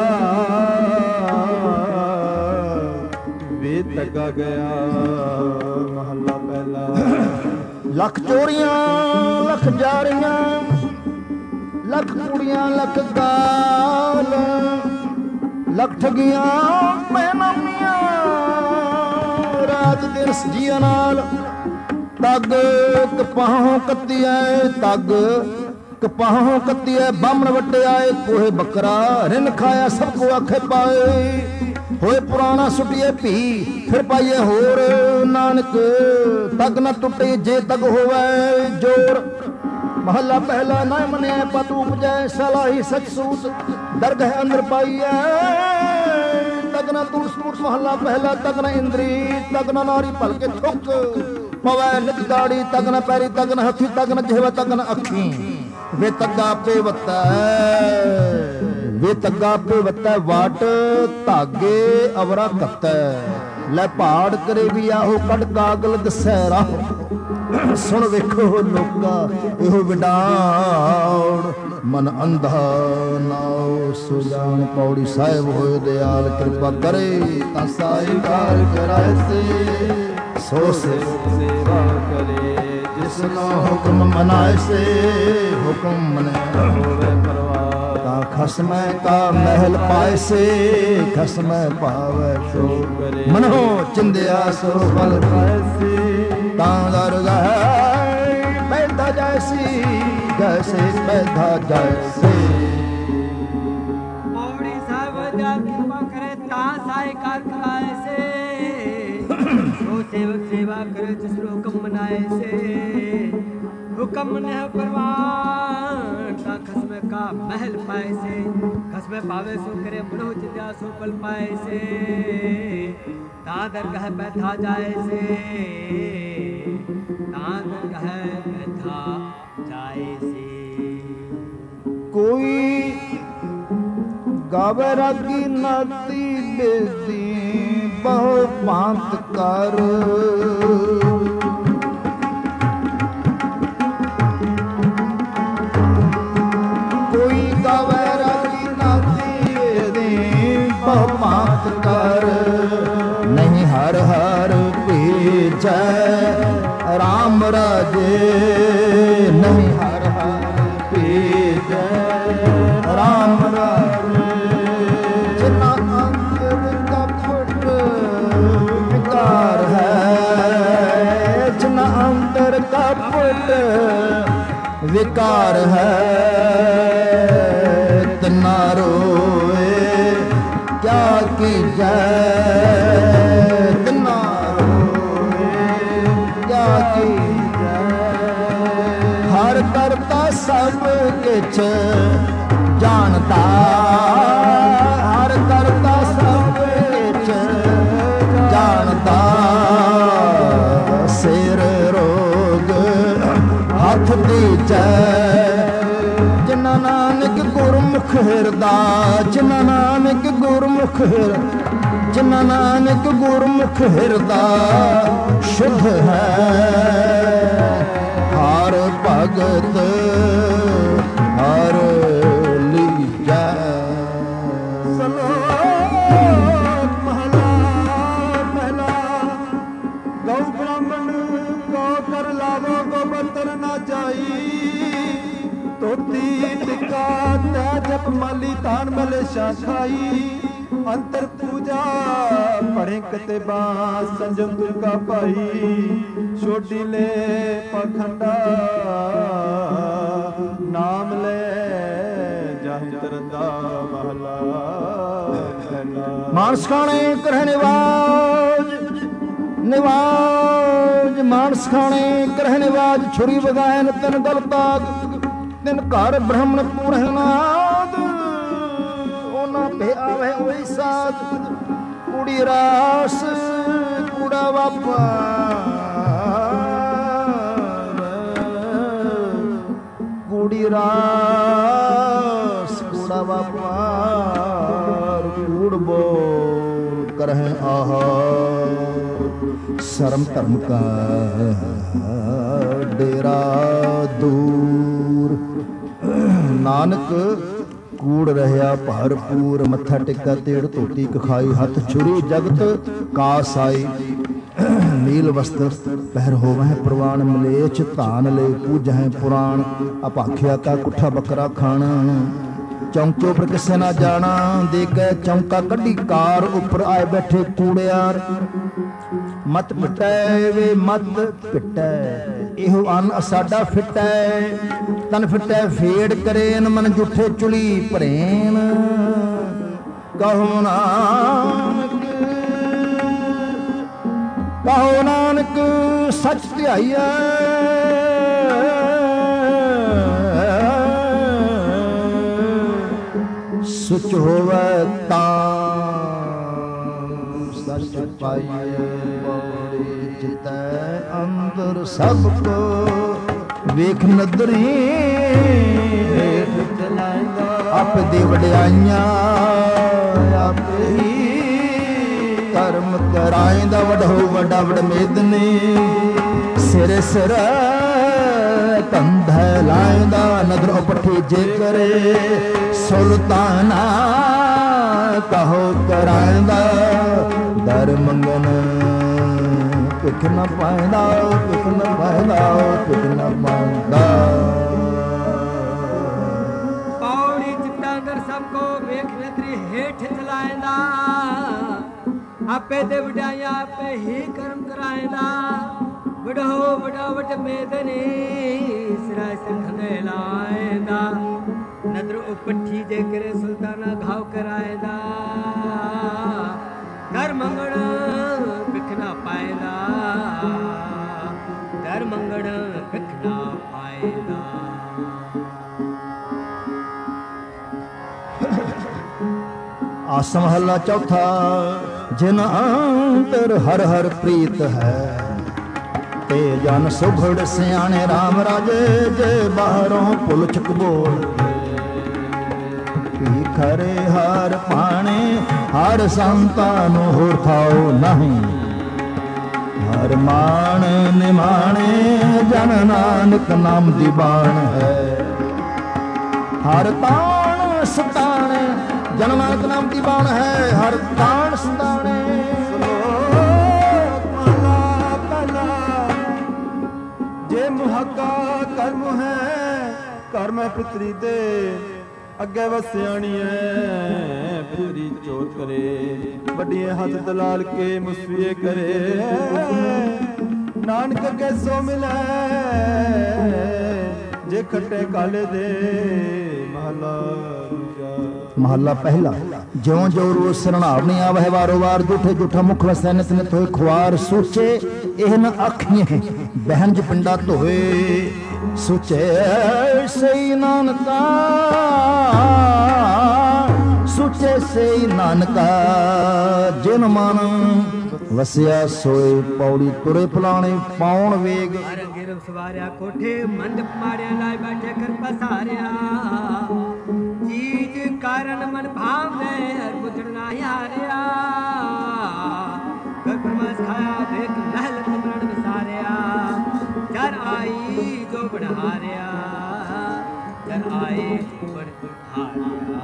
ਵੇ ਤੱਗਾ ਗਿਆ ਮਹੱਲਾ ਪਹਿਲਾ। ਲੱਖ ਚੋਰੀਆਂ ਲੱਖ ਜਾਰੀਆਂ ਲੱਖ ਕੁੜੀਆਂ ਲੱਖ ਗਾਲ ਲੱਖ ਠਗੀਆਂ ਬੇਨਾਮੀਆਂ ਰਾਤ ਦਿਨ ਸਜੀਆਂ ਨਾਲ ਤੱਗ ਕਪਾਹੋਂ ਕੱਤੀਐ ਤੱਗ ਕਪਾਹੋਂ ਕੱਤੀਐ ਬਾਹਮਣ ਵਟਿਆਏ ਕੋਹੇ ਬੱਕਰਾ ਰਿਨ ਖਾਇਆ ਸਭ ਕੋ ਆਖੇ ਪਾਏ ਹੋਏ ਪੁਰਾਣਾ ਸੁਟੀਏ ਭੀ ਫਿਰ ਪਾਈਏ ਹੋਰ ਨਾਨਕ ਤੱਗ ਨਾ ਟੁੱਟੇ ਜੇ ਤੱਗ ਹੋਵੇ ਜੋਰ। ਮਹੱਲਾ ਪਹਿਲਾ ਨਾ ਮੰਨਿਆ ਪਤ ਉਪਜੈ ਸਲਾਹੀ ਸਚ ਸੂਤ ਦਰਗਹ ਅੰਦਰ ਪਾਈਐ ਤਗਨਾ ਤੂੜ ਸਪੂਟ ਮਹੱਲਾ ਪਹਿਲਾ ਤਗਨਾ ਇੰਦਰੀ ਤਗਨਾ ਨਾਰੀ ਭਲਕੇ ਥੁੱਕ ਪਵੈ ਨਿਤ ਦਾੜੀ ਤਗਨਾ ਪੈਰੀ ਤਗਨਾ ਹੱਥੀ ਤਗਨਾ ਜਿਹਵਾ ਤਗਨਾ ਅੱਖੀ ਵੇ ਤੱਗਾ ਪੇ ਵਤੈ ਵੇ ਤੱਗਾ ਪੇ ਵਤੈ ਵਾਟ ਧਾਗੇ ਅਵਰਾ ਕੱਤੈ ਲੈ ਪਹਾੜ ਕਰੇ ਵੀ ਆਹੋ ਕੱਢ ਕਾਗਲ ਦਸੈ ਰਾਹ ਸੁਣ ਵੇਖੋ ਲੋਕਾ ਇਹੋ ਵਿਡਾਉਣ ਮਨ ਅੰਧਾ ਨਾਉ ਸੁਜਾਨ ਪੌੜੀ ਸਾਹਿਬ ਹੋਏ ਦਿਆਲ ਕਿਰਪਾ ਕਰੇ ਤਾਂ ਸਾਈਕਾਰ ਕਰਾਏ ਸੇ ਸੋ ਸੇਵਾ ਕਰੇ ਜਿਸਨੋ ਹੁਕਮ ਮਨਾਏ ਸੇ ਹੁਕਮ ਮਨੇ ਹੋਵੇ ਪਰਵਾਹ ਤਾਂ ਖਸਮੈ ਕਾ ਮਹਿਲ ਪਾਏ ਸੇ ਖਸਮੈ ਪਾਵੈ ਸੋ ਕਰੇ ਮਨੋ ਚਿੰਦਿਆ ਸੋ ਫਲ ਪਾਏ ਸੇ ਤਾਂ ਦਰਗਾਹ ਪੈਦਾ ਜੈਸੀ ਜੈਸੇ ਪੈਦਾ ਜੈਸੇ ਪੌੜੀ ਸਾਹਿਬ ਜਾ ਕਿਰਪਾ ਕਰੇ ਤਾਂ ਸਾਈਕਾਰ ਕਰਾਏ ਸੇ ਸੋ ਸੇਵਕ ਸੇਵਾ ਕਰੇ ਜਿਸ ਹੁਕਮ ਮਨਾਏ ਸੇ ਹੁਕਮ ਨੇ ਪਰਵਾਨ ਤਾਂ ਖਸਮੇ ਕਾ ਮਹਿਲ ਪਾਏ ਸੇ ਖਸਮੇ ਪਾਵੇ ਸੋ ਕਰੇ ਮਨੋ ਚਿੰਦਿਆ ਸੋ ਫਲ ਪਾਏ ਸੇ ਤਾਂ ਦਰਗਾਹ ਬੈਠਾ ਜਾਏ ਸੇ ਤਾਂ ਦਰਗਾਹ ਬੈਠਾ ਜਾਏ ਸੇ ਕੋਈ ਗਾਵੇ ਰਾਗੀ ਨਾਤੀ ਬੇਦੀ ਬਹੁ ਭਾਂਤ ਕਰ ਕੋਈ ਗਾਵੇ ਰਾਗੀ ਨਾਤੀ ਬੇਦੀ ਬਹੁ ਭਾਂਤ ਕਰ ਨਹੀਂ ਹਰ ਹਰ ਭੇਜੈ ਰਾਮ ਰਾਜੇ ਨਹੀਂ ਹਰ ਹਰ ਭੇਜੈ ਰਾਮ ਰਾਜੇ ਜਿਨਾ ਅੰਤਰ ਕਪਟ ਵਿਕਾਰ ਹੈ ਜਿਨਾ ਅੰਤਰ ਕਪਟ ਵਿਕਾਰ ਹੈ ਤਿਨਾ ਰੋਏ ਕਿਆ ਕੀਜੈ ਤਿਨਾ ਹਰ ਕਰਤਾ ਸਭ ਕਿਛ ਜਾਣਦਾ ਹਰ ਕਰਤਾ ਸਭ ਕਿਛ ਜਾਣਦਾ ਸਿਰ ਰੋਗ ਹੱਥ ਦੀਜੈ ਜਿਨਾ ਨਾਨਕ ਗੁਰਮੁਖ ਹਿਰਦਾ ਜਿਨਾ ਨਾਨਕ ਗੁਰਮੁਖ ਹਿਰਦਾ ਜਿਨਾ ਨਾਨਕ ਗੁਰਮੁਖ ਹਿਰਦਾ ਸ਼ੁੱਧ ਹੈ ਹਰ ਭਗਤ ਹਰ ਲੀਜੈ ਸਲੋਕ ਮਹਲਾ ਪਹਿਲਾ ਗਊ ਬ੍ਰਾਹਮਣ ਕੋ ਕਰ ਲਾਵੋ ਗੋਬੰਤਰ ਨਾ ਜਾਈ ਤੋਤੀ ਟਿਕਾ ਤੈ ਜਪ ਮਾਲੀ ਤਾਨ ਮਲੇ ਸ਼ਾਖਾਈ ਅੰਤਰ ਪੂਜਾ ਪੜੇ ਕਤੇਬਾ ਸੰਜਮ ਤੁਰ ਕਾ ਭਾਈ ਛੋਟੀ ਲੈ ਪਖੰਡਾ ਨਾਮ ਲੈ ਜਾਹਿ ਤਰਦਾ ਮਹਲਾ ਮਾਨਸ ਖਾਣੇ ਕਰਹਿ ਨਿਵਾਜ ਨਿਵਾਜ ਮਾਨਸ ਖਾਣੇ ਕਰਹਿ ਨਿਵਾਜ ਛੁਰੀ ਵਗਾਇਨ ਤਿਨ ਗਲ ਤਾਗ ਤਿਨ ਘਰ ਬ੍ਰਹਮਣ ਪੂਰਹਿਨਾਦ ਉਹਨਾਂ ਪੇ ਆਵੇ ਉਹੀ ਸਾਥ ਕੁੜੀ ਰਾਸ ਕੁੜਾ ਵਾਪਾ ਕੁੜੀ ਰਾਸ ਕੁੜਾ ਵਾਪਾਰ ਕੂੜ ਬੋਲ ਕਰਹਿ ਆਹਾ ਸ਼ਰਮ ਧਰਮ ਕਾ ਡੇਰਾ ਦੂਰ ਨਾਨਕ ਕੂੜ ਰਹਿਆ ਭਰਪੂਰ ਮੱਥਾ ਟਿਕਾ ਤੇੜ ਧੋਤੀ ਕਖਾਈ ਹੱਥ ਛੁਰੀ ਜਗਤ ਕਾਸ ਆਈ ਨੀਲ ਵਸਤਰ ਪਹਿਰ ਹੋਵਹਿ ਪ੍ਰਵਾਨ ਮਲੇਛ ਧਾਨ ਲੈ ਪੂਜਹਿ ਪੁਰਾਣ ਅਪਾਖਿਆ ਕਾ ਕੁੱਠਾ ਬੱਕਰਾ ਖਾਣ ਚੌਂਕੇ ਉੱਪਰ ਕਿਸੇ ਨਾ ਜਾਣਾ ਦੇ ਕੇ ਚੌਂਕਾ ਕੱਢੀ ਕਾਰ ਉੱਪਰ ਆਏ ਬੈਠੇ ਕੂੜਿਆਰ ਮਤ ਪਿਟੈ ਵੇ ਮਤ ਪਿਟੈ ਇਹੋ ਅੰਨ ਸਾਡਾ ਫਿਟੈ ਤਨ ਫਿਟੈ ਫੇੜ ਕਰੇਨ ਮਨ ਜੁਠੇ ਚੁਲੀ ਭਰੇਨ ਕਹੋ ਨਾਨਕ ਕਹੋ ਨਾਨਕ ਸੱਚ ਧਿਆਈਐ ਸੁਚ ਹੋਵੇ ਤਾਂ ਸੱਚ ਪਾਈਏ। ਪੌੜੀ ਜਿਤੈ ਅੰਦਰ ਸਭ ਕੋ ਵੇਖ ਨਦਰੀ ਹੇਠ ਚਲਾਏਗਾ। ਆਪੇ ਦੇ ਵਡਿਆਈਆਂ ਆਪੇ ਹੀ ਕਰਮ ਕਰਾਏਂਦਾ। ਵਡੋ ਵੱਡਾ ਵਡ ਮੇਦਨੀ ਸਿਰ ਸਿਰ ਕੰਧੈ ਲਾਏਂਦਾ। ਨਦਰ ਉਪਠੀ ਜੇ ਕਰੇ ਸੁਲਤਾਨਾ ਕਹੋ ਕਰਾਏਂਦਾ। ਦਰ ਮੰਗਨ ਭਿਖ ਨ ਪਾਏਂਦਾ ਭਿਖ ਨ ਪਾਏਂਦਾ ਭਿਖ ਨ ਪਾਏਂਦਾ। ਪੌੜੀ ਚਿੱਟਾ ਅੰਦਰ ਸਭ ਕੋ ਵੇਖ ਨਦਰੀ ਹੇਠ ਚਲਾਏਂਦਾ। ਆਪੇ ਦੇ ਵਡਾਈਆਂ ਆਪੇ ਹੀ ਕਰਮ ਕਰਾਏਂਦਾ। ਵਡੋ ਵਡਾ ਵਟ ਮੇਦਨੀ ਸਿਰਾ ਸਿਰ ਖੰਡੇ ਲਾਏਂਦਾ। ਨਦਰ ਉਪਠੀ ਜੇ ਕਰੇ ਸੁਲਤਾਨਾ ਘਾਵ ਕਰਾਏਂਦਾ। ਦਰ ਮੰਗਣ ਭਿਖ ਨਾ ਪਾਏਂਦਾ। ਦਰ ਮੰਗਣ ਭਿਖ ਨਾ ਪਾਏਂਦਾ। ਆਸ ਮਹੱਲਾ ਚੌਥਾ। ਜਿਨ ਅੰਤਰ ਹਰ ਹਰ ਪ੍ਰੀਤ ਹੈ ਤੇ ਜਨ ਸੁਘੜ ਸਿਆਣੇ ਰਾਮ ਰਾਜੇ। ਜੇ ਬਾਹਰੋਂ ਪੁਲਛਕ ਬੋਲ ਕੀ ਖਰੇ ਹਰ ਪਾਣੇ। ਹਰ ਸੰਤਾਂ ਨੂੰ ਹੋਰ ਥਾਉ ਨਹੀਂ। ਹਰ ਮਾਣ ਨਿਮਾਣੇ ਜਨ ਨਾਨਕ ਨਾਮ ਦੀ ਬਾਣ ਹੈ। ਹਰ ਤਾਣ ਸਤਾਣੇ ਜਨ ਨਾਨਕ ਨਾਮ ਦੀ ਬਾਣ ਹੈ। ਹਰ ਤਾਣ ਸਤਾਣੇ। ਜੇ ਮੁਹਾਕਾ ਕਰਮ ਹੈ ਕਰਮ ਪਿਤਰੀ ਦੇ ਅੱਗੇ ਵਸਿਆਣੀ ਹੈ। ਪਿਤਰੀ ਚੋਰ ਕਰੇ ਵੱਡੀਆਂ ਹੱਥ ਦਲਾਲ ਕੇ ਮੁਸਵੀਏ ਕਰੇ। ਨਾਨਕ ਅੱਗੇ ਸੋ ਮਿਲੇ ਜੇ ਖੱਟੇ ਕਾਲੇ ਦੇ। ਮਹਲਾ ਦੂਜਾ। ਮਹੱਲਾ ਪਹਿਲਾ। ਜਿਉਂ ਜਿਉਂ ਰੋਜ਼ ਸਰਣਾਵਣੀ ਆਵਹਿ ਵਾਰੋ ਵਾਰ। ਜੂਠੇ ਜੂਠਾ ਮੁਖ ਵਸੈ ਨਿਤ ਨਿਤ ਹੋਏ ਖੁਆਰ। ਸੋਚੇ ਇਹ ਨ ਆਖੀਏ ਬਹਿੰਜ ਪਿੰਡਾ ਧੋਏ। ਸੁਚੇ ਸਈ ਨਾਨਕਾ ਸੁਚੇ ਸਈ ਨਾਨਕਾ। ਜਿਨ ਮਨ ਵਸਿਆ ਸੋਏ। ਪੌੜੀ ਤੁਰੇ ਫਲਾਣੇ ਪਾਉਣ ਵੇਗ। ਰੰਗੇ ਰੂਪ ਸਵਾਰਿਆ ਕੋਠੇ ਮੰਡਪ ਮਾੜਿਆ ਲਾਇ ਬੈਠੇ ਕਰ ਪਸਾਰਿਆ। ਚੀਜ ਕਾਰਨ ਮਨ ਭਾਵੈ ਹਰ ਬੁਝਣ ਨਾ ਹਾਰਿਆ। ਕਰ ਪਰਮਾਸ ਖਾਇਆ ਵੇਖ ਲਹਿਲ ਤਮਰਨ ਵਿਸਾਰਿਆ। ਜਨ ਆਈ ਜੋ ਬੜਹਾਰਿਆ ਜਨ ਆਏ ਜੋ ਬੜਹਾਰਿਆ।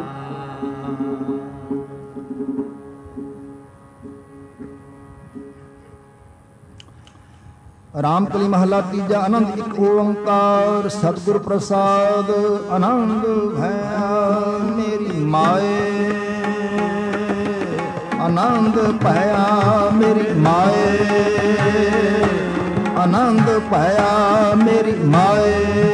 ਰਾਮਕਲੀ ਮਹੱਲਾ ਤੀਜਾ। ਆਨੰਦ ਇੱਕ ਓੰਕਾਰ ਸਤਿਗੁਰ ਪ੍ਰਸਾਦ। ਆਨੰਦ ਭਇਆ ਮੇਰੀ ਮਾਏ। ਆਨੰਦ ਭਇਆ ਮੇਰੀ ਮਾਏ। ਆਨੰਦ ਭਇਆ ਮੇਰੀ ਮਾਏ।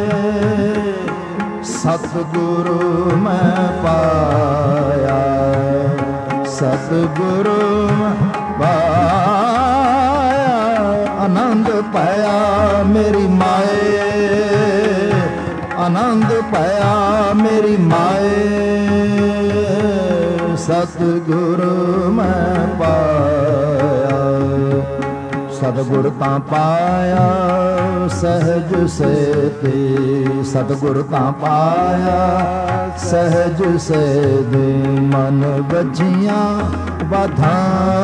ਸਤਿਗੁਰੂ ਮੈਂ ਪਾਇਆ ਸਤਿਗੁਰੂ ਮੈਂ ਪਾਇਆ। ਆਨੰਦ ਪਾਇਆ ਮੇਰੀ ਮਾਏ। ਆਨੰਦ ਪਾਇਆ ਮੇਰੀ ਮਾਏ। ਸਤਿਗੁਰੂ ਮੈਂ ਪਾਇਆ। ਸਤਿਗੁਰ ਤਾਂ ਪਾਇਆ ਸਹਿਜ ਸੇਤੀ। ਸਤਿਗੁਰ ਤਾਂ ਪਾਇਆ ਸਹਿਜ ਸੇਤੀ। ਮਨ ਵਜੀਆਂ ਵਧਾਈਆਂ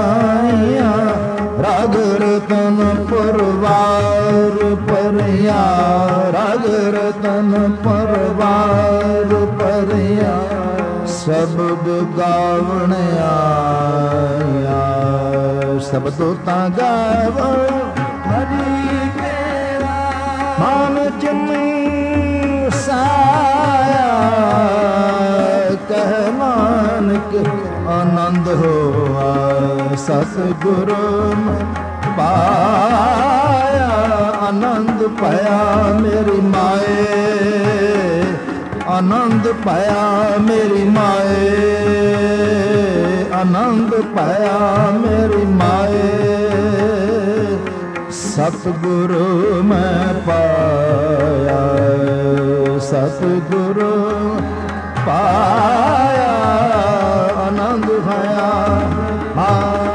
ਰਾਗ ਰਤਨ ਪਰਵਾਰ ਪਰਿਆ। ਰਾਗ ਰਤਨ ਪਰਵਾਰ ਪਰਿਆ। ਸ਼ਬਦ ਗਾਵਣ ਆਇਆ ਸ਼ਬਦੋ ਤਾਂ ਗਾਵ ਹਰੀ ਮੇਰਾ। ਮਨ ਜਮੀ ਸਾਇਆ ਕਹਿ ਨਾਨਕ ਆਨੰਦ ਹੋਆ। ਸਤਿਗੁਰੂ ਪਾਇਆ ਆਨੰਦ ਪਾਇਆ ਮੇਰੀ ਮਾਏ। ਆਨੰਦ ਪਾਇਆ ਮੇਰੀ ਮਾਏ। ਆਨੰਦ ਪਾਇਆ ਮੇਰੀ ਮਾਏ। ਸਤਿਗੁਰੂ ਮੈਂ ਪਾਇਆ ਸਤਿਗੁਰੂ ਪਾਇਆ। ਆਨੰਦ ਪਾਇਆ।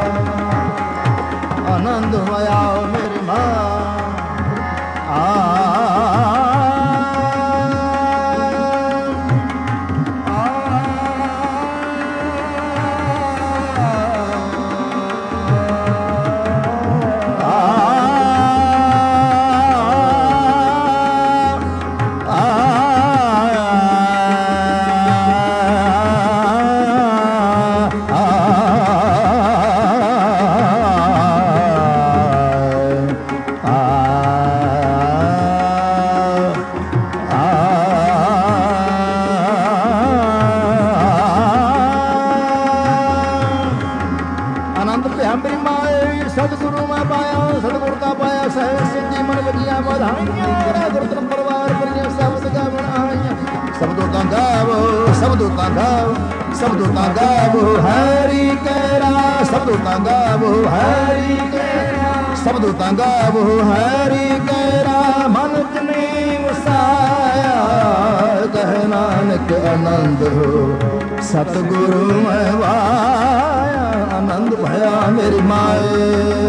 ਸਭ ਦੂਤਾਂ ਗਾਵੋ, ਸਭ ਦੂਤਾਂ ਗਾਵੋ ਹਰੀ ਕੇਰਾ, ਸਭ ਦੂਤਾਂ ਗਾਵੋ ਹਰੀ ਕੇਰਾ, ਸਭ ਦੂਤਾਂ ਗਾਵੋ ਹਰੀ ਕੇਰਾ। ਮਨ ਜਨੇ ਵਸਾਇਆ ਕਹਿ ਨਾਨਕ ਆਨੰਦ ਹੋ, ਸਤਿਗੁਰੂ ਮੈਂ ਵਾਇਆ ਆਨੰਦ ਭਇਆ ਮੇਰੀ ਮਾਏ।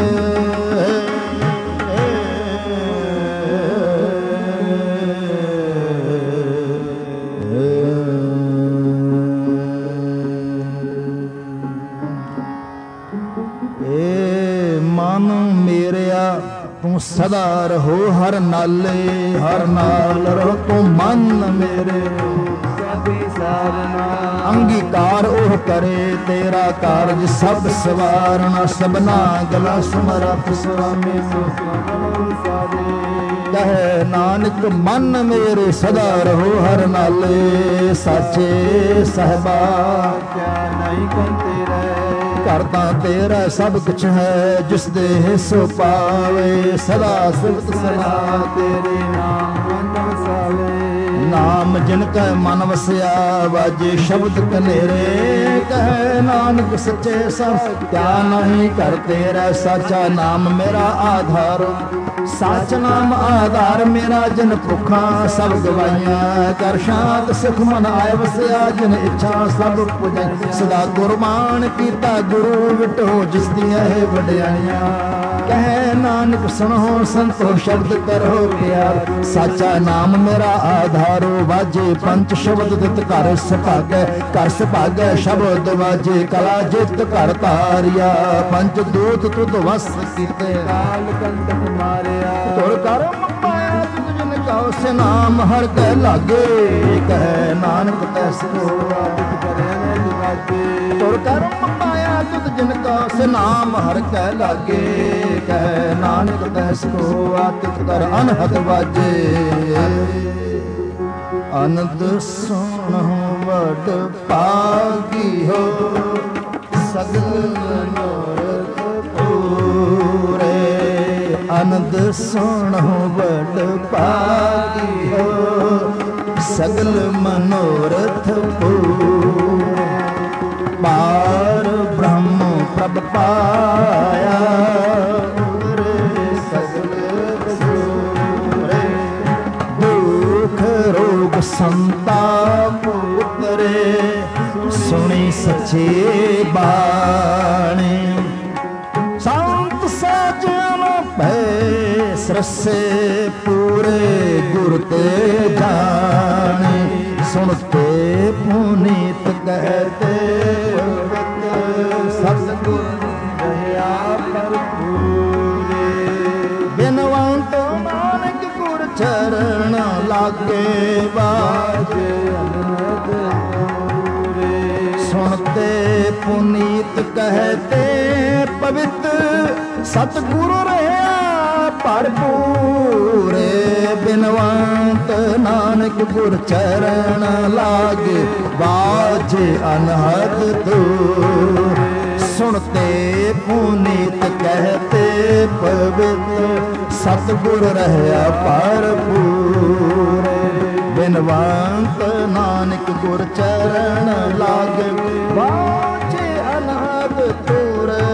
ਤੂੰ ਸਦਾ ਰਹੋ ਹਰ ਨਾਲੇ, ਹਰ ਨਾਲ ਰਹੋ ਤੂੰ ਮਨ ਮੇਰੇ ਸਭੀ ਸਾਰਨਾ। ਅੰਗੀਕਾਰ ਉਹ ਕਰੇ ਤੇਰਾ ਕਾਰਜ ਸਭ ਸਵਾਰਨਾ, ਸਭਨਾ ਗਲਾ ਸਮਰੱਥ ਸੁਆਮੀ ਸੋ ਕਹੇ ਨਾਨਕ ਮਨ ਮੇਰੇ ਸਦਾ ਰਹੋ ਹਰ ਨਾਲੇ। ਸਾਚੇ ਸਾਹਿਬਾ ਕਿਆ ਨਹੀਂ ਕੰਤੇ ਰਹਿ, ਘਰ ਤਾਂ ਤੇਰਾ ਸਭ ਕੁਛ ਹੈ ਜਿਸ ਦੇ ਹਿੱਸੋ ਪਾਵੇ। ਸਦਾ ਸਿਫਤ ਸਲਾਹ ਤੇਰੇ ਨਾਮ ਮਨ ਵਸਾਵੇ, ਨਾਮ ਜਿਨ ਕੈ ਮਨ ਵਸਿਆ ਵਾਜੇ ਸ਼ਬਦ ਕਨੇਰੇ। ਕਹੇ ਨਾਨਕ ਸੱਚੇ ਸਭ ਕਿਆ ਨਹੀਂ ਕਰ ਤੇਰਾ, ਸਾਚਾ ਨਾਮ ਮੇਰਾ ਆਧਾਰ, ਸਾਚ ਨਾਮ ਆਧਾਰ ਮੇਰਾ। ਜਿਨ ਭੁੱਖਾਂ ਸਭ ਗਵਾਈਆਂ ਕਰ ਸ਼ਾਂਤ ਸੁਖ ਮਨ ਆਏ ਵਸਿਆ। ਜਿਨ ਇੱਛਾ ਸਭ ਪੁਜਾਈ ਸਦਾ ਗੁਰਬਾਣ ਕੀਤਾ ਗੁਰੂ ਵਿਟੋ ਜਿਸ ਦੀਆਂ ਇਹ ਵਡਿਆਈਆਂ। ਕਹੇ ਨਾਨਕ ਸੁਣੋ ਸੰਤੋ ਸ਼ਬਦ ਕਰੋ ਪਿਆਰ, ਸਾਚਾ ਨਾਮ ਮੇਰਾ ਆਧਾਰੋ। ਵਾਜੇ ਪੰਜ ਸ਼ਬਦ ਦਿਤ ਘਰ ਸੁਭਾਗੈ, ਘਰ ਸੁਭਾਗੈ ਸ਼ਬਦ ਵਾਜੇ ਕਲਾ ਜਿਤ ਘਰ ਧਾਰਿਆ। ਪੰਜ ਦੂਤ ਤੁਧ ਵਸ ਕੀਤੇ ਕਾਲ ਕੰਟਕ ਮਾਰਿਆ। ਤੁਰ ਕਰਮ ਪਾਇਆ ਤੁਧ ਜਿਨ ਕਉ ਸੇ ਨਾਮ ਹਰ ਕੈ ਲਾਗੇ। ਕਹੇ ਨਾਨਕ ਤੈਸੋ ਆਦਿਤ ਕਰਿਆ ਨਿਵਾਜੇ। ਤੁਰ ਕਰਮ ਪਾਇਆ ਤੁਧ ਜਿਨ ਕਉ ਸੇ ਨਾਮ ਹਰ ਕੈ ਲਾਗੇ। ਕਹੇ ਨਾਨਕ ਤੈਸੋ ਆਦਿਤ ਕਰ ਅਨਹਦ ਵਾਜੇ। ਅਨੰਦ ਸੁਣਹੁ ਵਡ ਭਾਗੀ ਹੋ, ਸਗਲ ਮਨੋਰਥ ਪੂਰੇ। ਅਨੰਦ ਸੁਣਹੁ ਵਡ ਭਾਗੀ ਹੋ, ਸਗਲ ਮਨੋਰਥ ਪੂਰੇ। ਪਾਰ ਬ੍ਰਹਮ ਪ੍ਰਭ ਪਾਇਆ ਸੰਤਾਪ ਉਤਰੇ। ਸੁਣੀ ਸੱਚੇ ਬਾਣੀ ਸੰਤ ਸਾਜਨ ਭੈ ਸਰਸੇ ਪੂਰੇ। ਗੁਰ ਤੇ ਜਾਣੇ ਸੁਣਤੇ ਪੁਨੀਤ ਕਹਤੇ ਸਤਿਗੁਰ ਰਹਿਆ ਭਰਪੂਰੇ। ਬਿਨਵੰਤ ਨਾਨਕ ਗੁਰ ਚਰਨ ਲਾਗੇ ਬਾਜੇ ਅਨਹਦ ਪੂਰੇ। ਸੁਣਤੇ ਪੁਨੀਤ ਕਹਤੇ ਪਵਿੱਤ ਸਤਿਗੁਰੂ ਰਹਿਆ ਭਰਪੂਰੇ। ਬਿਨਵੰਤ ਨਾਨਕ ਗੁਰ ਚਰਨ ਲਾਗੇ ਬਾਜੇ ਅਨਹਦ ਤੂਰੇ। ਸੁਣਤੇ ਪੁਨੀਤ ਕਹਤੇ ਪਵਿੱਤ ਸਤਿਗੁਰ ਰਹਿਆ ਭਰਪੂਰੇ। ਬਿਨਵੰਤ ਨਾਨਕ ਗੁਰ ਚਰਨ ਲਾਗੇ ਬਾਜੇ ਅਨਹਦ ਤੂਰੇ।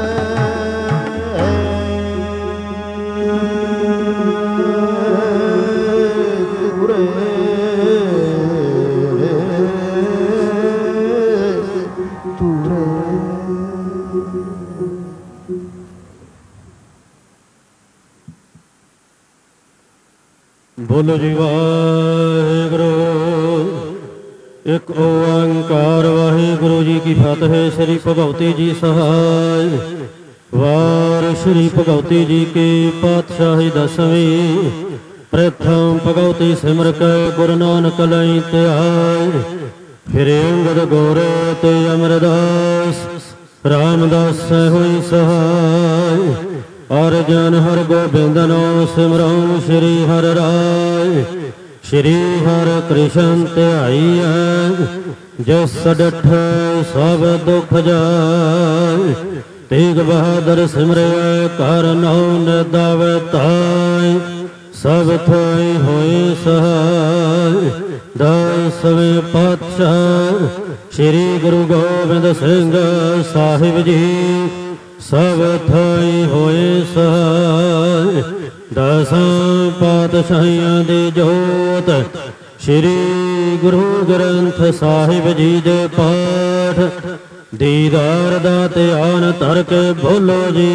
ਬੋਲੋ ਜੀ ਵਾਹਿਗੁਰੂ। ਇੱਕ ਓੰਕਾਰ ਵਾਹਿਗੁਰੂ ਜੀ ਕੀ ਫਤਿਹ। ਸ੍ਰੀ ਭਗਵਤੀ ਜੀ ਸਹਾਇ। ਵਾਰ ਸ੍ਰੀ ਭਗਵਤੀ ਜੀ ਕੀ ਪਾਤਸ਼ਾਹੀ ਦਸਵੀਂ। ਪ੍ਰਥਮ ਭਗਵਤੀ ਸਿਮਰ ਕੇ ਗੁਰੂ ਨਾਨਕ ਲਈ ਧਿਆਇ। ਫਿਰ ਅੰਗਦ ਗੌਰ ਤੇ ਅਮਰਦਾਸ ਰਾਮਦਾਸ ਹੋਈ ਸਹਾਇ। ਅਰਜਨ ਹਰ ਗੋਬਿੰਦਨੋ ਸਿਮਰਉ ਸ੍ਰੀ ਹਰਿ ਰਾਇ। ਸ੍ਰੀ ਹਰਿ ਕ੍ਰਿਸ਼ਨ ਧਿਆਈਐ ਜਿਸ ਡਠੈ ਸਭ ਦੁਖ ਜਾਇ। ਤੇਗ ਬਹਾਦਰ ਸਿਮਰਿਐ ਕਰ ਨਉ ਨਿਦਾਵੈ ਤਾਇ। ਸਭ ਥਾਈ ਹੋਏ ਸਹਾਇ ਦਸਵੇਂ ਪਾਤਸ਼ਾਹ ਸ੍ਰੀ ਗੁਰੂ ਗੋਬਿੰਦ ਸਿੰਘ ਸਾਹਿਬ ਜੀ ਸਭ ਥਾਈ ਹੋਏ ਸਹਾਇ। ਦਸਾਂ ਪਾਤਸ਼ਾਹੀਆਂ ਦੀ ਜੋਤ ਸ੍ਰੀ ਗੁਰੂ ਗ੍ਰੰਥ ਸਾਹਿਬ ਜੀ ਦੇ ਪਾਠ ਦੀਦਾਰ ਦਾ ਧਿਆਨ ਧਰ ਕੇ ਬੋਲੋ ਜੀ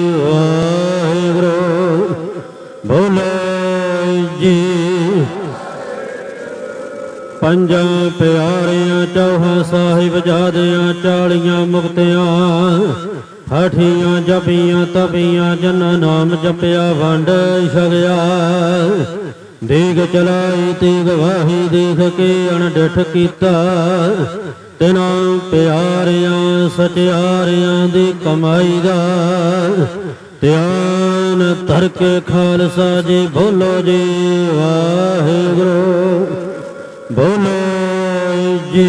ਵਾਹਿਗੁਰੂ ਬੋਲੋ ਜੀ। ਪੰਜਾਂ ਪਿਆਰਿਆਂ ਚੌਹਾਂ ਸਾਹਿਬਜ਼ਾਦਿਆਂ ਚਾਲੀਆਂ ਮੁਕਤਿਆਂ ਹਾਠੀਆਂ ਜਪੀਆਂ ਤਪੀਆਂ ਜਨਾਂ ਨਾਮ ਜਪਿਆ ਵੰਡ ਛਕਿਆ। ਦੇਗ ਚਲਾਈ ਤੀਗ ਵਾਹੀ ਦੇਖ ਕੇ ਅਣਡਿਠ ਕੀਤਾ। ਤਿਨਾਂ ਪਿਆਰਿਆਂ ਸਚਿਆਰਿਆਂ ਦੀ ਕਮਾਈ ਦਾ ਧਿਆਨ ਧਰ ਕੇ ਖਾਲਸਾ ਜੀ ਬੋਲੋ ਜੀ ਵਾਹਿਗੁਰੂ ਬੋਲੋ ਜੀ।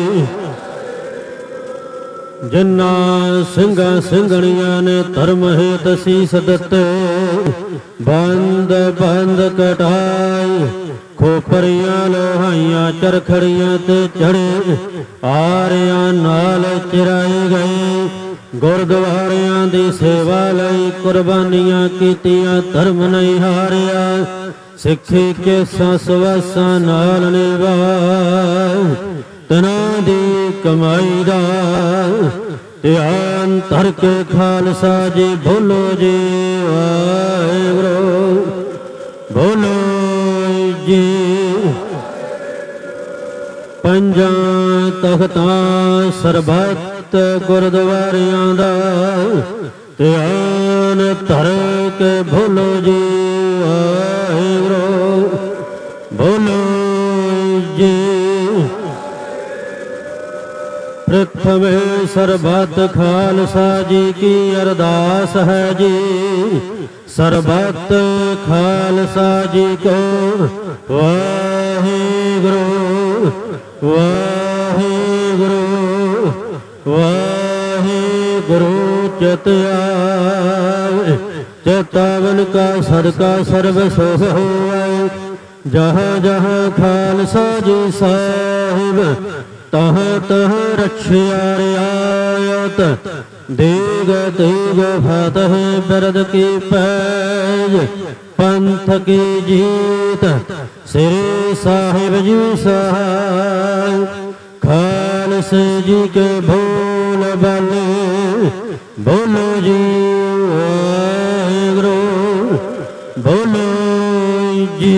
ਜਿਨ੍ਹਾਂ ਸਿੰਘਾਂ ਸਿੰਘਣੀਆਂ ਨੇ ਧਰਮ ਹੇਤ ਸੀਸ ਦਿੱਤੇ ਬੰਦ ਬੰਦ ਕਟਾਈ ਖੋਪਰੀਆਂ ਲੋਹਾਈਆਂ ਚਰਖੜੀਆਂ ਤੇ ਚੜੇ ਆਰਿਆਂ ਨਾਲ ਚਿਰਾਏ ਗਏ। ਗੁਰਦੁਆਰਿਆਂ ਦੀ ਸੇਵਾ ਲਈ ਕੁਰਬਾਨੀਆਂ ਕੀਤੀਆਂ ਧਰਮ ਨਹੀਂ ਹਾਰਿਆ। ਸਿੱਖੀ ਕੇ ਸਵਾਸਾਂ ਨਾਲ ਨਿਭਾਏ ਤਿਨਾਂ ਦੀ ਕਮਾਈ ਦਾ ਧਿਆਨ ਧਰ ਕੇ ਖਾਲਸਾ ਜੀ ਬੋਲੋ ਜੀ ਵਾਹਿਗੁਰੂ ਬੋਲੋ ਜੀ। ਪੰਜਾਂ ਤਖਤਾਂ ਸਰਬੱਤ ਗੁਰਦੁਆਰਿਆਂ ਦਾ ਧਿਆਨ ਧਰ ਕੇ ਬੋਲੋ ਜੀ ਵਾਹਿਗੁਰੂ ਬੋਲੋ ਜੀ। ਪ੍ਰਥਮੇ ਸਰਬੱਤ ਖਾਲਸਾ ਜੀ ਕੀ ਅਰਦਾਸ ਹੈ ਜੀ। ਸਰਬੱਤ ਖਾਲਸਾ ਜੀ ਕੋ ਵਾਹਿਗੁਰੂ ਵਾਹਿਗੁਰੂ ਵਾਹਿਗੁਰੂ ਚਿਤ ਆਵੇ। ਚੇਤਾਵਨ ਕਾ ਸਦਕਾ ਸਰਬ ਸੁਖ ਹੋਵੇ। ਜਹਾਂ ਜਹਾਂ ਖਾਲਸਾ ਜੀ ਸਾਹਿਬ ਤਹ ਤਹ ਰਖਿਆ ਰਿਆਇਤ। ਦੇਗ ਤੇਗ ਫਤਿਹ ਬਿਰਦ ਕੀ ਪੈਜ ਪੰਥ ਕੀ ਜੀਤ ਸ੍ਰੀ ਸਾਹਿਬ ਜੀ ਸਹਾਇ। ਖਾਲਸੇ ਜੀ ਕੇ ਬੋਲ ਬਾਲੇ ਬੋਲੋ ਜੀ ਵਾਹਿਗੁਰੂ ਬੋਲੋ ਜੀ।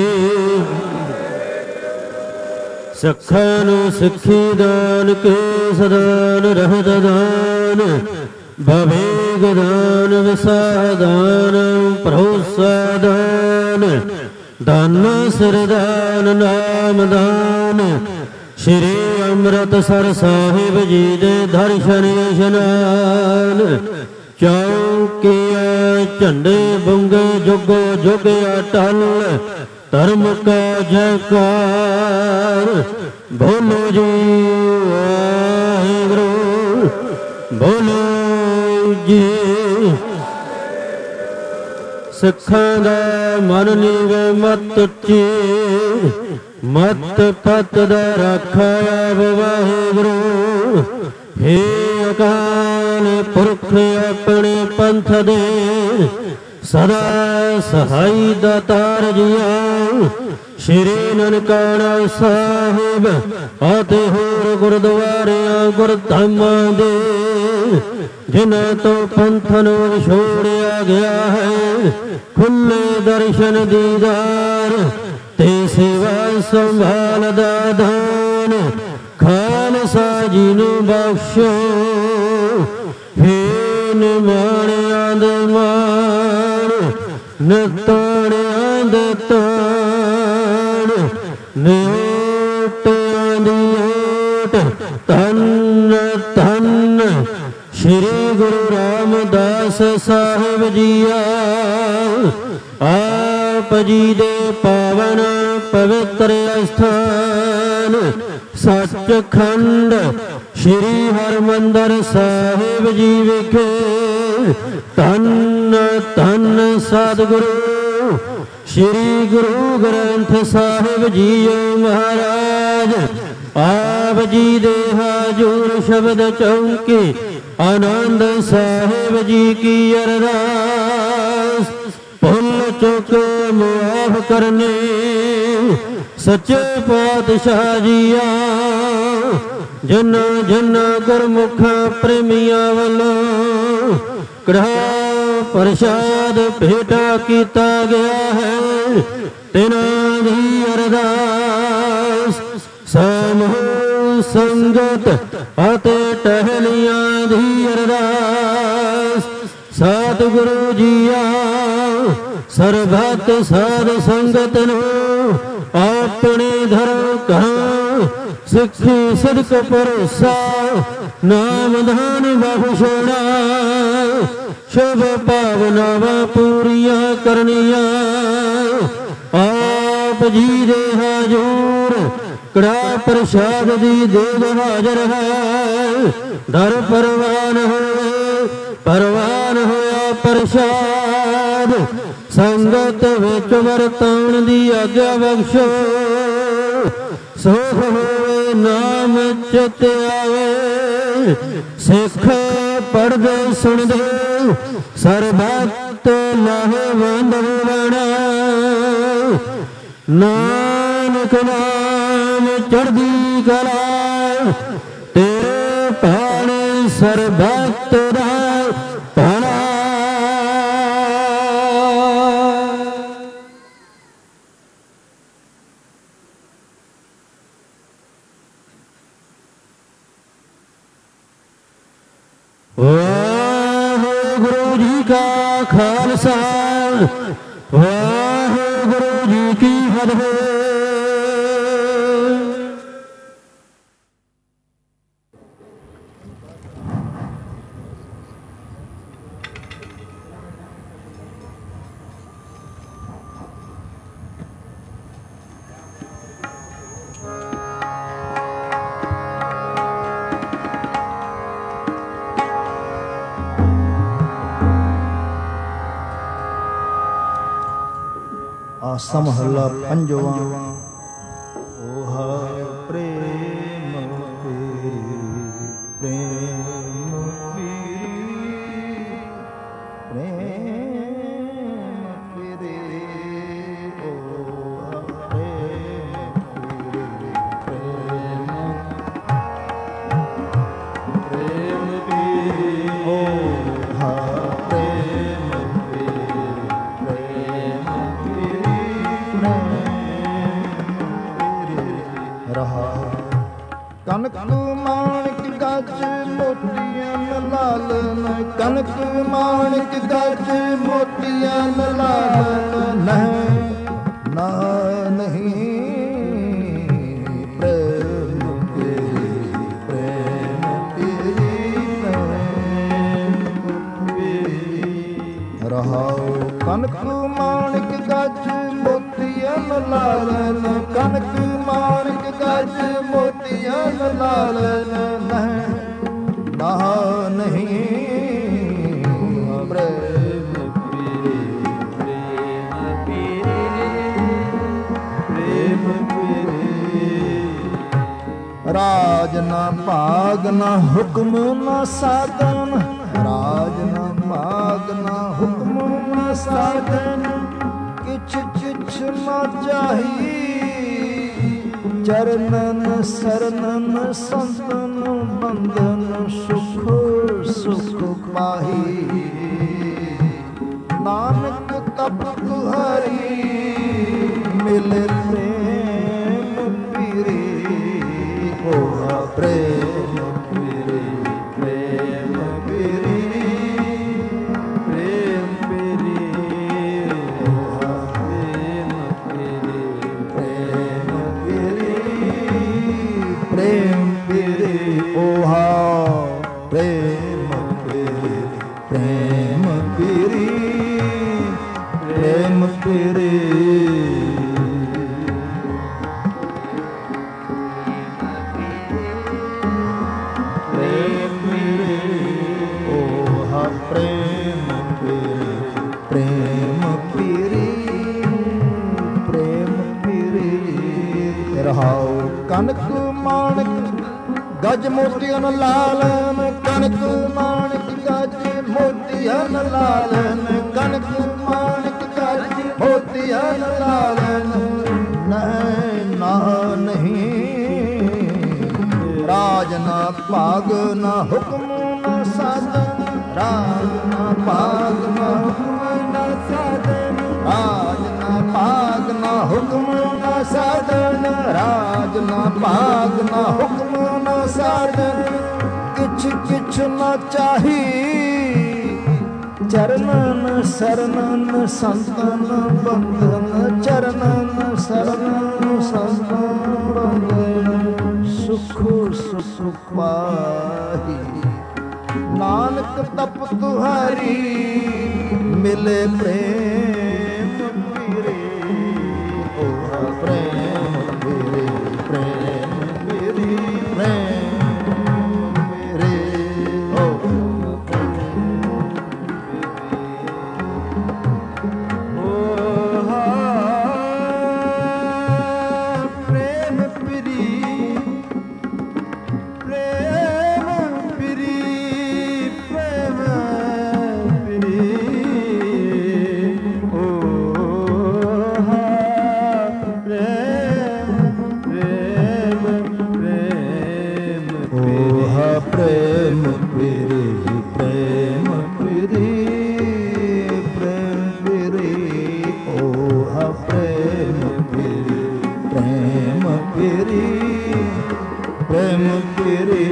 ਸਿੱਖਾਂ ਨੂੰ ਸਿੱਖੀ ਦਾਨ ਕੇਸ ਦਾਨ ਰਹਿਤ ਦਾਨ ਬਵੇਗ ਦਾਨ ਵਿਸਾਹ ਦਾਨ ਭਰੋਸਾ ਦਾਨ ਦਾਨ ਸਿਰ ਦਾਨ ਨਾਮ ਦਾਨ। ਸ਼੍ਰੀ ਅੰਮ੍ਰਿਤਸਰ ਸਾਹਿਬ ਜੀ ਦੇ ਦਰਸ਼ਨ ਇਸ਼ਨਾਨ। ਚੌਂਕੀਆਂ ਝੰਡੇ ਬੁੰਗੇ ਜੁਗੋ ਜੁਗ ਅਟਲ ਧਰਮ ਕਾ ਜੈਕਾਰ ਬੋਲੋ ਜੀ ਵਾਹਿਗੁਰੂ ਬੋਲੋ ਜੀ। ਸਿੱਖਾਂ ਦਾ ਮਨ ਨੀਵੇ ਮਤ ਉੱਚੀ ਮਤ ਪਤ ਦਾ ਰਾਖਾ ਵਾਹਿਗੁਰੂ। ਹੇ ਅਕਾਲ ਪੁਰਖ ਆਪਣੇ ਪੰਥ ਦੇ ਸਦਾ ਸਹਾਈ ਦਾਤਾਰ ਜੀਆਂ। ਸ਼੍ਰੀ ਨਨਕਾਣਾ ਸਾਹਿਬ ਅਤੇ ਹੋਰ ਗੁਰਦੁਆਰਿਆਂ ਗੁਰਧਾਮਾਂ ਦੇ ਜਿਨ੍ਹਾਂ ਤੋਂ ਪੰਥ ਨੂੰ ਵਿਛੋੜਿਆ ਗਿਆ ਹੈ ਖੁੱਲੇ ਦਰਸ਼ਨ ਦੀਦਾਰ ਤੇ ਸੇਵਾ ਸੰਭਾਲ ਦਾ ਦਾਨ ਖਾਲਸਾ ਜੀ ਨੂੰ ਬਖਸ਼ੋ। ਹੇ ਨਿਮਾਣਿਆਂ ਦੇ ਮਾਣ ਨਿਤਾਣਿਆਂ ਦੇ ਤਾਣ ਨਿਓਟਿਆਂ ਦੀ ਓਟ ਧੰਨ ਧੰਨ ਸ਼੍ਰੀ ਗੁਰੂ ਰਾਮਦਾਸ ਸਾਹਿਬ ਜੀਆ। ਆਪ ਜੀ ਦੇ ਪਾਵਨ ਪਵਿੱਤਰ ਅਸਥਾਨ ਸੱਚਖੰਡ ਸ਼੍ਰੀ ਹਰਿਮੰਦਰ ਸਾਹਿਬ ਜੀ ਵਿਖੇ ਧੰਨ ਧੰਨ ਸਤਿਗੁਰੂ ਸ਼੍ਰੀ ਗੁਰੂ ਗ੍ਰੰਥ ਸਾਹਿਬ ਜੀ ਮਹਾਰਾਜ ਸਾਜ ਆਪ ਜੀ ਦੇ ਹਾਜ਼ੂਰ ਸ਼ਬਦ ਚੌਂਕੇ ਆਨੰਦ ਸਾਹਿਬ ਜੀ ਕੀ ਅਰਦਾਸ ਭੁੱਲ ਚੁੱਕ ਮੁਆਫ ਕਰਨੇ ਸੱਚੇ ਪਾਤਸ਼ਾਹ ਜੀਆ ਜਿਨ੍ਹਾਂ ਜਿਨ੍ਹਾਂ ਗੁਰਮੁਖ ਪ੍ਰੇਮੀਆਂ ਵੱਲੋਂ ਕੜਾਹ ਪ੍ਰਸ਼ਾਦ ਭੇਟਾ ਕੀਤਾ ਗਿਆ ਹੈ ਤਿਨਾਂ ਦੀ ਅਰਦਾਸ ਸਮੂਹ ਸੰਗਤ ਅਤੇ ਟਹਿਲੀਆਂ ਦੀ ਅਰਦਾਸ ਸਤਿਗੁਰੂ ਜੀਆ ਸਰਬੱਤ ਸਾਧ ਸੰਗਤ ਨੂੰ ਆਪਣੇ ਧਰਮ ਘਰਾਂ ਸਿੱਖੀ ਸਿਦਕ ਭਰੋਸਾ ਨਾਮਧਾਨ ਬਖਸ਼ਣਾ ਸ਼ੁਭ ਭਾਵਨਾਵਾਂ ਪੂਰੀਆਂ ਕਰਨੀਆਂ ਆਪ ਜੀ ਦੇ ਹਾਜ਼ੂਰ ਕੜਾਹ ਪ੍ਰਸ਼ਾਦ ਦੀ ਦੇਗ ਹਾਜ਼ਰ ਹੈ ਦਰ ਪਰਵਾਨ ਹੋਏ ਪਰਵਾਨ ਹੋਇਆ ਪ੍ਰਸ਼ਾਦ ਸੰਗਤ ਵਿੱਚ ਵਰਤਾਉਣ ਦੀ ਆਗਿਆ ਬਖਸ਼ੋ ਸੁਖ ਹੋਵੇ ਨਾਮ ਚਿਤ ਆਵੇ ਸਿੱਖ ਪੜ੍ਹਦੇ ਸੁਣਦੇ ਸਰਬੱਤ ਲਾਹੇਵੰਦ ਹੋਣਾ ਨਾਨਕ ਨਾਮ ਚੜ੍ਹਦੀ ਕਲਾ ਤੇਰੇ ਭਾਣੇ ਸਰਬੱਤ ਦਾ ਭਾਣਾ ਵਾਹਿਗੁਰੂ ਜੀ ਕਾ ਖਾਲਸਾ ਵਾਹਿਗੁਰੂ ਜੀ ਕੀ ਫਤਿਹ। ਆਸਾ ਮਹੱਲਾ ਪੰਜਵਾਂ। ਓਹਾ ਪ੍ਰੇਮ ਪੀਰੀ ਪ੍ਰੇਮ ਪੀਰੀ ਪ੍ਰੇਮ ਪੀਰੀ ਓਹਾ ਪ੍ਰੇਮ ਪੀਰੀ ਪ੍ਰੇਮ ਪ੍ਰੇਮ ਪੀਰੀ ਓਹਾ ਪ੍ਰੇਮ ਕਨਕ ਮਾਣਕ ਗੱਜ ਮੋਤੀਆਂ ਲਾਲਨ ਕਨਕ ਮਾਣਕ ਗੱਜ ਮੋਤੀਆਂ ਲਾਲਨ ਨਹਿ ਨਾ ਨਹੀਂ ਪ੍ਰੇਮ ਤੇਰੀ ਪ੍ਰੇਮ ਤੇਰੀ ਪ੍ਰੇਮ ਰਹਾਉ ਕਨਕ ਮਾਣਕ ਗੱਜ ਮੋਤੀਆਂ ਲਾਲਨ ਕਨਕ ਮਾਣਕ ਗੱਜ ਮੋਤੀਆਂ ਲਾਲਨ ਨਹਿ ਨਾ ਨਹੀਂ ਪ੍ਰੇਮ ਪੀਰੀ ਪ੍ਰੇਮ ਪੀਰੀ ਪ੍ਰੇਮ ਪੀਰੀ ਰਾਜ ਨਾ ਭਾਗ ਨਾ ਹੁਕਮ ਨਾ ਸਾਧਨ ਰਾਜ ਨਾ ਭਾਗ ਨਾ ਹੁਕਮ ਨਾ ਸਾਧਨ ਕਿਛ ਕਿਛ ਨਾ ਚਾਹੀ ਚਰਨਨ ਸਰਨਨ ਸੰਤਨ ਬੰਧਨ ਸੁਖ ਸੁਖ ਪਾਹੀ ਨਾਨਕ ਤਪ ਤੁਹਰੀ ਮਿਲ ਪ੍ਰੇਮ ਪੀਰੀ ਓਹਾ ਪ੍ਰੇਮ ਪੀਰੀ ਪ੍ਰੇਮ ਪੀਰੀ ਪ੍ਰੇਮ ਪੀਰੀ ਓਹਾ ਪ੍ਰੇਮ ਪੀਰੀ ਪ੍ਰੇਮ ਪ੍ਰੇਮ ਪੀਰੀ ਓਹਾ ਪ੍ਰੇਮ ਪੀਰੀ ਪ੍ਰੇਮ ਪੀਰੀ ਪ੍ਰੇਮ ਪੀਰੀ ਮੋਤੀਆਂ ਲਾਲਨ ਕਣਕ ਮਾਣਕ ਗਜ ਮੋਤੀਆਂ ਲਾਲਨ ਕਣਕ ਮਾਣਕ ਗਜ ਮੋਤੀਆਂ ਲਾਲਨ ਨਹਿ ਨਾ ਨਹੀਂ ਰਾਜ ਨਾ ਭਾਗ ਨਾ ਹੁਕਮ ਨਾ ਸਾਧਨ ਰਾਜ ਨਾ ਭਾਗ ਨਾ ਹੁਕਮ ਨਾ ਸਾਧਨ ਰਾਜ ਨਾ ਭਾਗ ਨਾ ਹੁਕਮ ਨਾ ਸਾਧਨ ਰਾਜ ਨਾ ਭਾਗ ਨਾ ਹੁਕਮ ਨਾ ਸਾਧਨ ਕਿਛ ਕਿਛ ਨਾ ਚਾਹੀ ਚਰਨਨ ਸਰਨਨ ਸੰਤਨ ਬੰਧਨ ਚਰਨਨ ਸਰਨਨ ਸੰਤਨ ਬੰਧਨ ਸੁਖ ਸੁਖ ਪਾਹੀ ਨਾਨਕ ਤਪ ਤੁਹਾਰੀ ਮਿਲੇ ਪ੍ਰੇਮ ਪੀਰੇ ਓ ਪ੍ਰੇਮ ਪੀਰੇ ਪ੍ਰੇਮ ਪੀਰੇ ਪ੍ਰੇਮ ਪੀਰੇ ਓ ਪ੍ਰੇਮ ਪੀਰੀ ਪ੍ਰੇਮ ਪੀਰੀ ਪ੍ਰੇਮ ਪੀਰੀ ਪ੍ਰੇਮ ਪੀਰੀ ਓਹ ਪ੍ਰੇਮ ਪੀਰੀ ਪ੍ਰੇਮ ਪੀਰੀ ਪ੍ਰੇਮ ਪੀਰੀ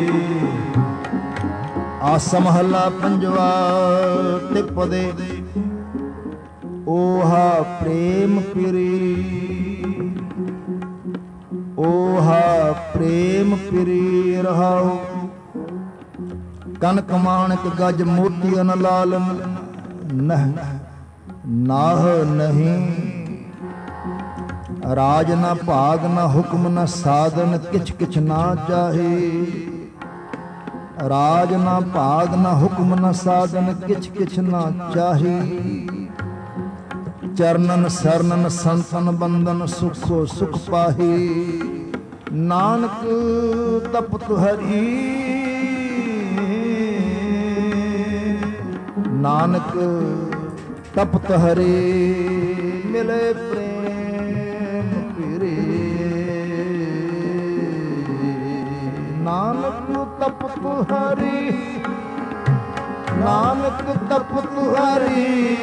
ਆਸਾ ਮਹੱਲਾ ਪੰਜਵਾ ਟਿਪਦੇ ਓਹਾ ਪ੍ਰੇਮ ਪੀਰੀ ਓਹਾ ਪ੍ਰੇਮ ਪੀਰੀ ਰਹਾਉ ਕਨਕ ਮਾਣਕ ਗਜ ਮੋਤੀਆਂ ਲਾਲਨ ਨਹ ਨਾਹ ਨਹੀਂ ਰਾਜ ਨਾ ਭਾਗ ਨਾ ਹੁਕਮ ਨਾ ਸਾਧਨ ਕਿਛ ਕਿਛ ਨਾ ਚਾਹੇ ਰਾਜ ਨਾ ਭਾਗ ਨਾ ਹੁਕਮ ਨਾ ਸਾਧਨ ਕਿਛ ਕਿਛ ਨਾ ਚਾਹੇ ਚਰਨਨ ਸਰਨਨ ਸੰਤਨ ਬੰਧਨ ਸੁਖੋ ਸੁਖ ਪਾਹੀ ਨਾਨਕ ਤਪਤ ਹਰੀ ਨਾਨਕ ਤਪਤ ਹਰੀ ਮਿਲੇ ਪ੍ਰੇਮ ਪੀਰੇ ਨਾਨਕ ਤਪਤ ਹਰੀ ਨਾਨਕ ਤਪਤ ਹਰੀ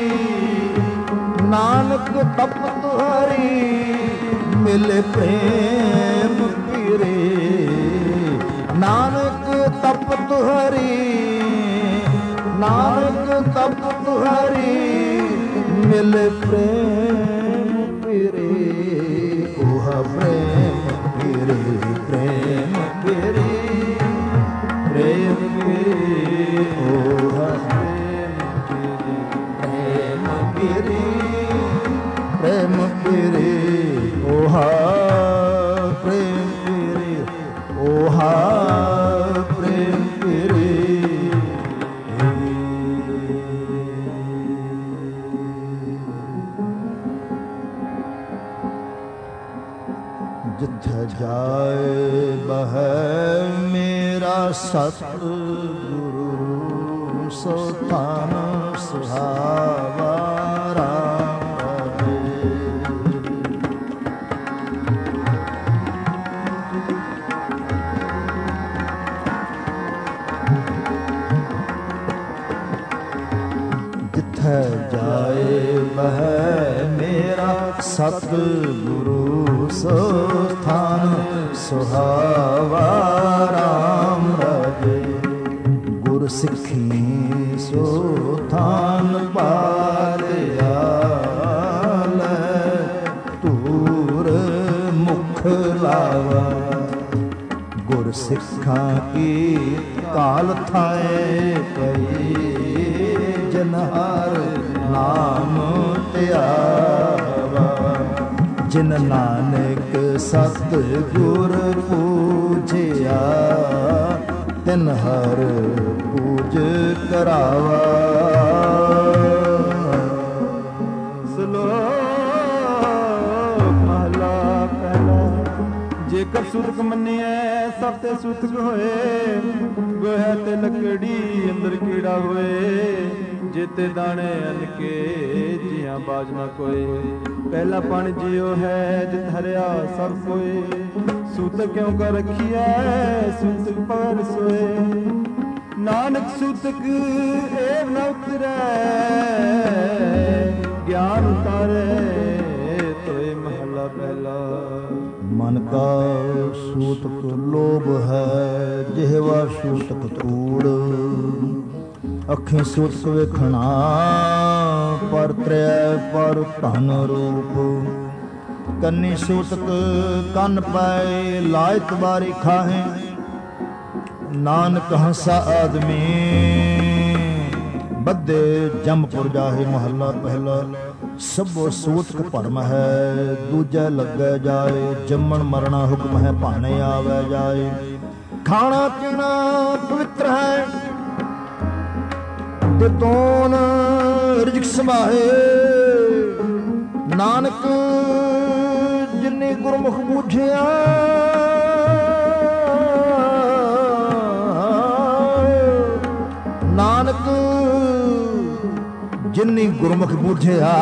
ਨਾਨਕ ਤਪਤ ਹਰੀ ਮਿਲੇ ਪ੍ਰੇਮ ਪੀਰੇ ਨਾਨਕ ਤਪਤ ਹਰੀ ਨਾਨਕ ਤਪਤ ਹਰੀ ਮਿਲੇ ਪ੍ਰੇਮ ਪੀਰੇ ਓਹ ਪ੍ਰੇਮ ਪੀਰੇ ਪ੍ਰੇਮ ਪੀਰੇ ਪ੍ਰੇਮ ਪੀਰੇ ਓਹ ਪ੍ਰੇਮ ਪੀਰੇ ਪ੍ਰੇਮ ਪੀਰੇ ਓਹ ਪ੍ਰੇਮ ਪੀਰੇ ਓਹ ਪ੍ਰੇਮ ਪੀਰੇ ਜਿੱਥੇ ਜਾਏ ਬਹਿ ਮੇਰਾ ਸਤਿਗੁਰੂ ਸੋ ਥਾਨ ਸੁਹਾਵਾ ਰਾਮ ਜਿੱਥੇ ਜਾਏ ਬਹਿ ਮੇਰਾ ਸਤਿਗੁਰੂ ਸੋ ਥਾਨ ਸੁਹਾਵਾ ਰਾਮ ਰਾਜੇ ਗੁਰ ਸਿੱਖੀ ਸੋ ਥਾਨ ਪਾਲਿਆ ਲੈ ਧੂਰ ਮੁਖ ਲਾਵਾ ਗੁਰ ਸਿੱਖਾਂ ਕੀ ਕਾਲ ਥਾਏ ਪਈ ਜਨਹਾਰ ਨਾਮ ਧਿਆਵਾ ਜਿਨ ਨਾਨਕ ਸਤ ਗੁਰ ਪੂਜਿਆ ਤਿਨ ਹਰ ਪੂਜ ਕਰਾਵਾ ਸਲੋਕ ਮਹਲਾ ਪਹਿਲਾ ਜੇਕਰ ਸੁਰਖ ਮੰਨਿਐ ਸਭ ਸਭ ਤੇ ਸੂਤਕ ਹੋਏ, ਗੋਹਾ ਤੇ ਲੱਕੜੀ ਅੰਦਰ ਕੀੜਾ ਹੋਏ, ਜੇਤੇ ਦਾਣੇ ਅੰਨ ਕੇ ਜੀਆਂ ਬਾਜ ਨਾ ਕੋਏ। ਪਹਿਲਾ ਪਣ ਜਿਉ ਹੈ ਜਿਤ ਹਰਿਆ ਸਭ ਕੋਏ, ਸੂਤਕ ਕਿਉਂ ਕਰ ਰਖੀਐ ਸੂਤਕ ਪਰ ਸੋਏ। ਨਾਨਕ ਸੂਤਕ ਏਵ ਨ ਉਤਰੈ, ਗਿਆਨ ਉਤਾਰੈ ਤੋਏ ਮਹਲਾ ਪਹਿਲਾ। ਮਨ ਕਾ ਸੂਤਕ ਲੋਭ ਹੈ, ਜਿਹਵਾ ਸੂਤਕ ਕੂੜ। ਅੱਖੀਂ ਸੂਤਕ ਵੇਖਣਾ ਪਰ ਤ੍ਰੈ ਪਰ ਧਨ ਰੂਪ। ਕੰਨੀ ਸੂਤਕ ਕੰਨ ਪਾਏ ਲਾਇਤ ਬਾਰੀ ਖਾਹੇ, ਨਾਨਕ ਹੰਸਾ ਆਦਮੀ ਬੱਧੇ ਜੰਮਪੁਰ ਜਾਹੇ। ਮਹੱਲਾ ਪਹਿਲਾ। ਸਭੋ ਸੂਤਕ ਭਰਮ ਹੈ, ਦੂਜੈ ਲੱਗੈ ਜਾਏ। ਜੰਮਣ ਮਰਣਾ ਹੁਕਮ ਹੈ, ਭਾਣੇ ਆਵੈ ਜਾਏ। ਖਾਣਾ ਪੀਣਾ ਪਵਿੱਤਰ ਹੈ, ਤੇ ਤੋਨ ਰਿਜਕ ਸਮਾਹੇ। ਨਾਨਕ ਜਿਨੇ ਗੁਰਮੁਖ ਬੂਝਿਆ, ਨਾਨਕ ਜਿਨੀ ਗੁਰਮੁਖ ਬੂਝਿਆ,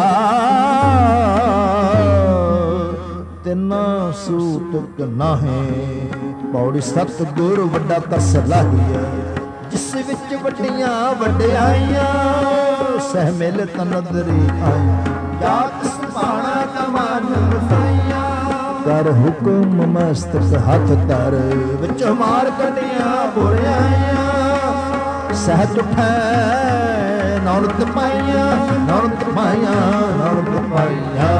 ਤਿਨਾ ਸੂਤਕ ਨਾਹੀਂ। ਪੌੜੀ ਸਤ ਗੁਰ ਵੱਡਾ ਕਸ ਲਾਹੀਐ, ਜਿਸ ਵਿੱਚ ਵੱਡੀਆਂ ਵਡਿਆਈਆਂ, ਸਹਿ ਮਿਲ ਤਨਦਰੀ ਆਈ। ਜਾਤ ਸੁਭਾਣਾ ਕਮਾਨ ਵਸਾਈਆਂ, ਕਰ ਹੁਕਮ ਮਸਤਕ ਹੱਥ ਧਰ। ਵਿੱਚ ਮਾਰ ਕੱਢੀਆਂ ਬੁਰਿਆਈਆਂ, ਸਹਿਜ ਉਠੈ ਨੌਲਤ ਪਾਈਆਂ, ਨੌਲਤ ਪਾਈਆਂ, ਨੌਲਤ ਪਾਈਆਂ।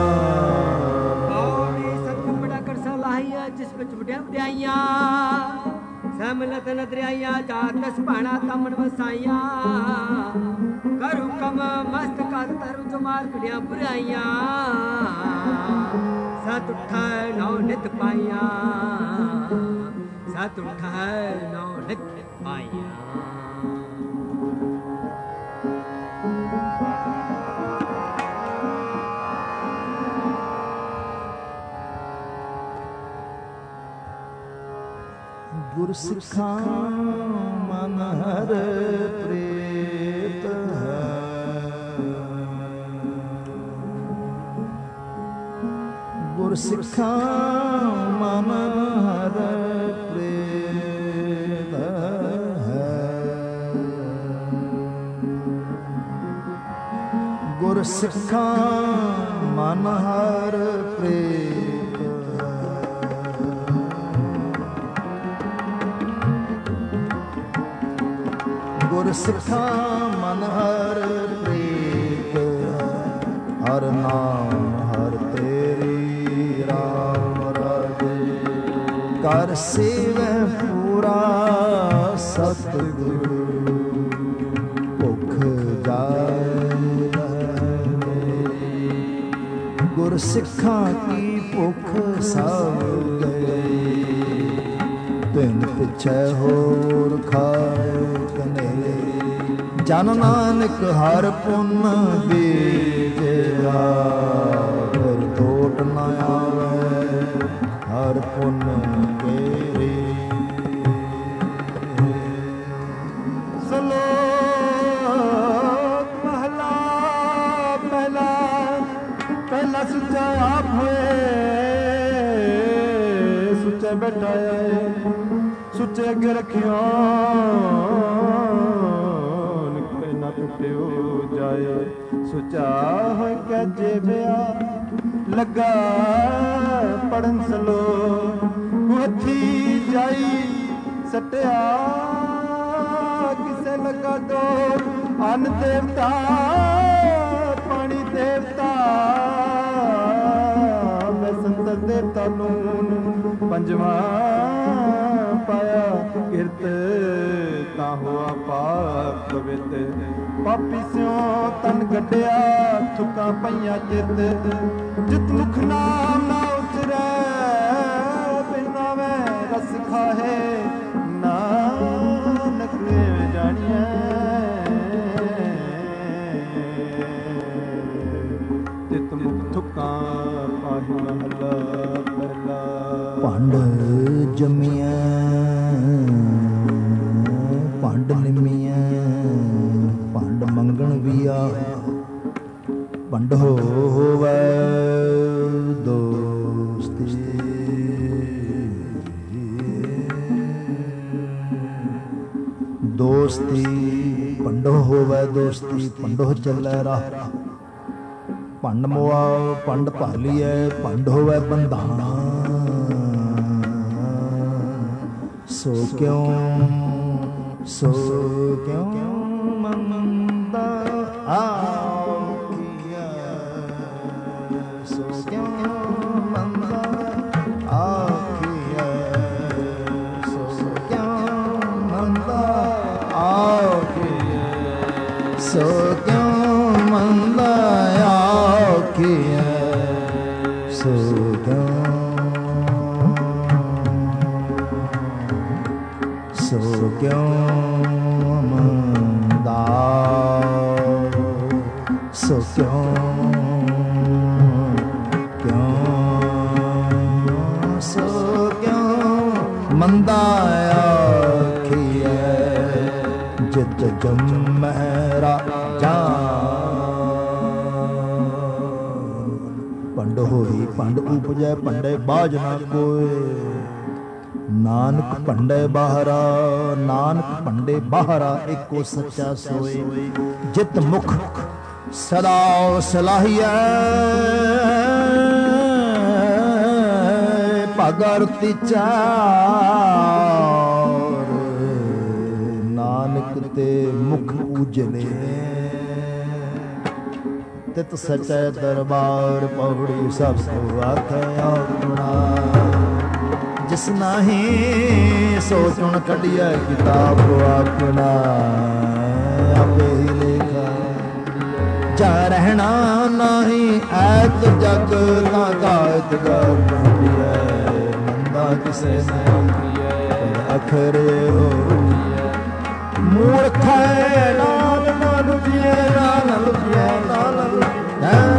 ਪੌੜੀ ਸਤਿਗੁਰ ਬੜਾ ਕਰਸਾ ਲਾਹੀਆਂ, ਜਿਸ ਵਿੱਚ ਵਡਿਆ ਵਡਿਆਈਆਂ, ਸਹਿਮਲਤ ਨਦਰਿਆਈਆਂ। ਜਾਤ ਸੁਭਾਣਾ ਤਮਨ ਵਸਾਈਆਂ, ਕਰ ਹੁਕਮ ਮਸਤਕ ਹੱਥ ਧਰ। ਜੋ ਮਾਰ ਕੱਢੀਆਂ ਬੁਰਾਈਆਂ, ਸਤ ਉਠੈ ਨੌ ਨਿਤ ਪਾਈਆਂ, ਸਤ ਉਠੈ ਨੌ ਨਿਤ ਪਾਈਆਂ। ਗੁਰ ਸਿੱਖਾਂ ਮਨ ਹਰ ਪ੍ਰੇਤ ਹੈ, ਗੁਰ ਸਿੱਖਾਂ ਮਨ ਹਰ ਪ੍ਰੇਤ ਹੈ। ਗੁਰ ਸਿੱਖਾਂ ਮਨ ਹਰ ਪ੍ਰੇਤ। ਗੁਰ ਸਿੱਖਾਂ ਮਨ ਹਰ ਪ੍ਰੀਤ, ਹਰ ਨਾਮ ਹਰ ਤੇਰੀ ਰਾਮ ਰਾਜੇ। ਕਰ ਸੇਵੈ ਪੂਰਾ ਸਤਿਗੁਰ, ਭੁਖ ਜਾਏ ਮੇਰੀ। ਗੁਰ ਸਿੱਖਾਂ ਕੀ ਭੁਖ ਸਭ ਗਈ, ਤਿਨ ਪਿਛੈ ਹੋਰ ਖਾਏ ਕਨੇ। ਜਨ ਨਾਨਕ ਹਰ ਪੁੰਨ ਬੀਜਿਆ, ਫਿਰ ਟੋਟ ਨ ਆਵੈ ਹਰ ਪੁੰਨ ਕੇਰੇ। ਸਲੋਕ ਮਹਲਾ ਪਹਿਲਾ। ਪਹਿਲਾ ਸੁੱਚਾ ਆਪ ਹੋਏ, ਸੁੱਚੇ ਬੈਠਾਏ, ਸੁੱਚੇ ਅੱਗੇ ਰੱਖਿਓ, ਟੁੱਟਿਓ ਜਾਏ। ਸੁਚਾ ਹੋਇ ਕੈ ਜੇਬਿਆ, ਲੱਗਾ ਪੜਨ ਸਲੋ। ਹੱਥੀ ਜਾਈ ਸਟਿਆ, ਕਿਸੇ ਲੱਗਾ ਦੋ। ਅੰਨ ਦੇਵਤਾ ਪਾਣੀ ਦੇਵਤਾ, ਮੈਂ ਸੰਤ ਦੇਵਤਾ ਨੂਨ। ਪੰਜਵਾਂ ਪਾਇਆ ਕਿਰਤ, ਤਾਂ ਹੋਆ ਪਾਪ ਪਵਿੱਤ। ਪਾਪੀ ਸਿਉ ਤਨ ਗੱਡਿਆ, ਥੁੱਕਾਂ ਪਈਆਂ ਚਿੱਤ। ਜਿਤ ਮੁਖ ਨਾਮ ਨਾ ਉਤਰੈ, ਬਿਨਾ ਮੈਂ ਰਸ ਖਾਹੇ। ਨਾਨਕ ਏਵੇਂ ਜਾਣੀਐ, ਜਿਤ ਮੁਖ ਥੁੱਕਾਂ ਪਾਹੀ ਮਹਲਾ ਪਹਿਲਾ। ਭੰਡ ਜੰਮਿਆ ਨਿਮੀਐ ਭੰਡ ਮੰਗਣ ਵੀਆ ਭੰਡ ਹੋਵੈ ਦੋਸਤੀ ਦੋਸਤੀ ਭੰਡੋ ਹੋਵੈ ਦੋਸਤੀ ਭੰਡੋ ਚੱਲੈ ਰਾਹ ਭੰਡ ਮੋਆ ਭੰਡ ਭਾਲੀਐ ਭੰਡ ਹੋਵੈ ਬੰਧਾਣਾ ਸੋ ਕਿਉ ਸੋ ਕਿਉ ਮੰਦਾ ਆਖੀਐ ਸੋ ਕਿਉ ਮੰਦਾ ਆਖੀਐ ਸੋ ਕਿਉ ਮੰਦਾ ਆਖੀਐ ਸੋ ਕਿਉ ਮੰਦਾ ਆਖੀਐ ਸੋ ਕਿਉ ਸੋ ਕਿਉ ਮੰਦਾ ਸੋ ਕਿਉ ਕਿਉ ਸੋ ਕਿਉ ਮੰਦਾ ਆਖੀਐ ਜਿਤ ਜੰਮਹਿ ਰਾਜਾ ਭੰਡ ਹੋਈ ਭੰਡ ਉਪਜੈ ਭੰਡੇ ਬਾਝ ਨਾ ਕੋਇ ਨਾਨਕ ਭੰਡੇ ਬਾਹਰਾ ਨਾਨਕ ਭੰਡੇ ਬਾਹਰਾ ਏਕੋ ਸੱਚਾ ਸੋਏ ਜਿਤ ਮੁਖ ਸਦਾ ਸਲਾਹੀਐ ਭਗਰਤੀ ਚਾਰ ਨਾਨਕ ਤੇ ਮੁਖ ਉਜਲੇ ਤਿਤ ਸਚੈ ਦਰਬਾਰ ਪੌੜੀ ਸਭ ਕੋ ਆਖੈ ਆਪਣਾ ਜਿਸ ਨਾਹੀ ਸੋਚਣ ਕੱਢਿਆ ਕਿਤਾਬ ਆਪਣਾ ਆਪੇ ਹੀ ਲੇਖਾ ਜਾ ਰਹਿਣਾ ਨਾਹੀ ਐਤ ਜਗ ਨਾ ਕਾਇਤ ਗਰ ਮੰਦਾ ਕਿਸੇ ਨੇ ਅਖਰੇ ਹੋ ਮੂਰਖੈ ਨਾਲ ਨਾ ਲੁਝਿਐ ਨਾਲ ਲੁਝਿਐ ਨਾਲ ਲੁਝਿਐ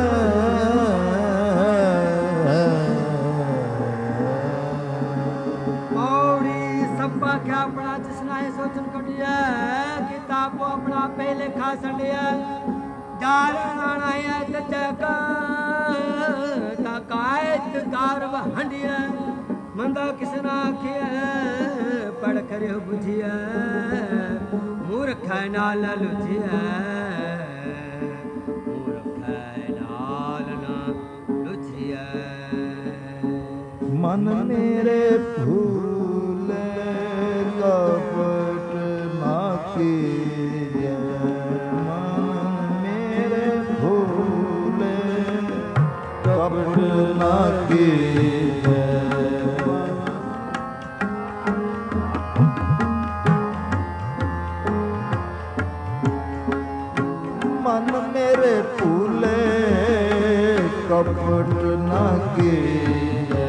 ਆਪਣਾ ਜਿਸਨਾ ਇਹ ਸੋਚਣ ਕੱਢਿਆ ਕਿਤਾਬੋ ਆਪਣਾ ਪਹਿਲੇ ਖਾ ਛੱਡਿਆ ਜਾਲ ਰਾਣਾ ਹੈ ਜੱਜਾ ਤਾ ਕਾਇਤ ਦਾਰ ਵਹੰਡਿਆ ਮੰਦਾ ਕਿਸ ਨਾ ਆਖਿਆ ਪੜ ਕਰਿਓ ਬੁਝਿਆ ਮੂਰਖਾ ਨਾਲ ਲੁਝਿਆ ਮੂਰਖਾ ਨਾਲ ਨਾ ਲੁਝਿਆ ਮਨ ਮੇਰੇ ਭੂਲੇ ਕਪਟ ਨਾ ਕੀਜੈ ਮਨ ਮੇਰੇ ਭੂਲੇ ਕਪਟ ਨਾ ਕੀਜੈ ਮਨ ਮੇਰੇ ਭੂਲੇ ਕਪਟ ਨਾ ਕੀਜੈ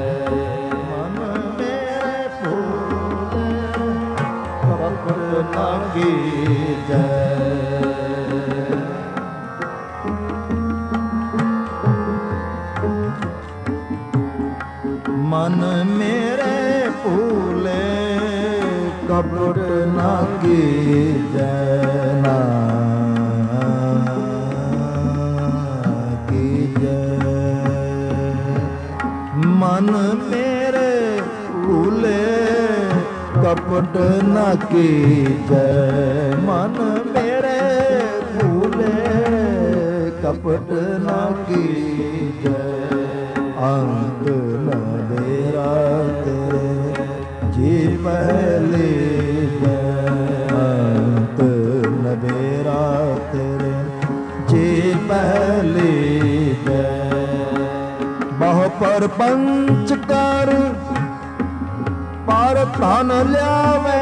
ਨਾ ਕੀਜੈ ਮਨ ਮੇਰੇ ਭੂਲੇ ਕਪਟ ਨਾ ਕੀਜੈ ਨਾ ਕੀਜੈ ਮਨ ਮੇਰੇ ਭੂਲੇ ਕਪਟ ਨਾ ਕੀਜੈ ਮਨ ਮੇਰੇ ਭੂਲੇ ਕਪਟ ਨਾ ਕੀਜੈ ਅੰਤ ਨ ਮੇਰਾ ਤੇਰੇ ਜੀ ਪਹਿਲੇ ਅੰਤ ਨ ਮੇਰਾ ਤੇਰੇ ਜੀ ਪਹਿਲੇ ਬਹੁ ਪਰਪੰਚ ਕਰ ਪਰ ਧਨ ਲਿਆਵੇ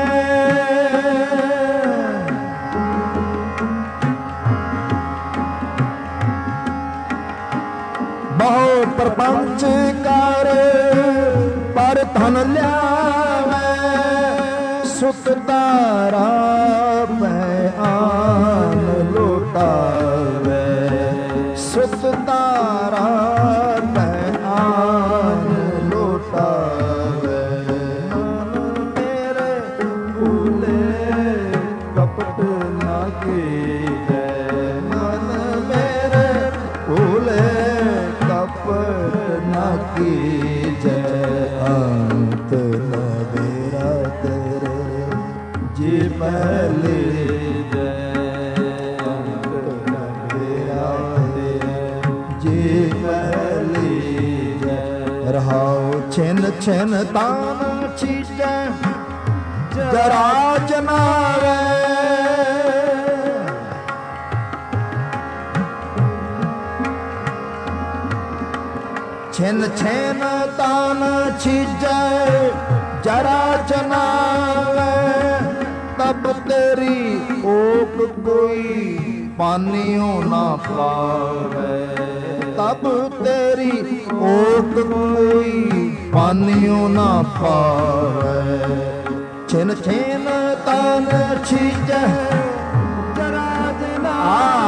ਬਹੁ ਪਰਪੰਚ ਕਰ ਪਰ ਧਨ ਲਿਆਵੇ ਸੁਤ ਤਾਰਾ ਪੈ ਆਨ ਲੋਟਾਵੇ ਸੁਤ ਤਾਰਾ ਪੈ ਆਨ ਲੋਟਾਵੇ पहली जी पहली रहाओ छिन छिन तान छीटे जरा जनावे छिन छिन तान छीटे जरा जनावे तब तेरी ओक कोई पानियों ना पावे तब तेरी ओक कोई पानियों ना पावे छिन छिन तान छीजे जरा जना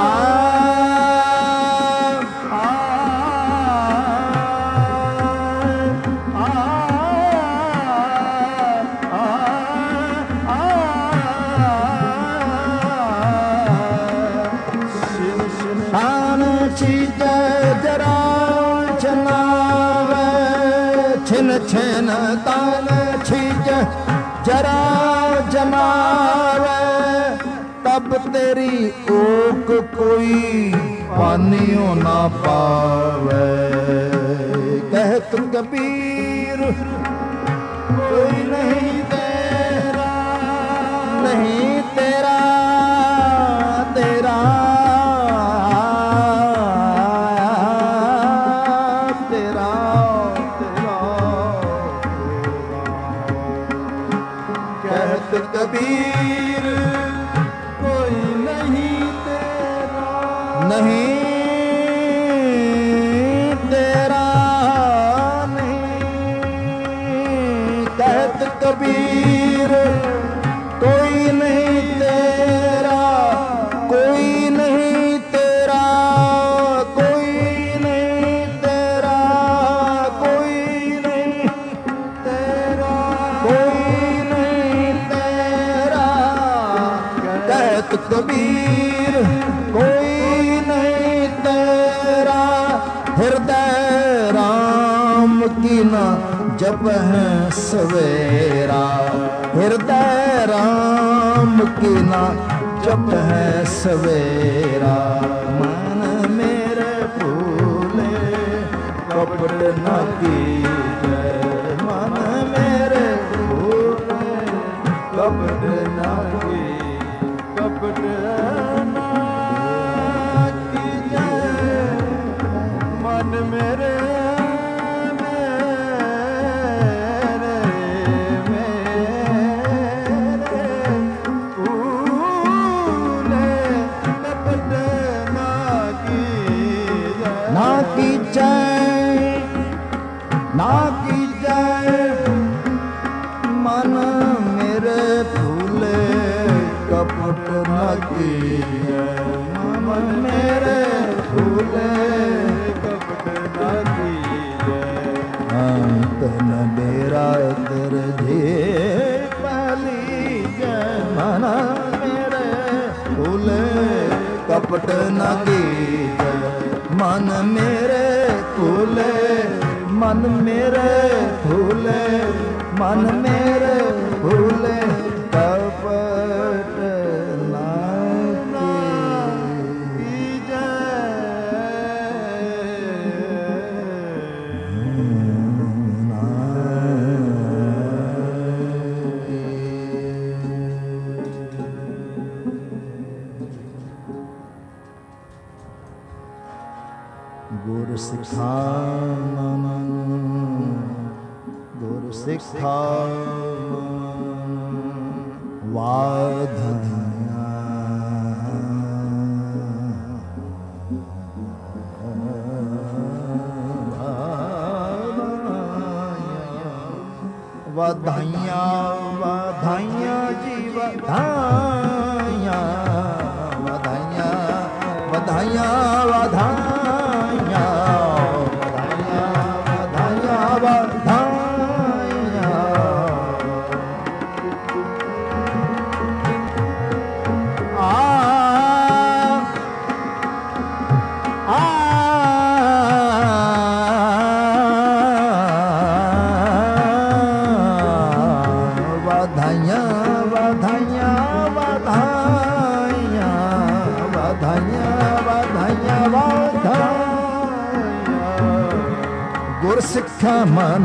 छिन तान छीज जरा जनावे तब तेरी ओक कोई पानियों ना पावे कहत कबीर कोई नहीं तेरा नहीं तेरा तेरा कबीर कोई नहीं तेरा नहीं तेरा नहीं कहत कबीर कोई नहीं तेरा कोई नहीं तेरा कोई नहीं तेरा कोई नहीं तेरा कोई कबीर कोई नहीं तेरा हृदय राम की ना जप है सवेरा हृदय राम की ना जप है सवेरा मन मेरे फूले कपट न कीजे मन मेरे फूले कपट न कीजे कपट न कीजे मन मेरे मेरे मेरे फूले कपट न कीजे ना कीजे ना कीजे मन मेरे फूले कपट न कीजे मन मेरे फूले कपट न कीजे तन मेरा दर जे पहली मन मेरे फूले कपट न कीजे मन मेरे फूले मन मेरे फूले मन मेरे फूले कपट गुर सिखा गुर सिखा वाधया वाधाइया वाधाइया जी वाधाइया वाधाइया वाधाइया वाधाइया वाधाइया वाधाइया आ आ वाधाइया वाधाइया ਸਿੱਖਾ ਮਨ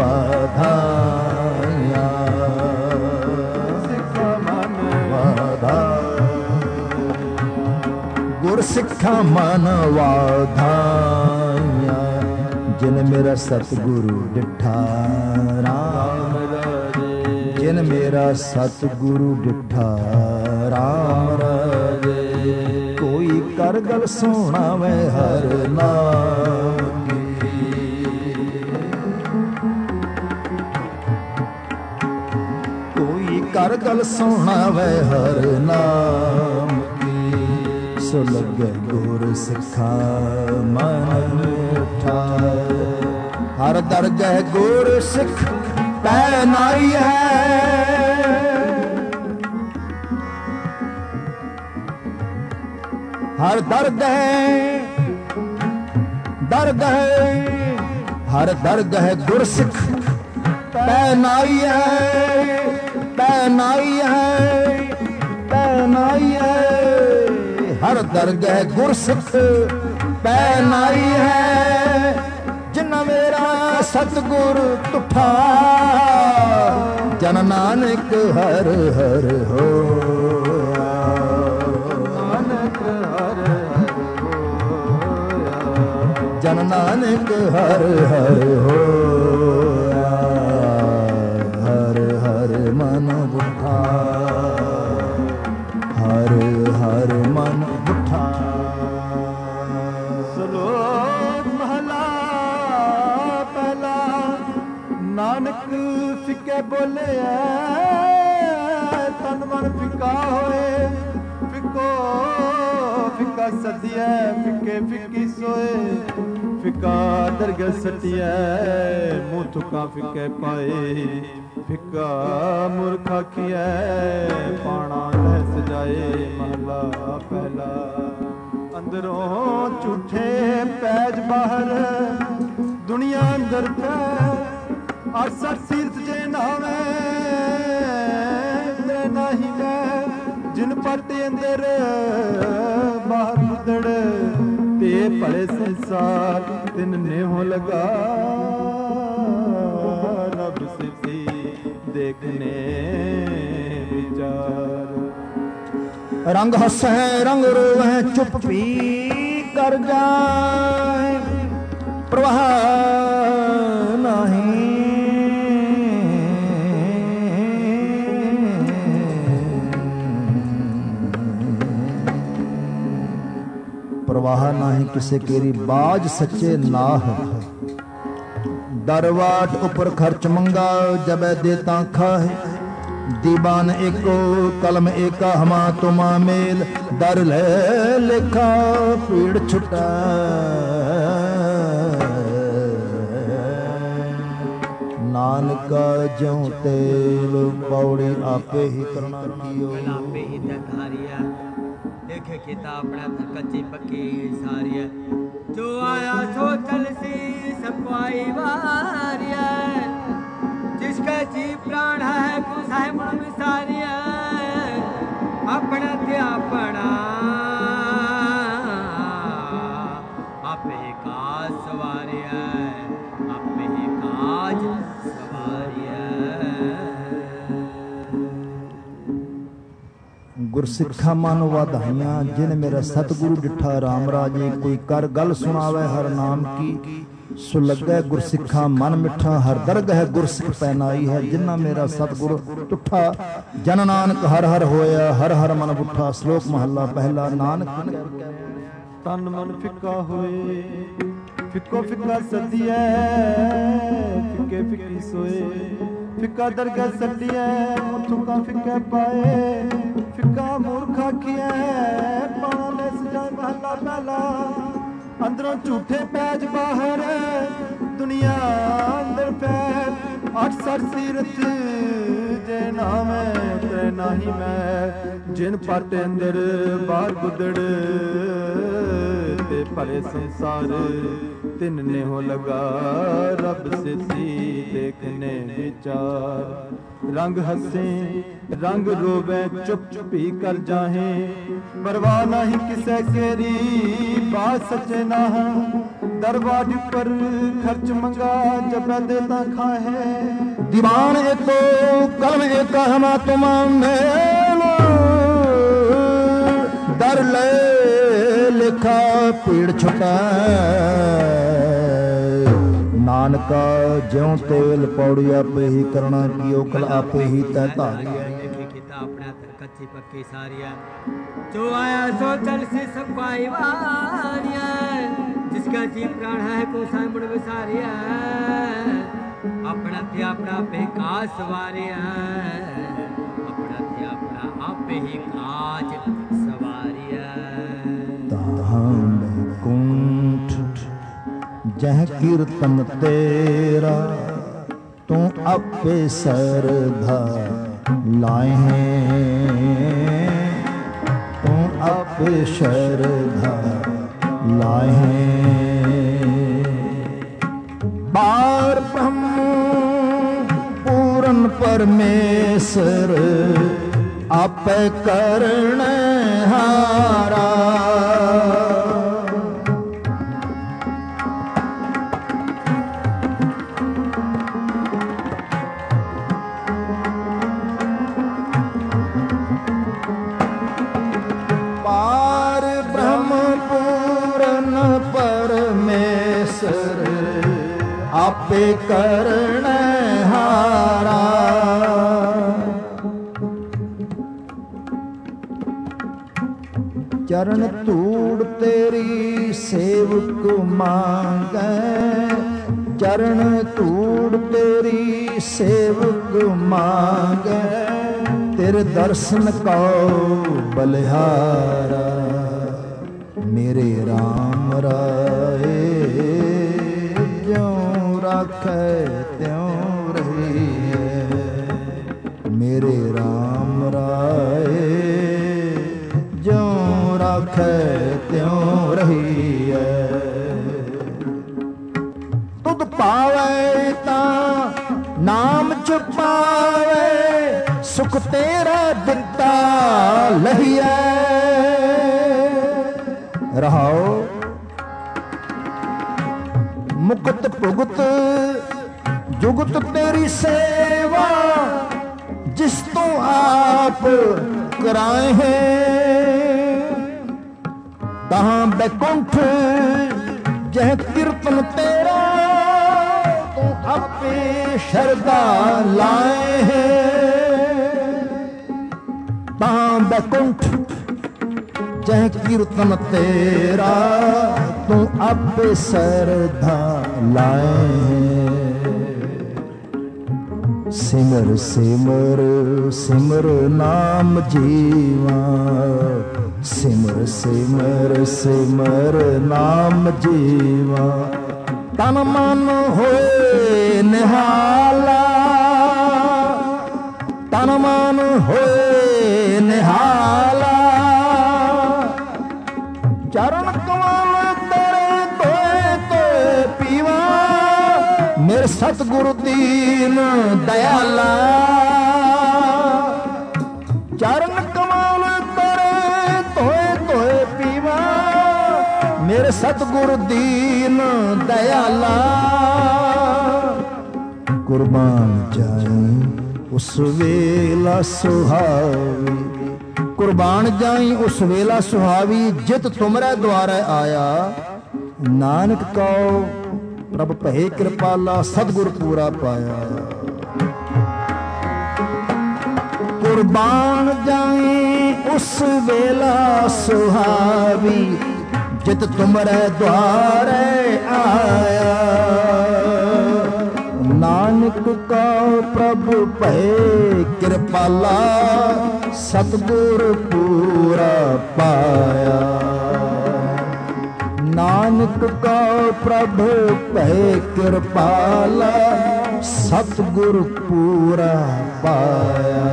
ਵਾਧਾਇਆ, ਸਿੱਖਾ ਮਨ ਗੁਰ ਸਿੱਖਾ ਮਨ ਵਾਧਾਇਆ, ਜਿਨ ਮੇਰਾ ਸਤਿਗੁਰੂ ਡਿਠਾ ਰਾਮ ਰਾਜੇ, ਜਿਨ ਮੇਰਾ ਸਤਿਗੁਰੂ ਡਿਠਾ ਰਾਮ ਰਾਜੇ, ਕੋਈ ਕਰ ਗਲ ਸੁਣਾਵੇ ਹਰ ਨਾਮ ਕੀ, ਕੋਈ ਕਰ ਗਲ ਸੁਣਾਵੇ ਹਰ ਨਾਮ ਕੀ, ਸੋ ਲੱਗੇ ਗੁਰ ਸਿੱਖਾ ਮਨ ਮਿਠਾ, ਹਰ ਦਰਗਹਿ ਗੁਰ ਸਿੱਖ ਪੈ ਨਾਈ ਹੈ, ਹਰ ਦਰਗਹਿ ਦਰਗਹਿ ਹਰ ਦਰਗਹਿ ਗੁਰ ਸਿੱਖ ਪੈ ਨਾਈ ਹੈ, ਪੈ ਨਾਈ ਹੈ, ਪੈ ਨਾਈ ਹੈ, ਹਰ ਦਰਗਹਿ ਗੁਰ ਸਿੱਖ ਪੈ ਨਾਈ ਹੈ, ਜਿਨ੍ਹਾਂ ਮੇਰਾ ਸਤਿਗੁਰ ਤੁਠਾ, ਜਨ ਨਾਨਕ ਹਰ ਹਰ ਹੋਇਆ, ਨਾਨਕ ਹਰ ਹਰ ਹੋਇਆ, ਜਨ ਨਾਨਕ ਹਰ ਹਰ ਹੋਇਆ, ਹਰ ਹਰ ਮਨ ਬੁੱਠਾ, ਹਰ ਹਰ ਮਨ ਬੁੱਠਾ। ਸਲੋਕ ਮਹਲਾ ਪਹਿਲਾ, ਨਾਨਕ ਫਿੱਕੇ ਬੋਲਿਆ, ਤਨ ਮਨ ਫਿੱਕਾ ਹੋਏ, ਫਿੱਕੋ ਫਿੱਕਾ ਸਦੀਐ, ਫਿੱਕੇ ਫਿੱਕੀ ਸੋਏ, ਫਿੱਕਾ ਦਰਗਹਿ ਸਟਿਐ, ਮੂੰਹ ਥੁੱਕਾ ਫਿੱਕੇ ਪਾਏ, ਫਿੱਕਾ ਮੂਰਖ ਆਖੀਐ, ਪਾਣਾ ਲੈ ਸਜਾਏ। ਮਹਲਾ ਪਹਿਲਾ। ਅੰਦਰੋਂ ਝੂਠੇ ਪੈਜ ਬਾਹਰ, ਦੁਨੀਆ ਅੰਦਰ ਪੈ, ਅਠ ਸਠ ਸੀਰਤ ਜੇ ਨਾਵੇਂ, ਤੇ ਨਹੀਂ ਮੈਂ ਜਿਨ ਪੱਟ ਅੰਦਰ ਬਾਹਰ ਮੁਦੜ, ਤੇ ਭਲੇ ਸੰਸਾਰ ਤਿਨ ਨੇਹੋਂ ਲਗਾ, ਰੱਬ ਸਿੱਧੀ ਦੇਖਨੇ ਵਿਚਾਰ। रंग हंसै रंग रोवै चुप पी कर जाए, प्रवाह नहीं प्रवाह नहीं किसे केरी, बाज सच्चे नाह, दरवाट उपर खर्च मंगा, जबै देता खाहे, दीवान एको कलम एका, हमा तुमा मेल, दर ले लिखा पीड़ छुटा। नानका ज्यों तेल पौड़ी आपे ही करना कियो, आपे ही धारिया, देखे किताब अपना कच्ची पक्की सारिया, जो आया सो चल सी सबको आई वारिया, जिसका जी प्राण है कुसा है मन में सारिया, अपना ते अपना आपे काज सवारिया, आपे काज सवारिया। गुरसिखा मन वाधाइयां, जिन मेरा सतगुरु डिठा राम राजे, कोई कर गल सुनावे हर नाम की, सो लगे गुरसिखा मन मिठा, हर दरगह गुरसिख पैनाई है, जिन्ना मेरा सतगुरु टुठा, जन नानक हर हर होया, हर हर मन बुठा। श्लोक महला पहला। नानक तन मन फिक्का होए, फिक्को फिक्का सदिए, फिक्के फिक्की सोए, फिक्का दरगह सदिए, मुठुका फिक्के पाए, फिक्का मूर्खा किए, पाना ले सजाए। महला पहला। अंदरों झूठे पैज बाहर, दुनिया अंदर पैर, अठ सठ सीरत जे नाम ते नाही मैं, जिन पट अंदर बाहर गुदड़, ते भरे संसार तिन ने हो लगा रब से सी देखने विचार। रंग हंसे रंग रोवे चुप चुपी कर जाहे परवाह नहीं किसे केरी बात सचे ना दरबार पर खर्च मंगा जब देता खाए। दीवान एक कलम एक हम तुम दर ले लिखा पीड़ छुटा नानका ज्यों तेल पौड़ी आपे ही करना की ओखल आपे ही तय धारी। अपना कच्ची पक्की सारिया जो आया सो चल से सब वारिया जिसका जी प्राण है को सामण विसारिया अपना ते अपना बेकास वारिया अपना ते अपना आपे ही काज सवारिया। कुंठ जह कीर्तन तेरा तू आपे सरधा लाए हैं तू आपे शरधा लाए हैं। बार ब्रह्म पूरन परमेश्वर आपे करण हारा। आपे करण हारा। चरण धूड़ तेरी सेवक मांगे चरण धूड़ तेरी सेवक मांगे तेरे दर्शन को बलिहारा। मेरे राम राय राखे त्यों रही है मेरे राम राय ज्यों राखे त्यों रही है। तुद पावे ता नाम छुपावे सुख तेरा दिता लहिए। रहाओ मुकुत भुगत जुगत तेरी सेवा जिस तो आप कराए हैं। तहां बैकुंठ जह कीर्तन तेरा तो आपे शरदा लाए हैं। तहां बैकुंठ जह कीर्तन तेरा तू आपे सरधा लाए। सिमर सिमर सिमर नाम जीवा सिमर सिमर सिमर नाम जीवा। तन मन होए निहाला तन मन होए निहाला। चरण कमल तेरे तोए तोए पीवा मेरे सतगुरु दीन दयाला। चरण कमल तेरे तोए तोए पीवा मेरे सतगुरु दीन दयाला। कुर्बान जाए उस वेला सुहावी कुर्बान जाई उस वेला सुहावी जित तुमरे द्वारे आया। नानक कहो प्रभ भय कृपाला सतगुर पूरा पाया। कुर्बान जाई उस वेला सुहावी जित तुमरे द्वारे आया। नानक का प्रभु भय कृपाला सतगुर पूरा पाया। नानक का प्रभु भय कृपाला सतगुर पूरा पाया।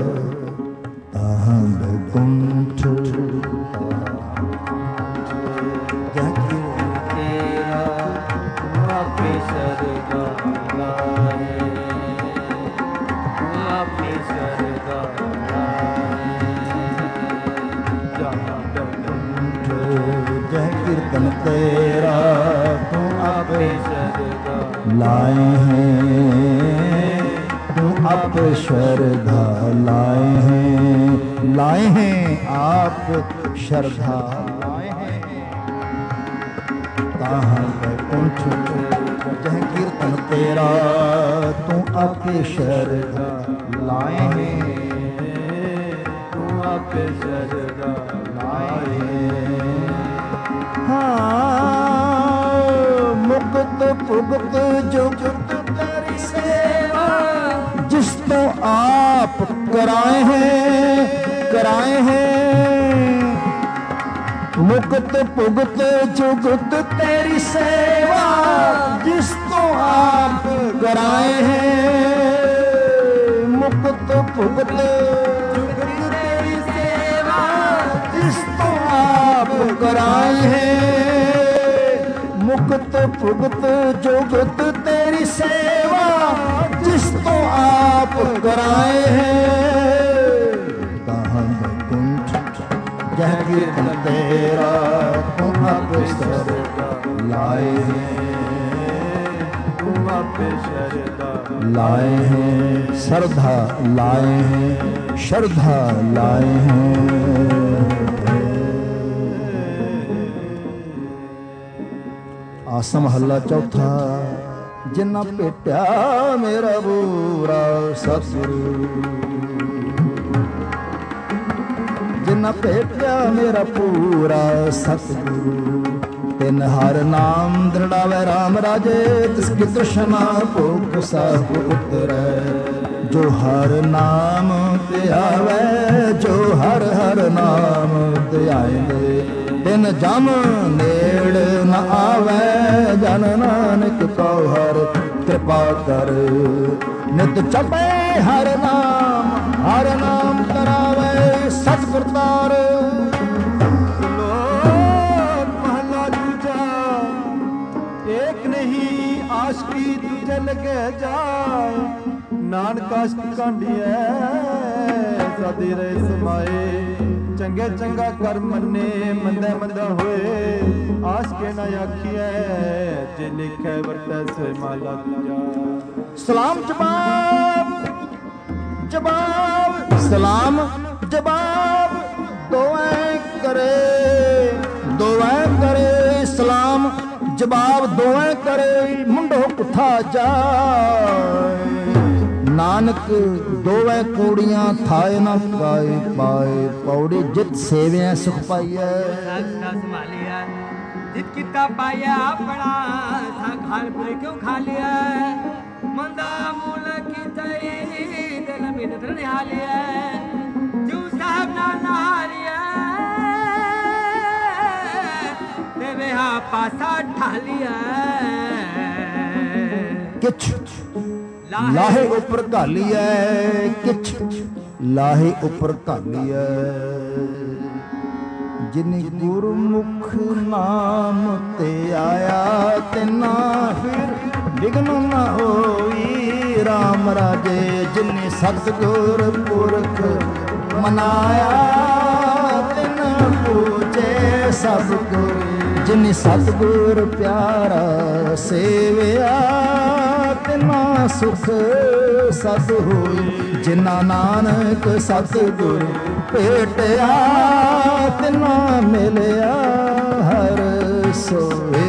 अहम बैकुंठ जय कीर्तन तेरा तू आपे लाए हैं, तू आप श्रद्धा लाए हैं, लाए हैं आप श्रद्धा लाए हैं। ताहाँ बैकुंठ जय कीर्तन तेरा तू आपे श्रद्धा लाए हैं, तू आपे श्रद्धा लाए हैं। हाँ मुक्त भुगत जुगत तेरी सेवा, जिस तो आप कराए हैं कराए हैं। मुक्त भुगत जुगत तेरी सेवा, जिस तो आप कराए हैं। मुक्त भुगत जुगत तेरी सेवा, जिस तो आप कराए हैं। मुक्त भुगत जुगत तेरी सेवा, जिस तो आप कराए हैं। कहाँ बैकुंठ जय कीर्तन तेरा तू आप श्रद्धा लाए हैं, तू आप श्रद्धा लाए हैं, श्रद्धा लाए हैं, श्रद्धा लाए हैं। आसा महला चौथा। जिन्ना भेटिया मेरा बूरा सतगुरु, जिन्ना भेटिया मेरा पूरा सतगुरु। तिन हर नाम दृढ़ावे राम राजे, तिसकी तृष्णा भूख सब उतरै। जो हर नाम ते आवे, जो हर हर नाम ते आएंगे, तिन जम नेड़ न आवे। जन नानक को हर कृपा कर, नित जपे हर नाम, हर नाम करावे सतगुर तार। महला दूजा एक नहीं आशिकी दूजे लगे जाए। नानक आशिक कांडिए सदी रहे समाए। चंगे चंगा कर मन्ने मंदा मंदा होए। आस के ना आखिए जे लिखे वरते से माला दूजा। सलाम जवाब जवाब सलाम जवाब दोएं करे, दोएं करे सलाम जवाब दोएं करे। मुंडो उठा जाए। नानक दोवे कूड़ियां थाए न गाए पाए। पौड़ी जित सेवियां सुख पाइया। संभालिया जित किता पाया अपना, सा घर पर क्यों खा लिया। मंदा मूल की तई दिल में नजर निहालिया। जू साहब ना नारिया देवे हा पासा ढालिया। किछ लाहे उपर घालिया, किछ लाहे उपर घालिया। जिन गुरमुख नाम ते आया, तिना फिर विघ्न न होई। राम राजे जिन सतगुर पुरख मनाया, तिन पूजे सब गुर। जिन सतगुर प्यारा सेविया, तिना सुख सत होई। जिना नानक सतगुर भेटिया, तिना मिलिया हर सोए।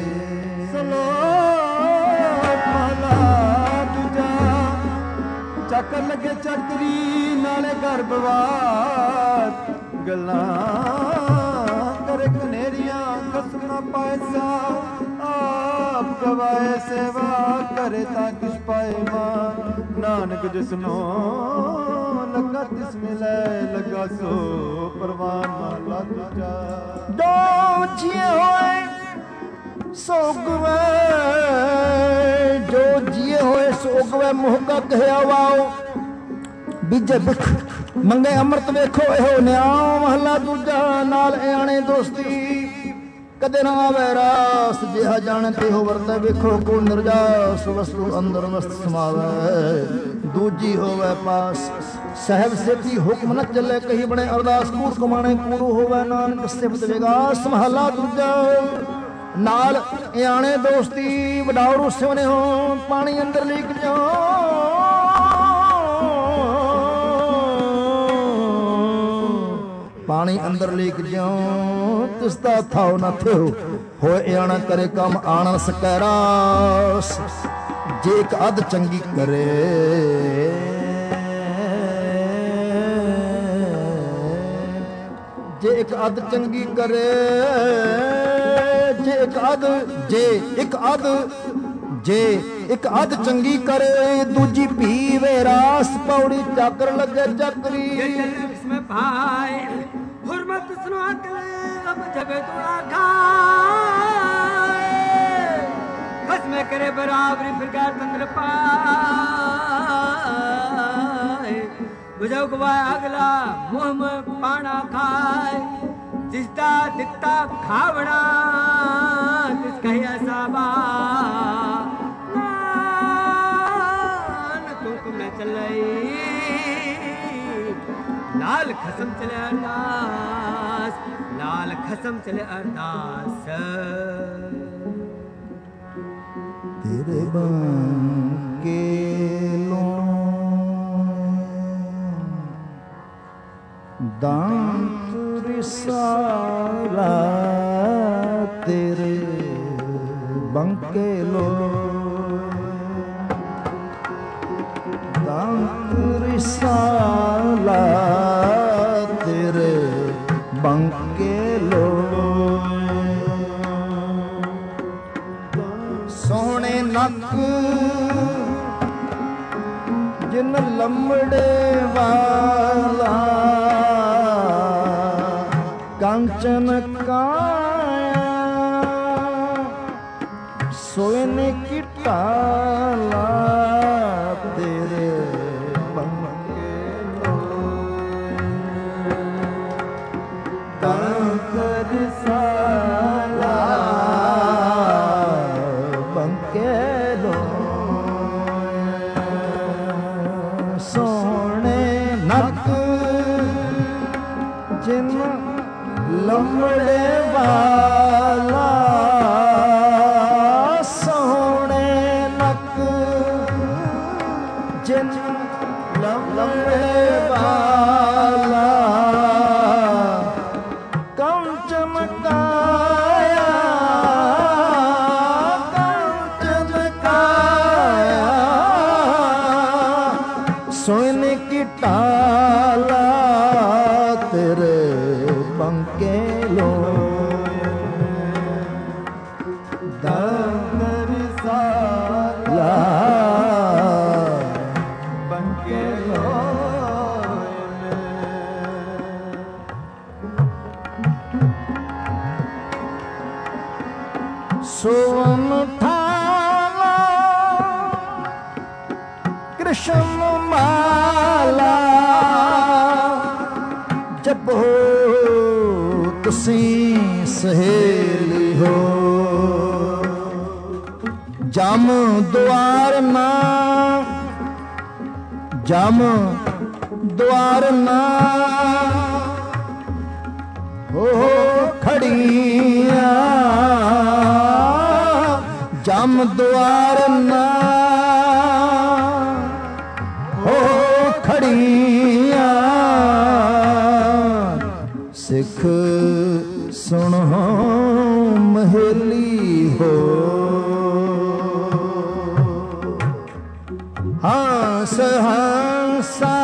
ਚੱਕਰ ਲੱਗੇ ਚੱਕਰੀ ਨਾਲੇ ਘਰ ਬਵਾਰ। ਗੱਲਾਂ ਕਰੇ ਕਨੇਰੀਆਂ ਖਸਮ ਨਾ ਪਾਇਸਾ। ਆਪ ਗਵਾਏ ਸੇਵਾ करे ता किस पाए मां। नानक जिसनो लगा तिस मिले, लगा सो परवान लग जा। दो जिए होए सो गवे, जो जिए होए सो गवे। मुँह का कहया वाओ बीजे बिख मंगे अमृत वेखो। एहो न्याओ महला दूजा नाल आने दोस्ती ਕਦੇ ਨਾ ਆਵੇ ਰਾਸ, ਜਿਹਾ ਜਾਣੇ ਤਿਹੋ ਵਰਤੈ, ਵੇਖੋ ਕੋ ਨਿਰਜਾਸ, ਵਸਤੂ ਅੰਦਰ ਵਸਤ ਸਮਾਵੈ, ਦੂਜੀ ਹੋਵੇ ਪਾਸ। ਸਹਿਬ ਸੇਤੀ ਹੁਕਮ ਨ ਚੱਲੇ, ਕਹੀ ਬਣੇ ਅਰਦਾਸ, ਕੂੜ ਕਮਾਣੇ ਕੂੜੂ ਹੋਵੇ, ਨਾਨਕ ਸਿਫਤ ਵਿਗਾਸ। ਮਹਲਾ ਦੂਜਾ ਨਾਲ ਇਆਣੇ ਦੋਸਤੀ, ਵਡਾਉਰੂ ਸਿਵਨੇ ਹੋ, ਪਾਣੀ ਅੰਦਰ ਲੀਕ ਜਾਓ, ਪਾਣੀ ਅੰਦਰ ਲੀਕ ਜਿਉ, ਤਿਸਦਾ ਥਾਉ ਨਾ ਥਿਓ, ਹੋਏ ਆਣਾ ਕਰੇ ਕੰਮ ਆਣ ਸਕੈ ਰਾਸ। ਜੇ ਇੱਕ ਅੱਧ ਚੰਗੀ ਕਰੇ, ਜੇ ਇੱਕ ਅੱਧ ਚੰਗੀ ਕਰੇ, ਜੇ ਇੱਕ ਅੱਧ ਜੇ ਇੱਕ ਅੱਧ ਜੇ ਇੱਕ ਅੱਧ ਚੰਗੀ ਕਰੇ, ਦੂਜੀ ਪੀਵੇ ਰਾਸ। ਪੌੜੀ ਚੱਕਰ ਲੱਗੇ ਚੱਕਰੀ, इसमें भाई हुर्मत सुनो अकल, अब जबे तोड़ा खाए, बस में करे बराबरी फिर क्या तंत्र पाए, बुझाओ गवाए अगला मुँह में पाना खाए, जिसदा दिखता खावड़ा जिसका ही ऐसा बा कुमकुम न चलई, लाल खसम चले अरदास, लाल खसम चले अरदास। तेरे बांके लो दांत रिसाला, तेरे बंके लो दांत रिसाला, तेरे बंके लो। सोहणे नक जिन लमड़े वाला, कांचन काया सोने की टाला, तेरे बंके लो दांत रिसाला, बंके लो। सोने नक जिन लमड़े वाला, सोने नक जिन लमड़े वाला, कंचन काया कंचन काया, सोने की टाला, तेरे बंके लो दांत रिसाला, बंके लो। सोवन थाला कृष्ण माला, जब हो तुसी सहेली हो, जम द्वार ना जम द्वार ना हो खड़िया, जम द्वार ना हो खड़िया, सिख सुनो महेली हो, हंस हंसा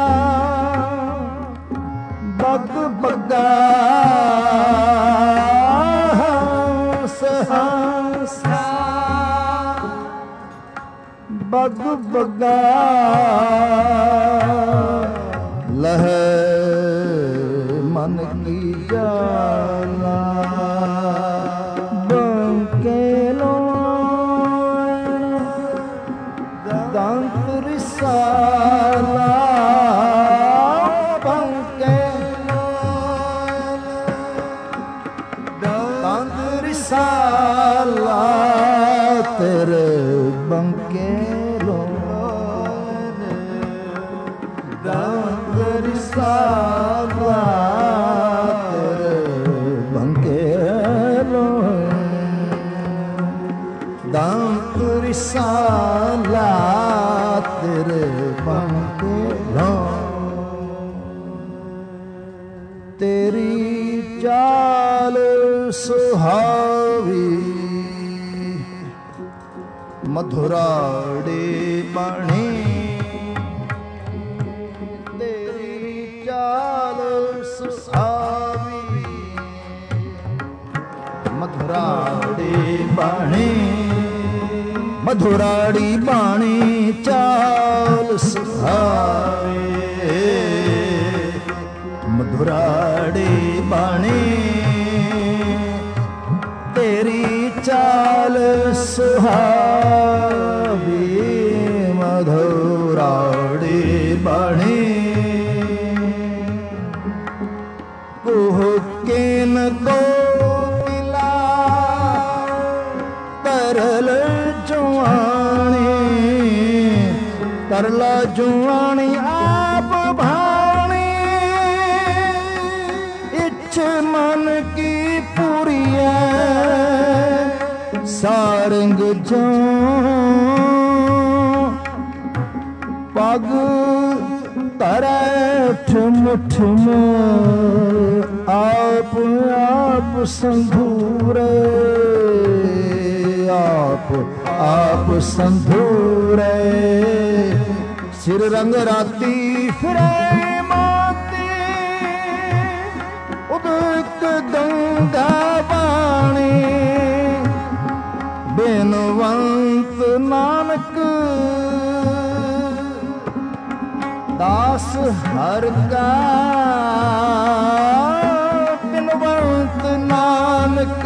बग बगा, हंस हंसा बग बगा, लह मन की जाला, बंके लो दांत रिसाला, बंके लो दांत ਰਿਸਾਲਾ ਤੇਰੇ ਬੰਕੇ ਲੋਨ ਦੰਦ ਰਿਸਾਲਾ ਤੇਰੇ ਬੰਕੇ ਲੋਨ ਦੰਦ ਰਿਸਾਲਾ ਤੇਰੇ ਬੰਕੇ ਲੋਨ ਤੇਰੀ ਚਾਲ ਸੁਹਾਵੀ ਮਧੁਰਾੜੇ ਬਾਣੀ ਤੇਰੀ ਚਾਲ ਸੁਹਾਵੀ ਮਧੁਰਾੜੇ ਬਾਣੀ ਮਧੁਰਾੜੀ ਬਾਣੀ ਚਾਲ ਸੁਹਾਵੀ ਮਧੁਰਾੜੇ ਬਾਣੀ ਤੇਰੀ ਚਾਲ ਸੁਹਾਵੀ ਮਧੁਰਾੜੀ ਬਾਣੀ ਕੋਹ ਕੇਨ ਕੋਕਿਲਾ ਤਰਲ ਜੁਆਣੀ ਤਰਲਾ ਜੁਆਣੀ ਆਪ ਭਾਣੀ ਇੱਛ ਮਨ ਕੀ ਪੂਰੀਐ ਸਾਰੰਗ ਜੋ ਪਗ ਧਰੈ ਠਮ ਠਮ ਆਪ ਆਪ ਸੰਧੂਰੇ ਆਪ ਆਪ ਸੰਧੂਰੇ ਸਿਰ ਰੰਗ ਰਾਤੀ ਫਿਰੇ ਮਾਤੀ ਉਦਕ ਗੰਗਾ ਬਾਣੀ ਬੇਨਵੰਤ ਨਾਨਕ ਦਾਸ ਹਰ ਕਾ ਬੇਨਵੰਤ ਨਾਨਕ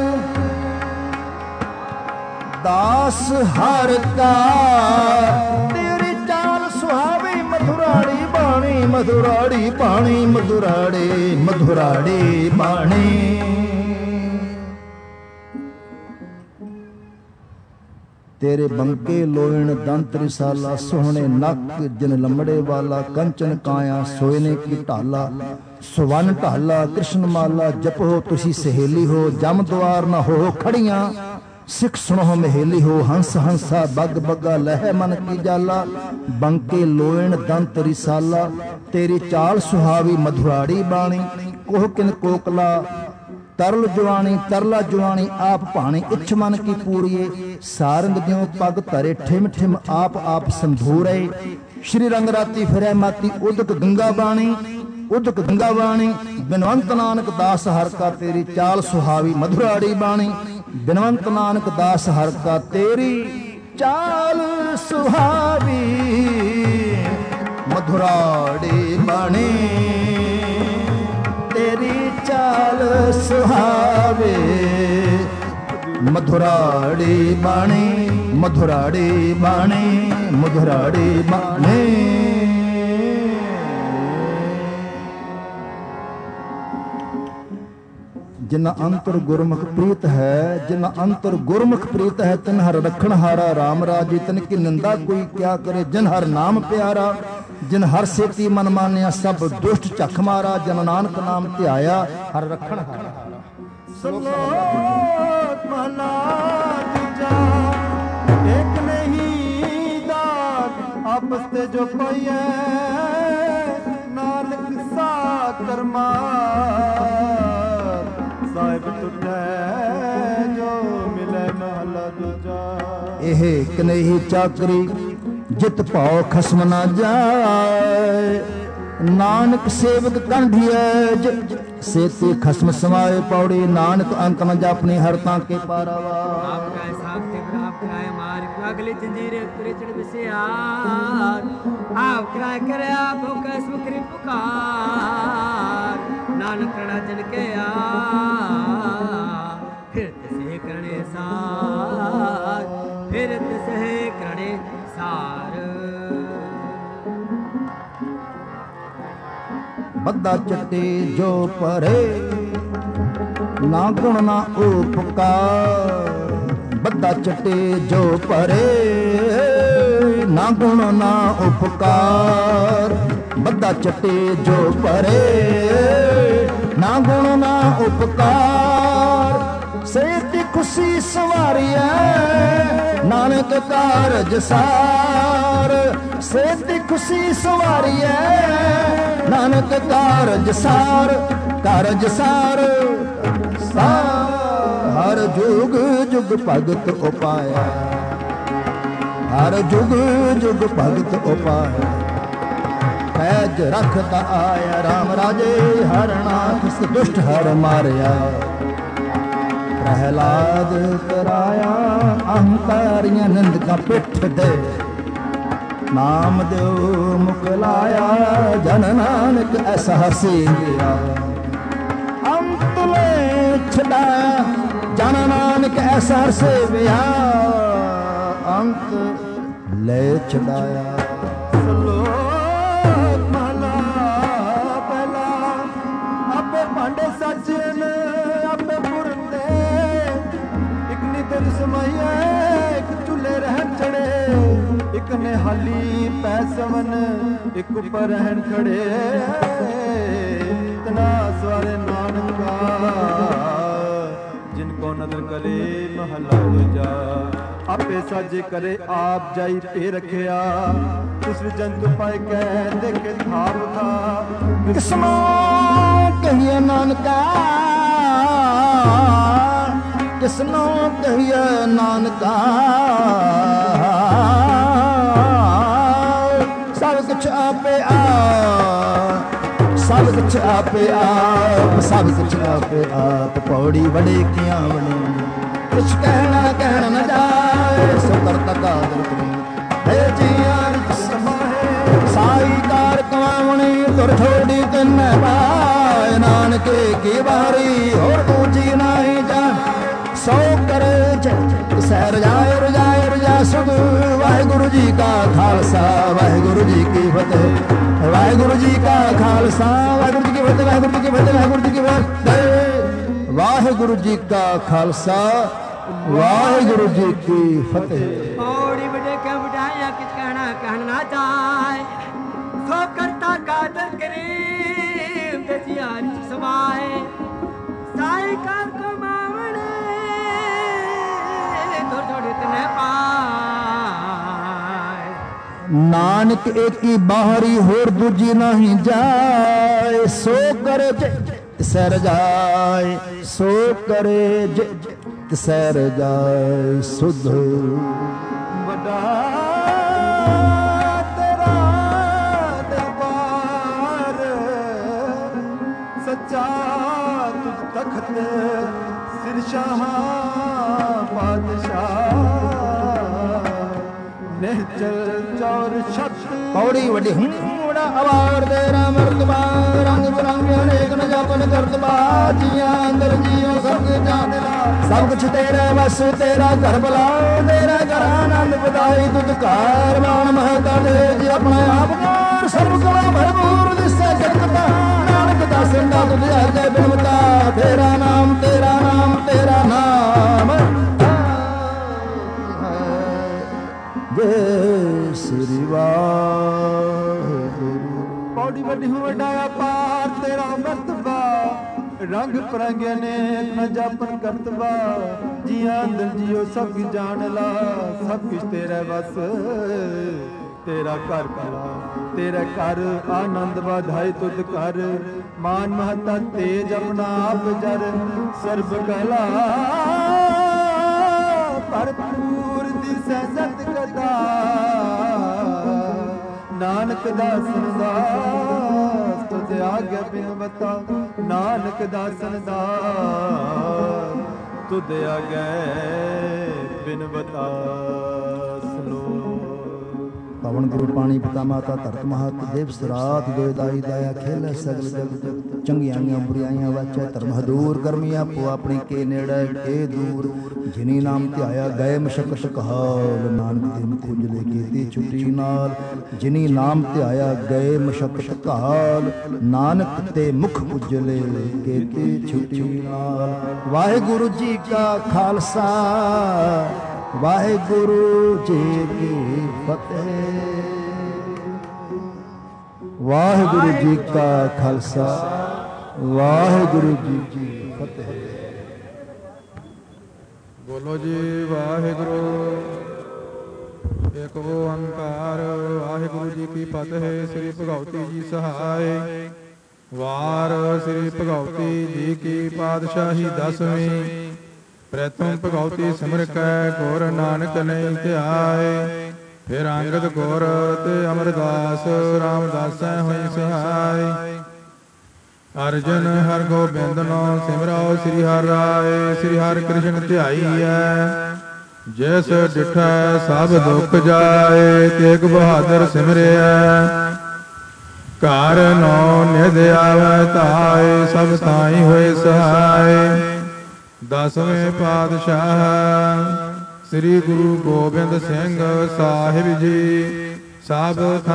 ਦਾਸ ਹਰ ਕਾ ਤੇਰੀ ਚਾਲ ਸੁਹਾਵੀ ਮਧੁਰਾੜੀ ਬਾਣੀ ਮਧੁਰਾੜੀ ਬਾਣੀ ਮਧੁਰਾੜੇ ਮਧੁਰਾੜੇ ਬਾਣੀ ਤੇਰੇ ਬੰਕੇ ਲੋਇਣ ਦੰਤ ਰਿਸਾਲਾ ਸੋਹਣੇ ਨੱਕ ਜਿਨ ਲੰਮੜੇ ਵਾਲਾ ਕੰਚਨ ਕਾਇਆ ਸੋਇਨੇ ਕੀ ਢਾਲਾ ਸੁਵਨ ਢਾਲਾ ਕ੍ਰਿਸ਼ਨ ਮਾਲਾ ਜਪੋ ਤੁਸੀਂ ਸਹੇਲੀ ਹੋ ਜਮ ਦੁਆਰ ਨਾ ਹੋ ਖੜੀਆਂ ਸਿੱਖ ਸੁਣੋ ਮਹੇਲੀ ਹੋ ਹੰਸ ਹੰਸਾ ਬੱਗ ਬੱਗਾ ਲਹਿ ਮਨ ਕੀ ਜਾਲਾ ਬੰਕੇ ਲੋਇਣ ਦੰਤ ਰਿਸਾਲਾ ਤੇਰੀ ਚਾਲ ਸੁਹਾਵੀ ਮਧੁਰਾੜੀ ਬਾਣੀ ਕੋਹ ਕਿਨ ਕੋਕਲਾ ਤਰਲ ਜਵਾਨੀ ਤਰਲਾ ਜਵਾਨੀ ਆਪ ਭਾਣੀ ਇੱਛ ਮਨ ਕੀ ਪੂਰੀਏ ਸਾਰੰਗ ਦਿਓ ਪਗ ਧਰੇ ਠਿਮ ਠਿਮ ਆਪ ਆਪ ਸੰਧੂਰੇ ਸ਼੍ਰੀ ਰੰਗ ਰਾਤੀ ਫਿਰੈ ਮਾਤੀ ਉਦਕ ਗੰਗਾ ਬਾਣੀ ਉਦਕ ਗੰਗਾ ਬਾਣੀ ਬਿਨਵੰਤ ਨਾਨਕ ਦਾਸ ਹਰ ਕਾ ਤੇਰੀ ਚਾਲ ਸੁਹਾਵੀ ਮਧੁਰਾੜੀ ਬਾਣੀ ਬਿਨਵੰਤ ਨਾਨਕ ਦਾਸ ਹਰ ਕਾ ਤੇਰੀ ਚਾਲ ਸੁਹਾਵੀ ਮਧੁਰਾੜੀ ਬਾਣੀ ਤੇਰੀ ਚਾਲ ਸੁਹਾਵੇ ਮਧੁਰਾੜੀ ਬਾਣੀ ਮਧੁਰਾੜੀ ਬਾਣੀ ਮਧੁਰਾੜੀ ਬਾਣੀ ਜਿਨ੍ਹਾਂ ਅੰਤਰ ਗੁਰਮੁਖ ਪ੍ਰੀਤ ਹੈ ਜਿਨ੍ਹਾਂ ਅੰਤਰ ਗੁਰਮੁਖ ਪ੍ਰੀਤ ਹੈ ਤਿਨ ਹਰ ਰਖਣ ਹਾਰਾ ਰਾਮ ਰਾਜੀ ਤਿਨ ਕੀ ਨਿੰਦਾ ਕੋਈ ਕਿਆ ਕਰੇ ਜਿਨ ਹਰ ਨਾਮ ਪਿਆਰਾ ਜਿਨ ਹਰ ਸੇਤੀ ਮਨ ਮਾਨਿਆ ਸਭ ਦੁਸ਼ਟ ਝਖ ਮਾਰਾ ਜਨ ਨਾਨਕ ਨਾਮ ਧਿਆਇਆ ਹਰ ਰਖਣ ਹਾਰਾ ਸਲੋਕ ਮਹਲਾ ਦੂਜਾ ਇੱਕ ਨਹੀਂ ਦਾਤ ਆਪਸ ਤੇ ਜੋ ਪਈਐ ਨਾਨਕ ਸਾ ਕਰਮਾ ਸਾਹਿਬ ਟੁੱਟੈ ਜੋ ਮਿਲੇ ਮਹਲਾ ਦੂਜਾ ਇਹ ਕਨੇਹੀ ਚਾਕਰੀ ਜਿਤ ਭਾਉ ਖਸਮ ਨਾ ਜਾਏ ਨਾਨਕ ਸੇਵਕ ਕੰਢੀਐ ਸੇਤੀ ਖਸਮ ਸਮਾਏ ਪੌੜੀ ਨਾਨਕ ਅੰਕ ਨ ਜਾਪਨੀ ਹਰ ਤਾਂ ਕੇ ਪਾਰਾਵਾ ਆਪ ਕਾਇ ਸਾਖਤੇ ਪ੍ਰਾਪ ਕਰਾਏ ਮਾਰ ਅਗਲੇ ਜੰਜੀਰੇ ਤੁਰੇ ਚੜ ਵਿਸਿਆਰ ਆਪ ਕਰਾਇ ਕਰੇ ਆਪ ਕੈਸ ਮੁਕਰੀ ਪੁਕਾਰ ਨਾਨਕ ਰਣਾ ਜਨ ਕੇ ਆ ਫਿਰ ਤਸੇ ਕਰਨੇ ਸਾਰ ਫਿਰ ਤਸੇ ਕਰਨੇ ਸਾਰ ਬੱਦਾ ਚੱਟੇ ਜੋ ਪਰੇ ਨਾ ਗੁਣ ਨਾ ਉਪਕਾਰ ਬੱਦਾ ਚਟੇ ਜੋ ਪਰੇ ਨਾ ਗੁਣ ਨਾ ਉਪਕਾਰ ਬੱਦਾ ਚਟੇ ਜੋ ਪਰੇ ਨਾ ਗੁਣ ਨਾ ਉਪਕਾਰ ਸੇਤੀ ਖੁਸ਼ੀ ਸਵਾਰੀਐ ਨਾਨਕ ਕਾਰਜ ਸਾਰ ਸੇਤੀ ਖੁਸ਼ੀ ਸਵਾਰੀਐ ਨਾਨਕ ਕਾਰਜ ਸਾਰ ਕਾਰਜ ਸਾਰ ਹਰ ਜੁਗ ਜੁਗ ਭਗਤ ਉਪਾਇਆ ਹਰ ਜੁਗ ਜੁਗ ਭਗਤ ਉਪਾਇਆ ਪੈਜ ਰਖਤਾ ਆਇਆ ਰਾਮ ਰਾਜੇ ਹਰਨਾਥ ਦੁਸ਼ਟ ਹਰ ਮਾਰਿਆ ਪ੍ਰਹਿਲਾਦ ਕਰਾਇਆ ਅਹੰਕਾਰੀਆਂ ਨਿੰਦਕਾਂ ਪਿੱਠ ਦੇ ਨਾਮ ਦਿਓ ਮੁਖ ਲਾਇਆ ਜਨ ਨਾਨਕ ਐਸਾ ਹਸੀ ਗਿਆ ਅੰਤ ਲੈ ਛਡਾਇਆ ਜਨ ਨਾਨਕ ਐਸਾ ਸੇਵਿਆ ਅੰਤ ਲੈ ਛਡਾਇਆ ਸਲੋਕ ਮਹਲਾ ਪਹਿਲਾ ਆਪੇ ਭਾਂਡੇ ਸਾਜਨ ਆਪੇ ਪੁਰਤੇ ਇੱਕ ਨਿਦਰ ਸਮਾਈਏ ਇੱਕ ਚੁੱਲੇ ਰਹਿਣ ਚੜੇ ਇੱਕ ਨੇ ਹਾਲੀ ਪੈ ਸਵਨ ਇੱਕ ਉੱਪਰ ਰਹਿਣ ਖੜੇ ਇਤਨਾ ਸਵਾਰੇ ਨਾਨਕ ਜਿनको नदर करे महला दूजा आपे साजे करे आप जाई पे रखिया उस जंतु पाए कह देखे थाप था किस्मों कहिए नानका किसनों कहिए नानका सब कुछ आपे आ सब कुछ आपे आप सब कुछ आपे आप पौड़ी बड़े किया बने कुछ कहना कहना न जाए सो करता कादर करी है जिया समाए साई कार कमावणी तुर छोड़ी तिन पाए नानके की बारी और ऊंची नहीं जान सो करे सैर जाए रजाए रजा सुख वाहिगुरु जी का खालसा वाहिगुरु जी की फतेह वाहिगुरु जी का खालसा वाहिगुरु जी की फतेह वाहिगुरु जी की फतेह वाहिगुरु जी की फतेह वाहिगुरु जी का खालसा वाहिगुरु जी की फतेह पौड़ी बड़े क्या बढ़ाया किस कहना कहना चाहे सो करता कादर करे बेजियार समाए साई कार को मावड़े थोड़े थोड़े तने पाए नानक एक ही बाहरी होर दूजी नहीं जाए सो करे सैर जाए सो करे सैर जाए सुध बड़ा तेरा दरबार सच्चा तुझ तख्त सिर शाह बादशाह चल चौर शब्द पौड़ी वडी हुड़ा अवार तेरा मर्तबा रंग बिरंग अनेक न जापन करतबा जिया अंदर जियो सब जानेला सब कुछ तेरा बस तेरा घर बुला तेरा घर आनंद बधाई तुझ कार बाण महता दे जी अपने आप को सर्व गुण भरपूर दिसे जगता नानक दास दा तुझ जय बिनवता तेरा नाम तेरा नाम तेरा नाम श्री वाहिगुरु पौड़ी वड्डी वड्डाया पार तेरा मर्तबा रंग परंगे ने न जापन करतबा जिया अंदर जियो सब जान ला सब कुछ तेरे बस तेरा कर करा तेरा कर आनंद बधाई तुझ कर मान महता तेज अपना आप जर सर्व कला भरपूर दिसै सत कदा नानक दासन दास तुझ आज्ञा बिनवता नानक दासन दास तुझ आज्ञा बिनवता ਪਾਵਨ ਗੁਰੂ ਪਾਣੀ ਪਿਤਾ ਮਾਤਾ ਧਰਤ ਮਹਤ ਦੇਵ ਸਰਾਤ ਦੋਇ ਦਾਈ ਦਾਇਆ ਖੇਲੇ ਸਗਲ ਜਗਤ ਚੰਗਿਆਈਆਂ ਬੁਰਾਈਆਂ ਵਾਚੈ ਧਰਮ ਹਦੂਰ ਕਰਮੀ ਆਪੋ ਆਪਣੀ ਕੇ ਨੇੜੇ ਕੇ ਦੂਰ ਜਿਨੀ ਨਾਮ ਧਿਆਇਆ ਗਏ ਮਸ਼ਕਤ ਕਹਾਲ ਨਾਨਕ ਦਿਨ ਕੁਜਲੇ ਕੀਤੀ ਛੁੱਟੀ ਨਾਲ ਜਿਨੀ ਨਾਮ ਧਿਆਇਆ ਗਏ ਮਸ਼ਕਤ ਕਹਾਲ ਨਾਨਕ ਤੇ ਮੁਖ ਉਜਲੇ ਕੀਤੀ ਛੁੱਟੀ ਨਾਲ। ਵਾਹਿਗੁਰੂ ਜੀ ਕਾ ਖਾਲਸਾ ਵਾਹਿਗੁਰੂ ਜੀ ਕੀ ਫਤਿਹ। ਵਾਹਿਗੁਰੂ ਜੀ ਕਾ ਖਾਲਸਾ ਵਾਹਿਗੁਰੂ ਜੀ ਕੀ ਫਤਿਹ। ਬੋਲੋ ਜੀ ਵਾਹਿਗੁਰੂ ਏਕ ਓੰਕਾਰ ਵਾਹਿਗੁਰੂ ਜੀ ਕੀ ਫਤਿਹ। ਸ੍ਰੀ ਭਗਵਤੀ ਜੀ ਸਹਾਇ ਵਾਰ ਸ੍ਰੀ ਭਗਵਤੀ ਜੀ ਕੀ ਪਾਤਸ਼ਾਹੀ ਦਸਵੀਂ। ਪ੍ਰਥਮ ਭਗਵਤੀ ਸਿਮਰ ਕੈ ਗੁਰ ਨਾਨਕ ਨਹੀਂ ਧਿਆਏ। ਫਿਰ ਅੰਗਦ ਗੁਰ ਤੇ ਅਮਰਦਾਸ ਰਾਮਦਾਸੈ ਹੋਈ ਸਹਾਇ। ਅਰਜਨ ਹਰਿ ਗੋਬਿੰਦ ਨਾਮ ਸਿਮਰੋ ਸ੍ਰੀ ਹਰਿ ਰਾਏ। ਸ੍ਰੀ ਹਰਿ ਕ੍ਰਿਸ਼ਨ ਧਿਆਈਐ ਜਿਸ ਡਿਠੈ ਸਭ ਦੁਖ ਜਾਏ। ਤੇਗ ਬਹਾਦਰ ਸਿਮਰਿਐ ਘਰ ਨੌ ਨਿਧ ਆਵੈ ਧਾਇ। ਸਭ ਥਾਈ ਹੋਏ ਸਹਾਇ। ਦਸਵੇਂ ਪਾਤਸ਼ਾਹ ਸ੍ਰੀ ਗੁਰੂ ਗੋਬਿੰਦ ਸਿੰਘ ਸਾਹਿਬ ਜੀ ਸਭ